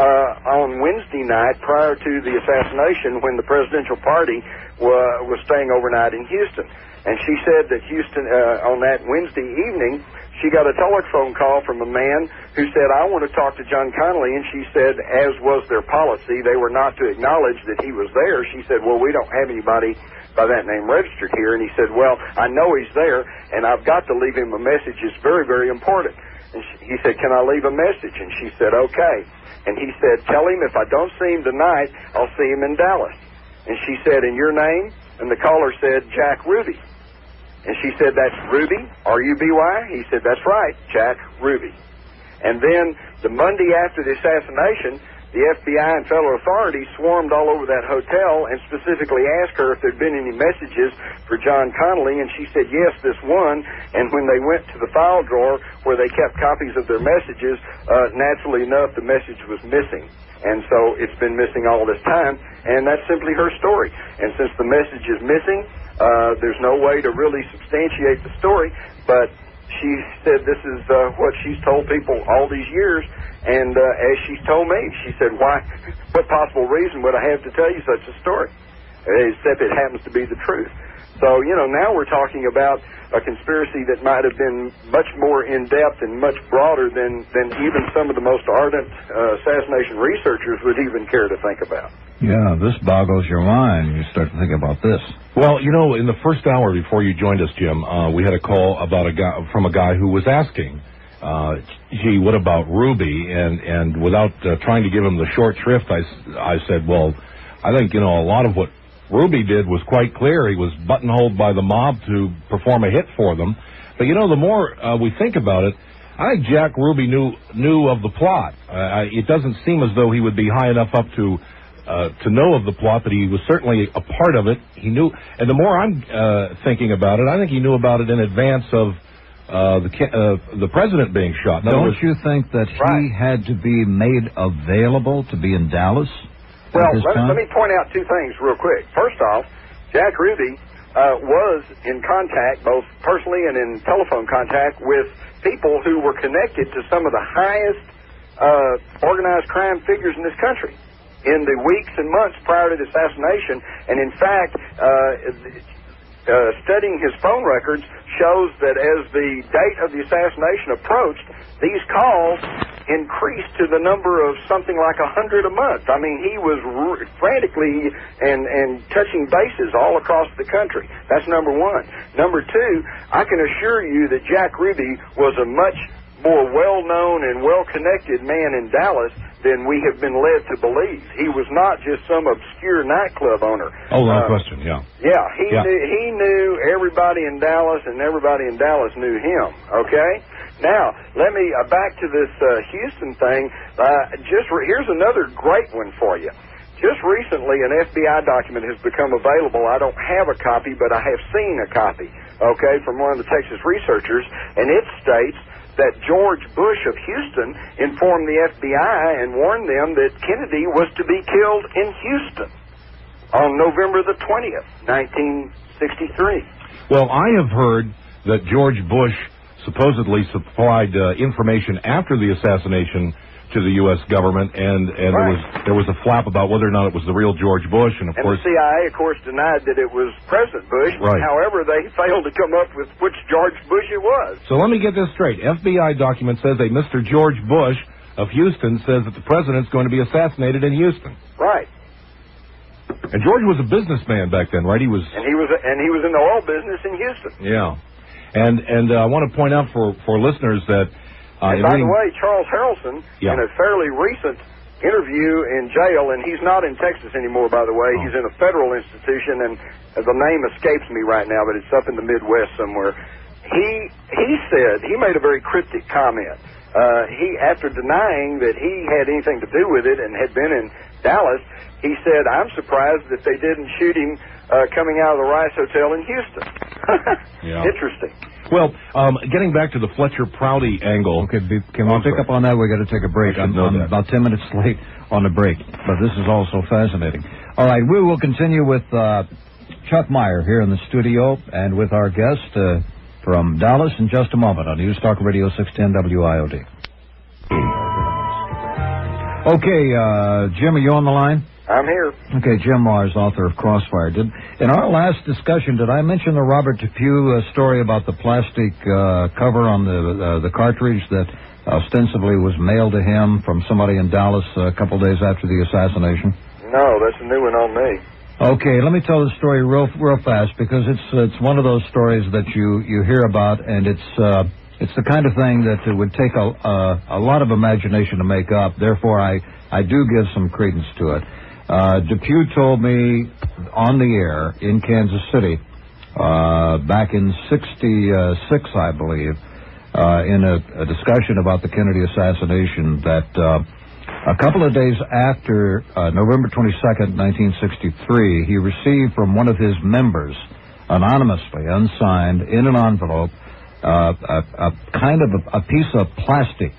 Uh, on Wednesday night prior to the assassination when the presidential party wa- was staying overnight in Houston. And she said that Houston, uh, on that Wednesday evening, she got a telephone call from a man who said, I want to talk to John Connally. And she said, as was their policy, they were not to acknowledge that he was there. She said, well, we don't have anybody by that name registered here. And he said, well, I know he's there, and I've got to leave him a message. It's very, very important. And she, he said, can I leave a message? And she said, okay. And he said, tell him if I don't see him tonight, I'll see him in Dallas. And she said, in your name? And the caller said, Jack Ruby. And she said, that's Ruby, R U B Y? He said, that's right, Jack Ruby. And then the Monday after the assassination, the F B I and federal authorities swarmed all over that hotel and specifically asked her if there'd been any messages for John Connally, and she said, yes, this one. And when they went to the file drawer where they kept copies of their messages, uh, naturally enough, the message was missing. And so it's been missing all this time, and that's simply her story. And since the message is missing, uh, there's no way to really substantiate the story, but she said this is uh, what she's told people all these years, and uh, as she's told me, she said, why, what possible reason would I have to tell you such a story, except it happens to be the truth. So, you know, now we're talking about a conspiracy that might have been much more in-depth and much broader than, than even some of the most ardent uh, assassination researchers would even care to think about. Yeah, this boggles your mind. You start to think about this. Well, you know, in the first hour before you joined us, Jim, uh, we had a call about a guy from a guy who was asking, uh, gee, what about Ruby? And and without uh, trying to give him the short shrift, I, I said, well, I think, you know, a lot of what Ruby did was quite clear. He was buttonholed by the mob to perform a hit for them. But, you know, the more uh, we think about it, I think Jack Ruby knew knew of the plot. Uh, it doesn't seem as though he would be high enough up to uh, to know of the plot, but he was certainly a part of it. He knew, and the more I'm uh, thinking about it, I think he knew about it in advance of uh, the uh, the president being shot. Don't you think that Right. he had to be made available to be in Dallas? Well, at this let, time? let me point out two things real quick. First off, Jack Ruby uh, was in contact, both personally and in telephone contact, with people who were connected to some of the highest uh, organized crime figures in this country in the weeks and months prior to the assassination. And in fact, uh, uh, studying his phone records shows that as the date of the assassination approached, these calls increased to the number of something like a hundred a month. I mean, he was r- frantically and, and touching bases all across the country. That's number one. Number two, I can assure you that Jack Ruby was a much more well-known and well-connected man in Dallas than we have been led to believe. He was not just some obscure nightclub owner. Oh, no Uh, question, yeah. Yeah, he Yeah. knew he knew everybody in Dallas, and everybody in Dallas knew him. Okay, now let me uh, back to this uh, Houston thing. Uh, just re- here's another great one for you. Just recently, an F B I document has become available. I don't have a copy, but I have seen a copy. Okay, from one of the Texas researchers, and it states that George Bush of Houston informed the F B I and warned them that Kennedy was to be killed in Houston on November the twentieth, nineteen sixty-three. Well, I have heard that George Bush supposedly supplied uh, information after the assassination to the U S government, and, and there was there was a flap about whether or not it was the real George Bush, and of And course... the C I A, of course, denied that it was President Bush. Right. However, they failed to come up with which George Bush it was. So let me get this straight. F B I document says a Mister George Bush of Houston says that the president's going to be assassinated in Houston. Right. And George was a businessman back then, right? He was... And he was and he was in the oil business in Houston. Yeah. And and uh, I want to point out for, for listeners that... Uh, and in by reading- the way, Charles Harrelson, Yeah. in a fairly recent interview in jail, and he's not in Texas anymore, by the way. Oh. He's in a federal institution, and the name escapes me right now, but it's up in the Midwest somewhere. He he said, he made a very cryptic comment. Uh, he, after denying that he had anything to do with it and had been in Dallas, he said, I'm surprised that they didn't shoot him uh, coming out of the Rice Hotel in Houston. Yeah. Interesting. Well, um, getting back to the Fletcher Prouty angle. Okay, be, can we pick up on that? We've got to take a break. I'm, I'm about ten minutes late on the break, but this is also fascinating. All right, we will continue with uh, Chuck Meyer here in the studio and with our guest uh, from Dallas in just a moment on News Talk Radio six ten W I O D. Okay, uh, Jim, are you on the line? I'm here. Okay, Jim Mars, author of Crossfire. Did in our last discussion, did I mention the Robert Depew uh, story about the plastic uh, cover on the uh, the cartridge that ostensibly was mailed to him from somebody in Dallas uh, a couple days after the assassination? No, that's a new one on me. Okay, let me tell the story real real fast because it's it's one of those stories that you, you hear about, and it's uh, it's the kind of thing that it would take a, a a lot of imagination to make up. Therefore, I I do give some credence to it. Uh, Depew told me on the air in Kansas City uh, back in sixty-six, I believe, uh, in a, a discussion about the Kennedy assassination that uh, a couple of days after uh, November twenty-second, nineteen sixty-three, he received from one of his members, anonymously, unsigned, in an envelope, uh, a, a kind of a, a piece of plastic.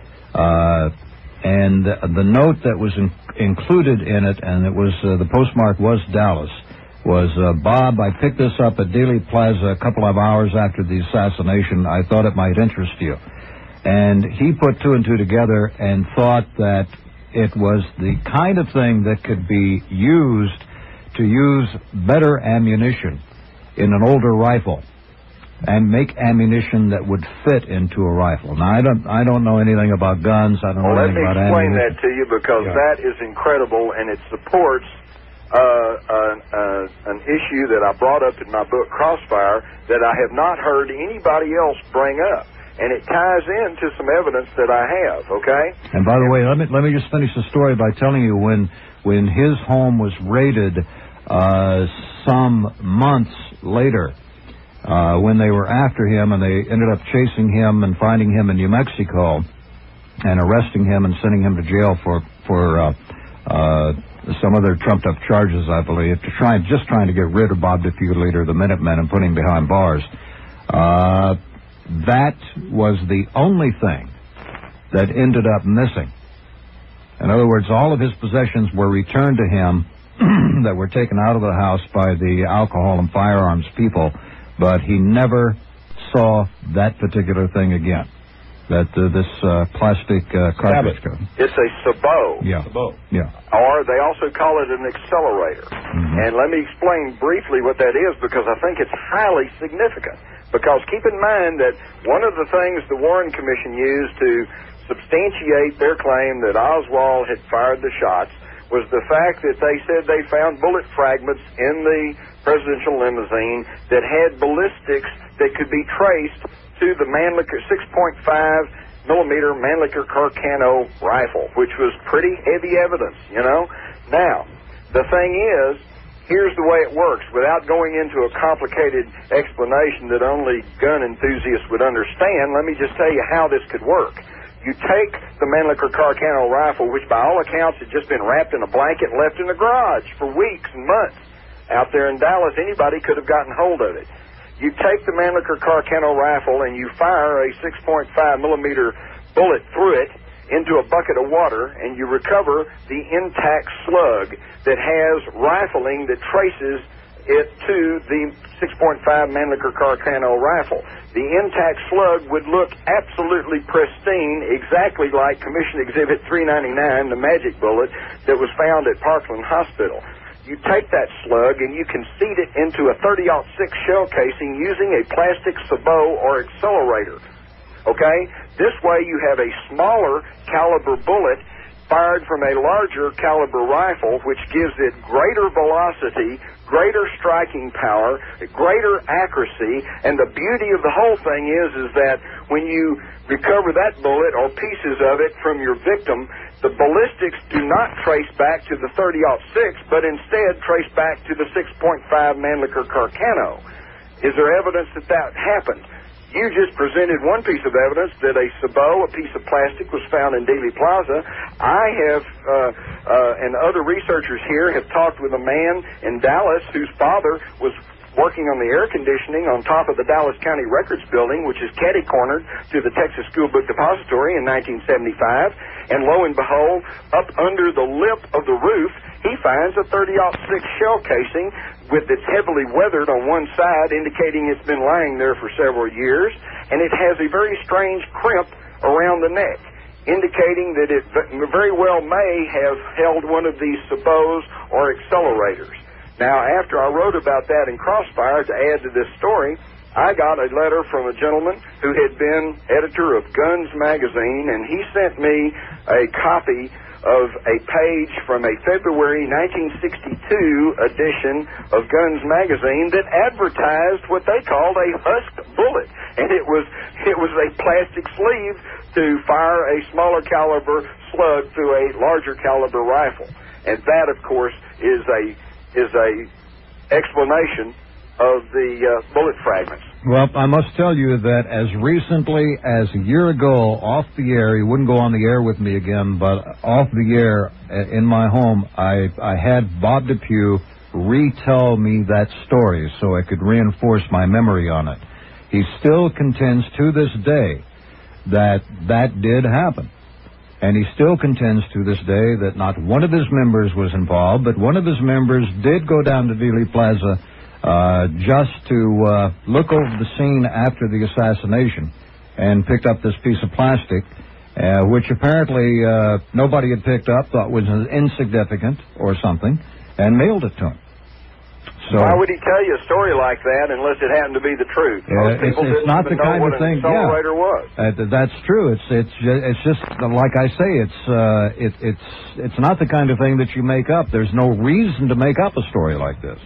Uh, And the note that was in, included in it, and it was uh, the postmark was Dallas, was uh, Bob, I picked this up at Dealey Plaza a couple of hours after the assassination. I thought it might interest you. And he put two and two together and thought that it was the kind of thing that could be used to use better ammunition in an older rifle and make ammunition that would fit into a rifle. Now, I don't I don't know anything about guns. I don't well, know anything about ammunition. Well, let me explain ammunition. that to you because yeah. that is incredible, and it supports uh, uh, uh, an issue that I brought up in my book, Crossfire, that I have not heard anybody else bring up. And it ties into some evidence that I have, okay? And by the way, let me let me just finish the story by telling you when when his home was raided uh, some months later, Uh, when they were after him, and they ended up chasing him and finding him in New Mexico and arresting him and sending him to jail for for uh, uh, some other trumped-up charges, I believe, to try just trying to get rid of Bob Depew, leader of the Minutemen, and put him behind bars. Uh, that was the only thing that ended up missing. In other words, all of his possessions were returned to him that were taken out of the house by the alcohol and firearms people, but he never saw that particular thing again. That uh, this uh, plastic uh, cartridge. It's a sabot. Yeah. Sabot. Yeah. Or they also call it an accelerator. Mm-hmm. And let me explain briefly what that is because I think it's highly significant. Because keep in mind that one of the things the Warren Commission used to substantiate their claim that Oswald had fired the shots was the fact that they said they found bullet fragments in the presidential limousine that had ballistics that could be traced to the Mannlicher six point five millimeter Mannlicher Carcano rifle, which was pretty heavy evidence, you know. Now, the thing is, here's the way it works. Without going into a complicated explanation that only gun enthusiasts would understand, let me just tell you how this could work. You take the Mannlicher Carcano rifle, which by all accounts had just been wrapped in a blanket and left in the garage for weeks and months. Out there in Dallas, anybody could have gotten hold of it. You take the Mannlicher Carcano rifle and you fire a six point five millimeter bullet through it into a bucket of water, and you recover the intact slug that has rifling that traces it to the six point five Mannlicher Carcano rifle. The intact slug would look absolutely pristine, exactly like Commission Exhibit three ninety-nine, the magic bullet that was found at Parkland Hospital. You take that slug and you can seed it into a thirty aught six shell casing using a plastic sabot or accelerator. Okay? This way you have a smaller caliber bullet fired from a larger caliber rifle, which gives it greater velocity, greater striking power, greater accuracy, and the beauty of the whole thing is, is that when you recover that bullet or pieces of it from your victim, the ballistics do not trace back to the thirty aught six, but instead trace back to the six point five Mannlicher Carcano. Is there evidence that that happened? You just presented one piece of evidence that a sabot, a piece of plastic, was found in Dealey Plaza. I have, uh, uh, and other researchers here have talked with a man in Dallas whose father was working on the air conditioning on top of the Dallas County Records Building, which is catty-cornered to the Texas School Book Depository in nineteen seventy-five. And lo and behold, up under the lip of the roof, he finds a thirty aught six shell casing with it's heavily weathered on one side, indicating it's been lying there for several years, and it has a very strange crimp around the neck, indicating that it very well may have held one of these sabots or accelerators. Now, after I wrote about that in Crossfire to add to this story, I got a letter from a gentleman who had been editor of Guns Magazine, and he sent me a copy of a page from a February nineteen sixty-two edition of Guns Magazine that advertised what they called a husk bullet, and it was it was a plastic sleeve to fire a smaller caliber slug through a larger caliber rifle, and that, of course, is a is a explanation of the uh, bullet fragments. Well, I must tell you that as recently as a year ago, off the air, he wouldn't go on the air with me again, but off the air in my home, I, I had Bob Depew retell me that story so I could reinforce my memory on it. He still contends to this day that that did happen. And he still contends to this day that not one of his members was involved, but one of his members did go down to Dealey Plaza uh, just to uh, look over the scene after the assassination and picked up this piece of plastic, uh, which apparently uh, nobody had picked up, thought was insignificant or something, and mailed it to him. So, why would he tell you a story like that unless it happened to be the truth? Uh, Most people it's, it's didn't not even the know kind what of thing. an accelerator yeah, was. Uh, that's true. It's it's ju- it's just like I say. It's uh, it, it's it's not the kind of thing that you make up. There's no reason to make up a story like this.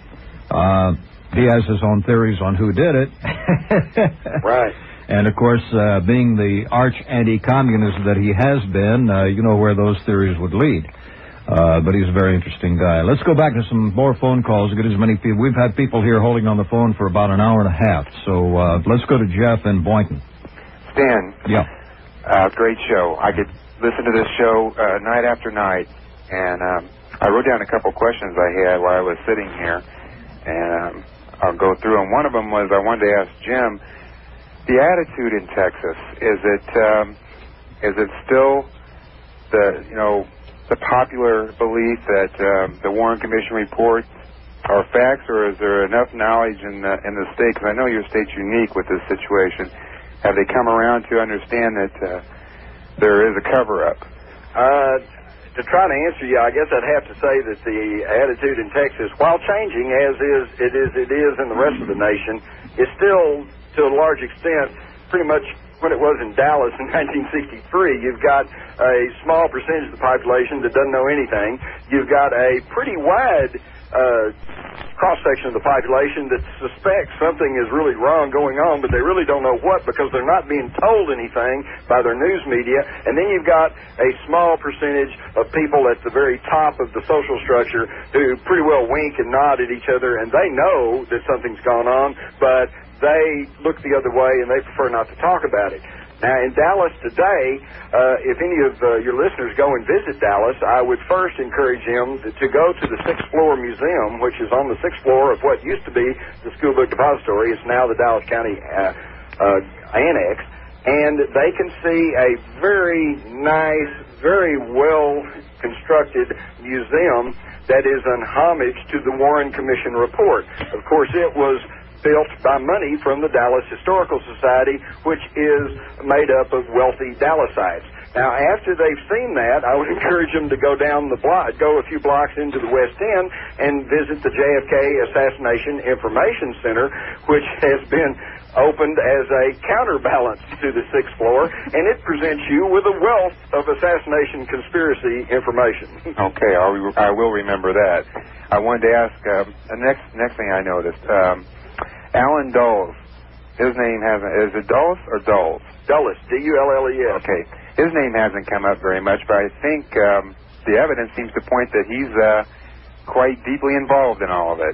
Uh, he has his own theories on who did it. Right. And of course, uh, being the arch anti-communist that he has been, uh, you know where those theories would lead. Uh, but he's a very interesting guy. Let's go back to some more phone calls. Get as many people. We've had people here holding on the phone for about an hour and a half. So uh, let's go to Jeff in Boynton. Stan. Yeah. Uh, great show. I could listen to this show uh, night after night. And um, I wrote down a couple questions I had while I was sitting here. And um, I'll go through them. One of them was I wanted to ask Jim, the attitude in Texas, is it um, is it still the, you know, the popular belief that um, the Warren Commission reports are facts, or is there enough knowledge in the, in the state? Because I know your state's unique with this situation. Have they come around to understand that uh, there is a cover-up? Uh, to try to answer you, I guess I'd have to say that the attitude in Texas, while changing as is it is it is in the rest of the nation, is still, to a large extent, pretty much when it was in Dallas in nineteen sixty-three. You've got a small percentage of the population that doesn't know anything. You've got a pretty wide uh, cross-section of the population that suspects something is really wrong going on, but they really don't know what because they're not being told anything by their news media. And then you've got a small percentage of people at the very top of the social structure who pretty well wink and nod at each other, and they know that something's gone on, but they look the other way and they prefer not to talk about it. Now, in Dallas today, uh, if any of uh, your listeners go and visit Dallas, I would first encourage them to, to go to the sixth floor museum, which is on the sixth floor of what used to be the School Book Depository. It's now the Dallas County uh, uh, Annex. And they can see a very nice, very well-constructed museum that is an homage to the Warren Commission report. Of course, it was built by money from the Dallas Historical Society, which is made up of wealthy Dallasites. Now, after they've seen that, I would encourage them to go down the block, go a few blocks into the West End, and visit the J F K Assassination Information Center, which has been opened as a counterbalance to the sixth floor, and it presents you with a wealth of assassination conspiracy information. Okay, I'll, I will remember that. I wanted to ask, uh, the next, next thing I noticed, um, Alan Dulles, his name hasn't, is it Dulles or Dulles? Dulles, D U L L E S. Okay, his name hasn't come up very much, but I think um, the evidence seems to point that he's uh, quite deeply involved in all of it.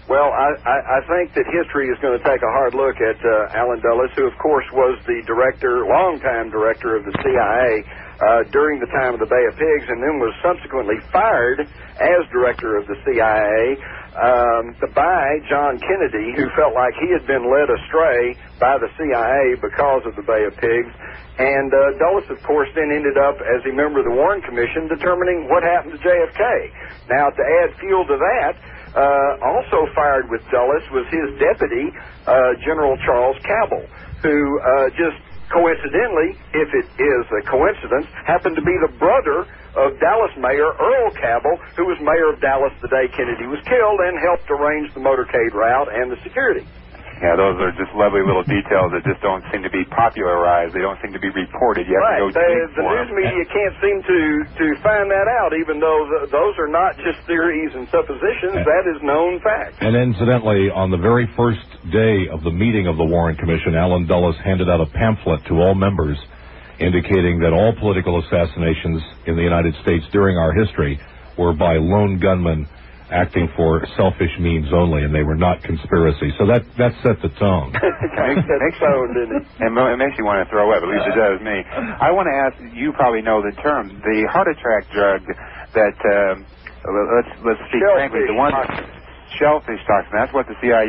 Well, I, I, I think that history is going to take a hard look at uh, Alan Dulles, who, of course, was the director, longtime director of the C I A uh, during the time of the Bay of Pigs, and then was subsequently fired as director of the C I A um, by John Kennedy, who felt like he had been led astray by the C I A because of the Bay of Pigs. And uh, Dulles, of course, then ended up as a member of the Warren Commission determining what happened to J F K. Now, to add fuel to that, Uh, also fired with Dulles was his deputy, uh, General Charles Cabell, who uh, just coincidentally, if it is a coincidence, happened to be the brother of Dallas Mayor Earl Cabell, who was mayor of Dallas the day Kennedy was killed and helped arrange the motorcade route and the security. Yeah, those are just lovely little details that just don't seem to be popularized. They don't seem to be reported. You have right. to go They, dig the for news them. media can't seem to, to find that out, even though the, those are not just theories and suppositions. That is known fact. And incidentally, on the very first day of the meeting of the Warren Commission, Alan Dulles handed out a pamphlet to all members indicating that all political assassinations in the United States during our history were by lone gunmen acting for selfish means only, and they were not conspiracy. So that that set the tone. makes, makes so, and it makes you want to throw up. At least it does me. I want to ask. You probably know the term, the heart attack drug that. Um, let's let's speak frankly. The one shellfish toxin. That's what the C I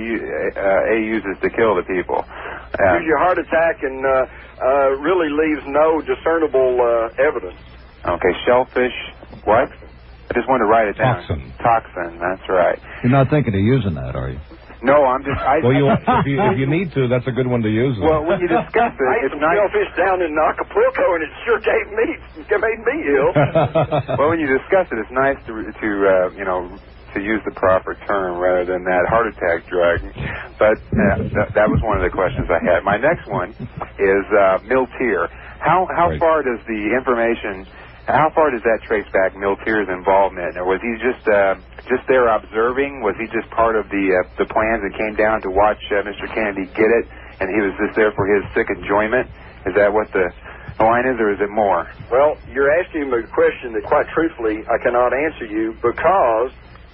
A uses to kill the people. Uh, Gives you a heart attack and uh, uh, really leaves no discernible uh, evidence. Okay, shellfish. What? I just wanted to write it down. Toxin. Toxin, that's right. You're not thinking of using that, are you? No, I'm just... I, well, you, if, you, if you need to, that's a good one to use. Well, when you discuss it, I ate it's some nice... shellfish down in Acapulco, and it sure gave me, it made me ill. Well, when you discuss it, it's nice to, to uh, you know, to use the proper term rather than that heart attack drug. But uh, th- that was one of the questions I had. My next one is uh, Miltier. How, how Right. far does the information... How far does that trace back Miltier's involvement? Or was he just uh, just there observing? Was he just part of the uh, the plans and came down to watch uh, Mister Kennedy get it, and he was just there for his sick enjoyment? Is that what the line is, or is it more? Well, you're asking me a question that, quite truthfully, I cannot answer you because,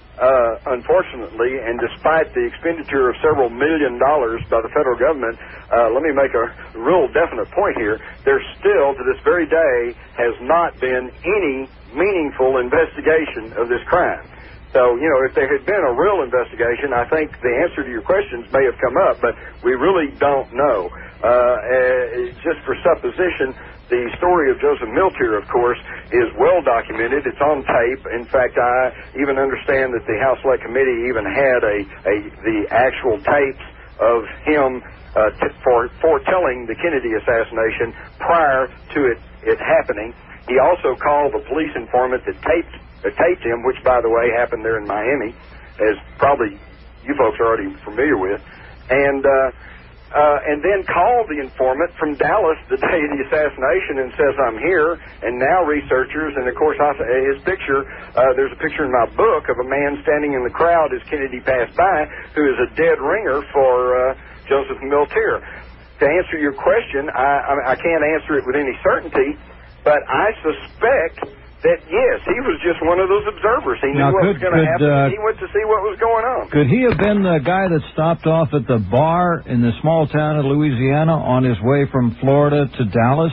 uh, unfortunately, and despite the expenditure of several million dollars by the federal government, uh, let me make a real definite point here. There still, to this very day, has not been any meaningful investigation of this crime. So, you know, if there had been a real investigation, I think the answer to your questions may have come up, but we really don't know. Uh, uh, just for supposition, the story of Joseph Miltier, of course, is well documented. It's on tape. In fact, I even understand that the House Select Committee even had a, a the actual tapes of him uh, t- for foretelling the Kennedy assassination prior to it, it happening. He also called the police informant that taped uh, taped him, which, by the way, happened there in Miami, as probably you folks are already familiar with, and. Uh, Uh, and then called the informant from Dallas the day of the assassination and says, I'm here. And now researchers, and of course I, his picture, uh, there's a picture in my book of a man standing in the crowd as Kennedy passed by who is a dead ringer for uh, Joseph Miltier. To answer your question, I, I, I can't answer it with any certainty, but I suspect that, yes, he was just one of those observers. He knew Now, what could- was going to could, happen. uh, He went to see what was going on. Could he have been the guy that stopped off at the bar in the small town of Louisiana on his way from Florida to Dallas,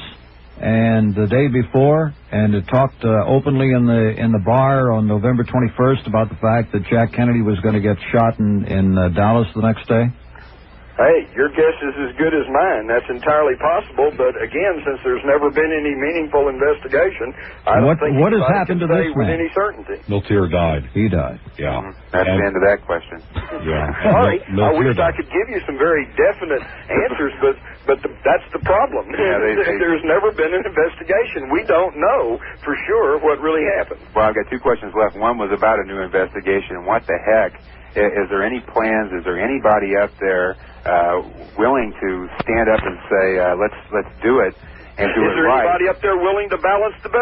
and the day before, and had talked uh, openly in the in the bar on November twenty-first about the fact that Jack Kennedy was going to get shot in in uh, Dallas the next day? Hey, your guess is as good as mine. That's entirely possible, but again, since there's never been any meaningful investigation, I don't What- think what has anybody happened can to say this with man? any certainty. Miltier died. He died. Yeah. That's And- the end of that question. Yeah. Sorry, Mil- I Miltier wish I died. could give you some very definite answers, but but the, that's the problem. Yeah, they- they- There's never been an investigation. We don't know for sure what really happened. Well, I've got two questions left. One was about a new investigation. What the heck? I- Is there any plans? Is there anybody up there uh, willing to stand up and say, uh, let's let's do it and do Is it there right? anybody up there willing to balance the budget?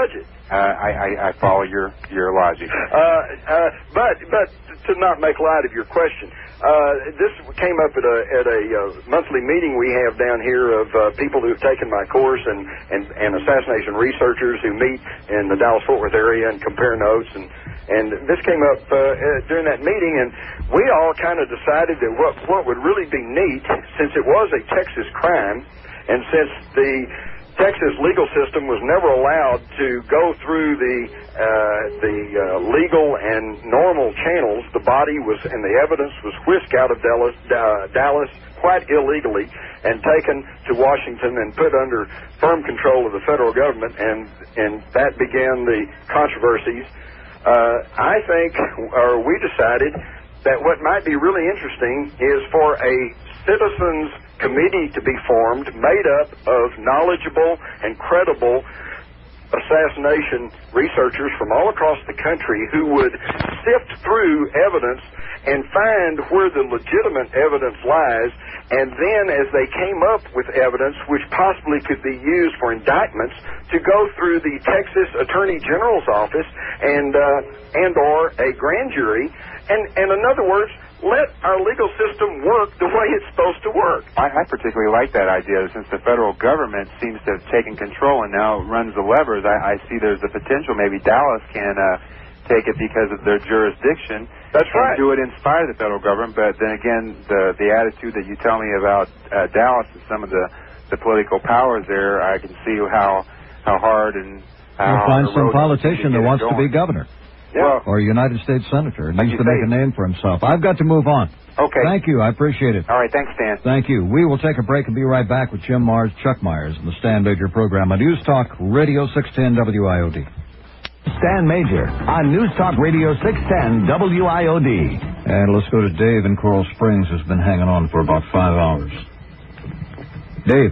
uh, I, I, I follow your your logic. Uh, uh, but but to not make light of your question, uh, this came up at a at a uh, monthly meeting we have down here of uh, people who've taken my course and, and, and assassination researchers who meet in the Dallas-Fort Worth area and compare notes, and and this came up uh, uh, during that meeting, and we all kind of decided that what what would really be neat, since it was a Texas crime, and since the Texas legal system was never allowed to go through the uh, the uh, legal and normal channels, the body was and the evidence was whisked out of Dallas, uh, Dallas quite illegally and taken to Washington and put under firm control of the federal government, and and that began the controversies. Uh, I think, or we decided that what might be really interesting is for a citizens committee to be formed, made up of knowledgeable and credible assassination researchers from all across the country who would sift through evidence and find where the legitimate evidence lies, and then as they came up with evidence which possibly could be used for indictments, to go through the Texas Attorney General's office and uh, and or a grand jury, and, and in other words, let our legal system work the way it's supposed to work. I, I particularly like that idea, since the federal government seems to have taken control and now runs the levers. I, I see there's the potential maybe Dallas can uh, take it because of their jurisdiction. That's right. And do it in spite of the federal government. But then again, the the attitude that you tell me about uh, Dallas and some of the, the political powers there, I can see how how hard and how You'll find some politician that wants to be governor. Yeah. Or a United States senator. Like Needs you to make say. a name for himself. I've got to move on. Okay. Thank you. I appreciate it. All right. Thanks, Stan. Thank you. We will take a break and be right back with Jim Mars, Chuck Myers, and the Stan Major program on News Talk Radio six ten W I O D. Stan Major on News Talk Radio six ten W I O D. And let's go to Dave in Coral Springs, who's been hanging on for about five hours. Dave.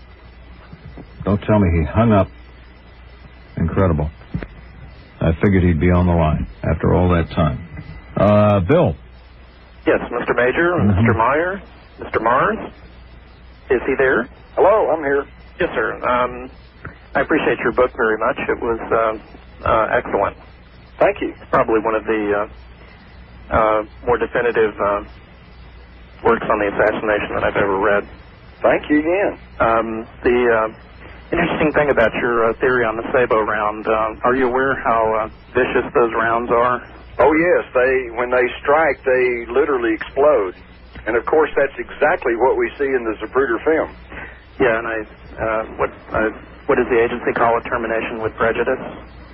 Don't tell me he hung up. Incredible. I figured he'd be on the line after all that time. Uh, Bill. Yes, Mister Major, Mm-hmm. Mister Meyer, Mister Mars. Is he there? Hello, I'm here. Yes, sir. Um, I appreciate your book very much. It was uh, uh, excellent. Thank you. Probably one of the uh, uh, more definitive uh, works on the assassination that I've ever read. Thank you again. Um, the uh, interesting thing about your uh, theory on the Sabo round, uh, are you aware how uh, vicious those rounds are? Oh, yes. They when they strike, they literally explode. And, of course, that's exactly what we see in the Zapruder film. Yeah, and I, uh, what, uh, what does the agency call it? Termination with prejudice?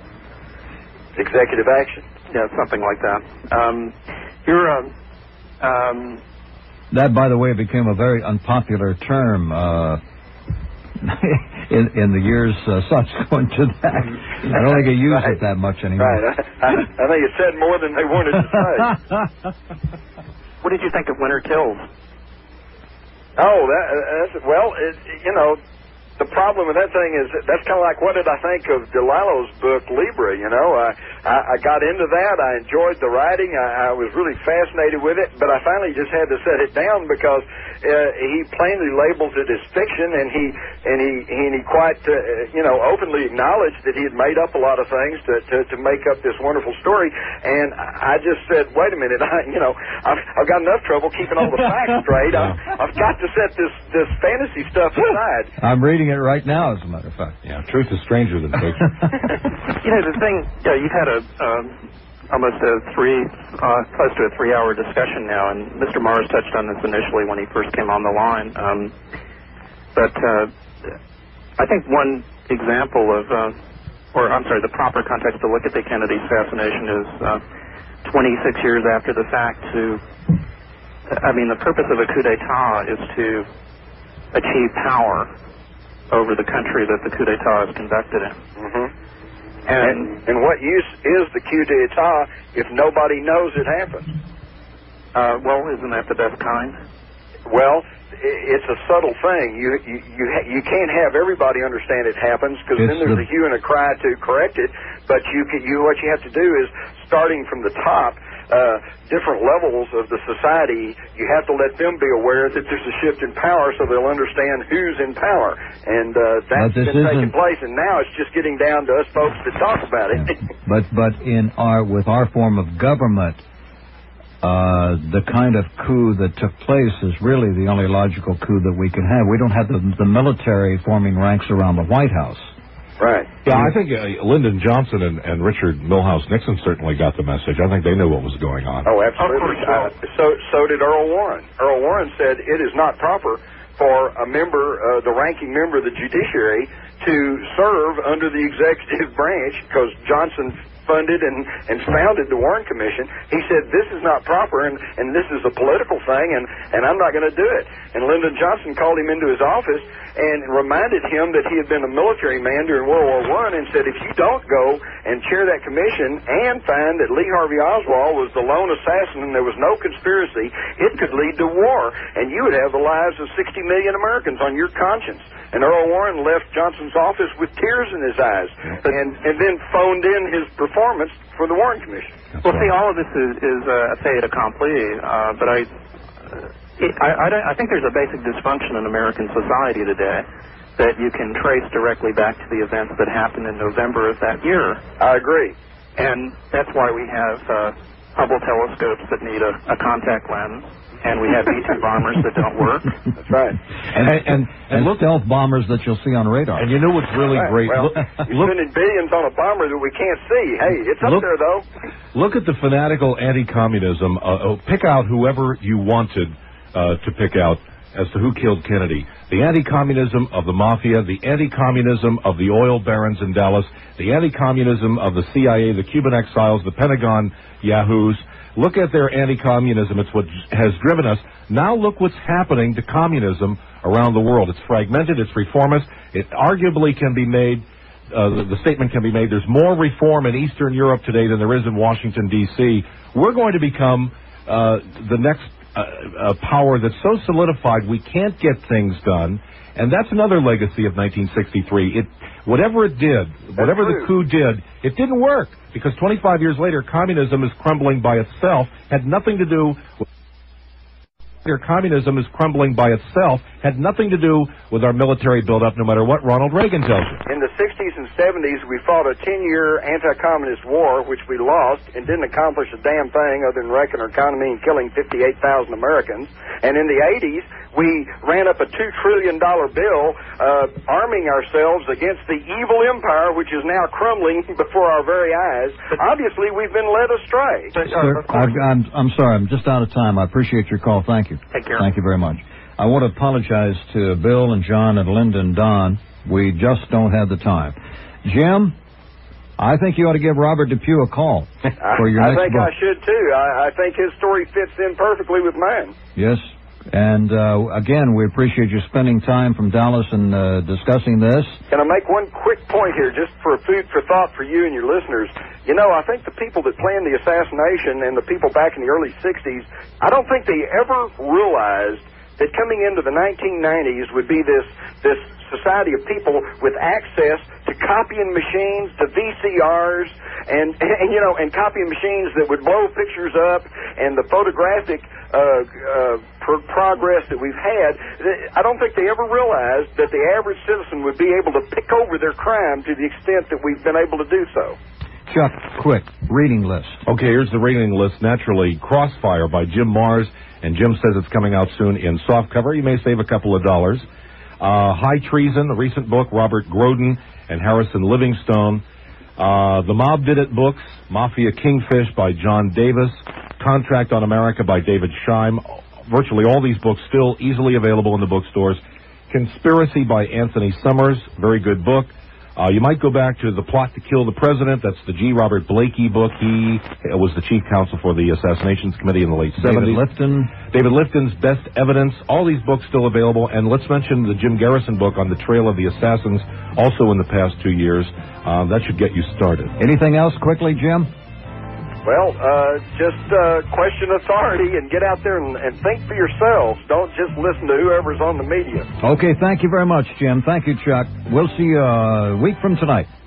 Executive action. Yeah, something like that. Um, you're, uh, um... That, by the way, became a very unpopular term, uh... in in the years uh, subsequent to that. I don't think they use right. it that much anymore. Right. I, I think it said more than they wanted to say. What did you think of Winter Kills? Oh, that, that's, well, it, you know, the problem with that thing is that's kind of like, what did I think of DeLillo's book, Libra, you know? I, I, I got into that. I enjoyed the writing. I, I was really fascinated with it, but I finally just had to set it down because uh, he plainly labels it as fiction, and he and he, and he quite, uh, you know, openly acknowledged that he had made up a lot of things to, to, to make up this wonderful story, and I just said, wait a minute, I, you know, I've, I've got enough trouble keeping all the facts straight. I've, I've got to set this, this fantasy stuff aside. I'm reading it right now, as a matter of fact. Yeah, truth is stranger than fiction. You know, the thing, yeah, you've had a um, almost a three, uh, close to a three-hour discussion now, and Mister Mars touched on this initially when he first came on the line. Um, but uh, I think one example of, uh, or I'm sorry, the proper context to look at the Kennedy assassination is uh, twenty-six years after the fact. To, I mean, the purpose of a coup d'état is to achieve power over the country that the coup d'état is conducted in. Mm-hmm. And, and and what use is the coup d'état if nobody knows it happened? Uh, well, isn't that the best kind? Well, it's a subtle thing. You you you, ha- you can't have everybody understand it happens, because then there's the... a hue and a cry to correct it. But you can, you what you have to do is, starting from the top, uh, different levels of the society, you have to let them be aware that there's a shift in power so they'll understand who's in power. And uh, that's been taking place, and now it's just getting down to us folks that talk about it. but but in our with our form of government, uh, the kind of coup that took place is really the only logical coup that we can have. We don't have the, the military forming ranks around the White House. Right. Yeah, I think uh, Lyndon Johnson and, and Richard Milhouse Nixon certainly got the message. I think they knew what was going on. Oh, absolutely. Uh, so so did Earl Warren. Earl Warren said it is not proper for a member, uh, the ranking member of the judiciary, to serve under the executive branch because Johnson funded and, and founded the Warren Commission. He said, this is not proper, and, and this is a political thing, and, and I'm not going to do it. And Lyndon Johnson called him into his office and reminded him that he had been a military man during World War One and said, if you don't go and chair that commission and find that Lee Harvey Oswald was the lone assassin and there was no conspiracy, it could lead to war, and you would have the lives of sixty million Americans on your conscience. And Earl Warren left Johnson's office with tears in his eyes and, and then phoned in his performance for the Warren Commission. Well, see, all of this is, is uh, a fait accompli, uh, but I, uh, it, I, I, don't, I think there's a basic dysfunction in American society today that you can trace directly back to the events that happened in November of that year. I agree. And that's why we have uh, Hubble telescopes that need a, a contact lens. And we have B two bombers that don't work. That's right. And and, and, and look, stealth bombers that you'll see on radar. And you know what's really right. great? Well, look, you're look, spending billions on a bomber that we can't see. Hey, it's up look, there, though. Look at the fanatical anti-communism. Uh, oh, pick out whoever you wanted uh, to pick out as to who killed Kennedy. The anti-communism of the mafia, the anti-communism of the oil barons in Dallas, the anti-communism of the C I A, the Cuban exiles, the Pentagon yahoos. Look at their anti-communism. It's what has driven us. Now look what's happening to communism around the world. It's fragmented. It's reformist. It arguably can be made, uh, the, the statement can be made, there's more reform in Eastern Europe today than there is in Washington, D C We're going to become uh, the next uh, uh, power that's so solidified we can't get things done. And that's another legacy of nineteen sixty-three. It, whatever it did, whatever the coup did, it didn't work. Because twenty-five years later, communism is crumbling by itself. Had nothing to do with... Communism is crumbling by itself. Had nothing to do with our military buildup, no matter what Ronald Reagan tells you. In the sixties and seventies, we fought a ten-year anti-communist war, which we lost and didn't accomplish a damn thing other than wrecking our economy and killing fifty-eight thousand Americans. And in the eighties, we ran up a two trillion dollars bill, uh, arming ourselves against the evil empire, which is now crumbling before our very eyes. Obviously, we've been led astray. Sir, I, I'm, I'm sorry, I'm just out of time. I appreciate your call. Thank you. Take care. Thank you very much. I want to apologize to Bill and John and Linda and Don. We just don't have the time. Jim, I think you ought to give Robert Depew a call for your I, I next think book. I should, too. I, I think his story fits in perfectly with mine. Yes. And, uh, again, we appreciate you spending time from Dallas and uh, discussing this. Can I make one quick point here, just for food for thought for you and your listeners? You know, I think the people that planned the assassination and the people back in the early sixties, I don't think they ever realized that coming into the nineteen nineties would be this this society of people with access to copying machines, to V C Rs, and, and you know, and copying machines that would blow pictures up, and the photographic uh, uh, pro- progress that we've had. I don't think they ever realized that the average citizen would be able to pick over their crime to the extent that we've been able to do so. Chuck, quick, reading list. Okay, here's the reading list. Naturally, Crossfire by Jim Mars, and Jim says it's coming out soon in softcover. You may save a couple of dollars. Uh, High Treason, a recent book, Robert Groden and Harrison Livingstone. Uh, the Mob Did It books, Mafia Kingfish by John Davis. Contract on America by David Scheim. Virtually all these books still easily available in the bookstores. Conspiracy by Anthony Summers, very good book. Uh, you might go back to The Plot to Kill the President. That's the G. Robert Blakey book. He was the chief counsel for the Assassinations Committee in the late seventies. David Lifton. David Lifton's Best Evidence. All these books still available. And let's mention the Jim Garrison book on the trail of the assassins, also in the past two years. Uh, that should get you started. Anything else quickly, Jim? Well, uh, just uh, question authority and get out there and, and think for yourselves. Don't just listen to whoever's on the media. Okay, thank you very much, Jim. Thank you, Chuck. We'll see you a week from tonight.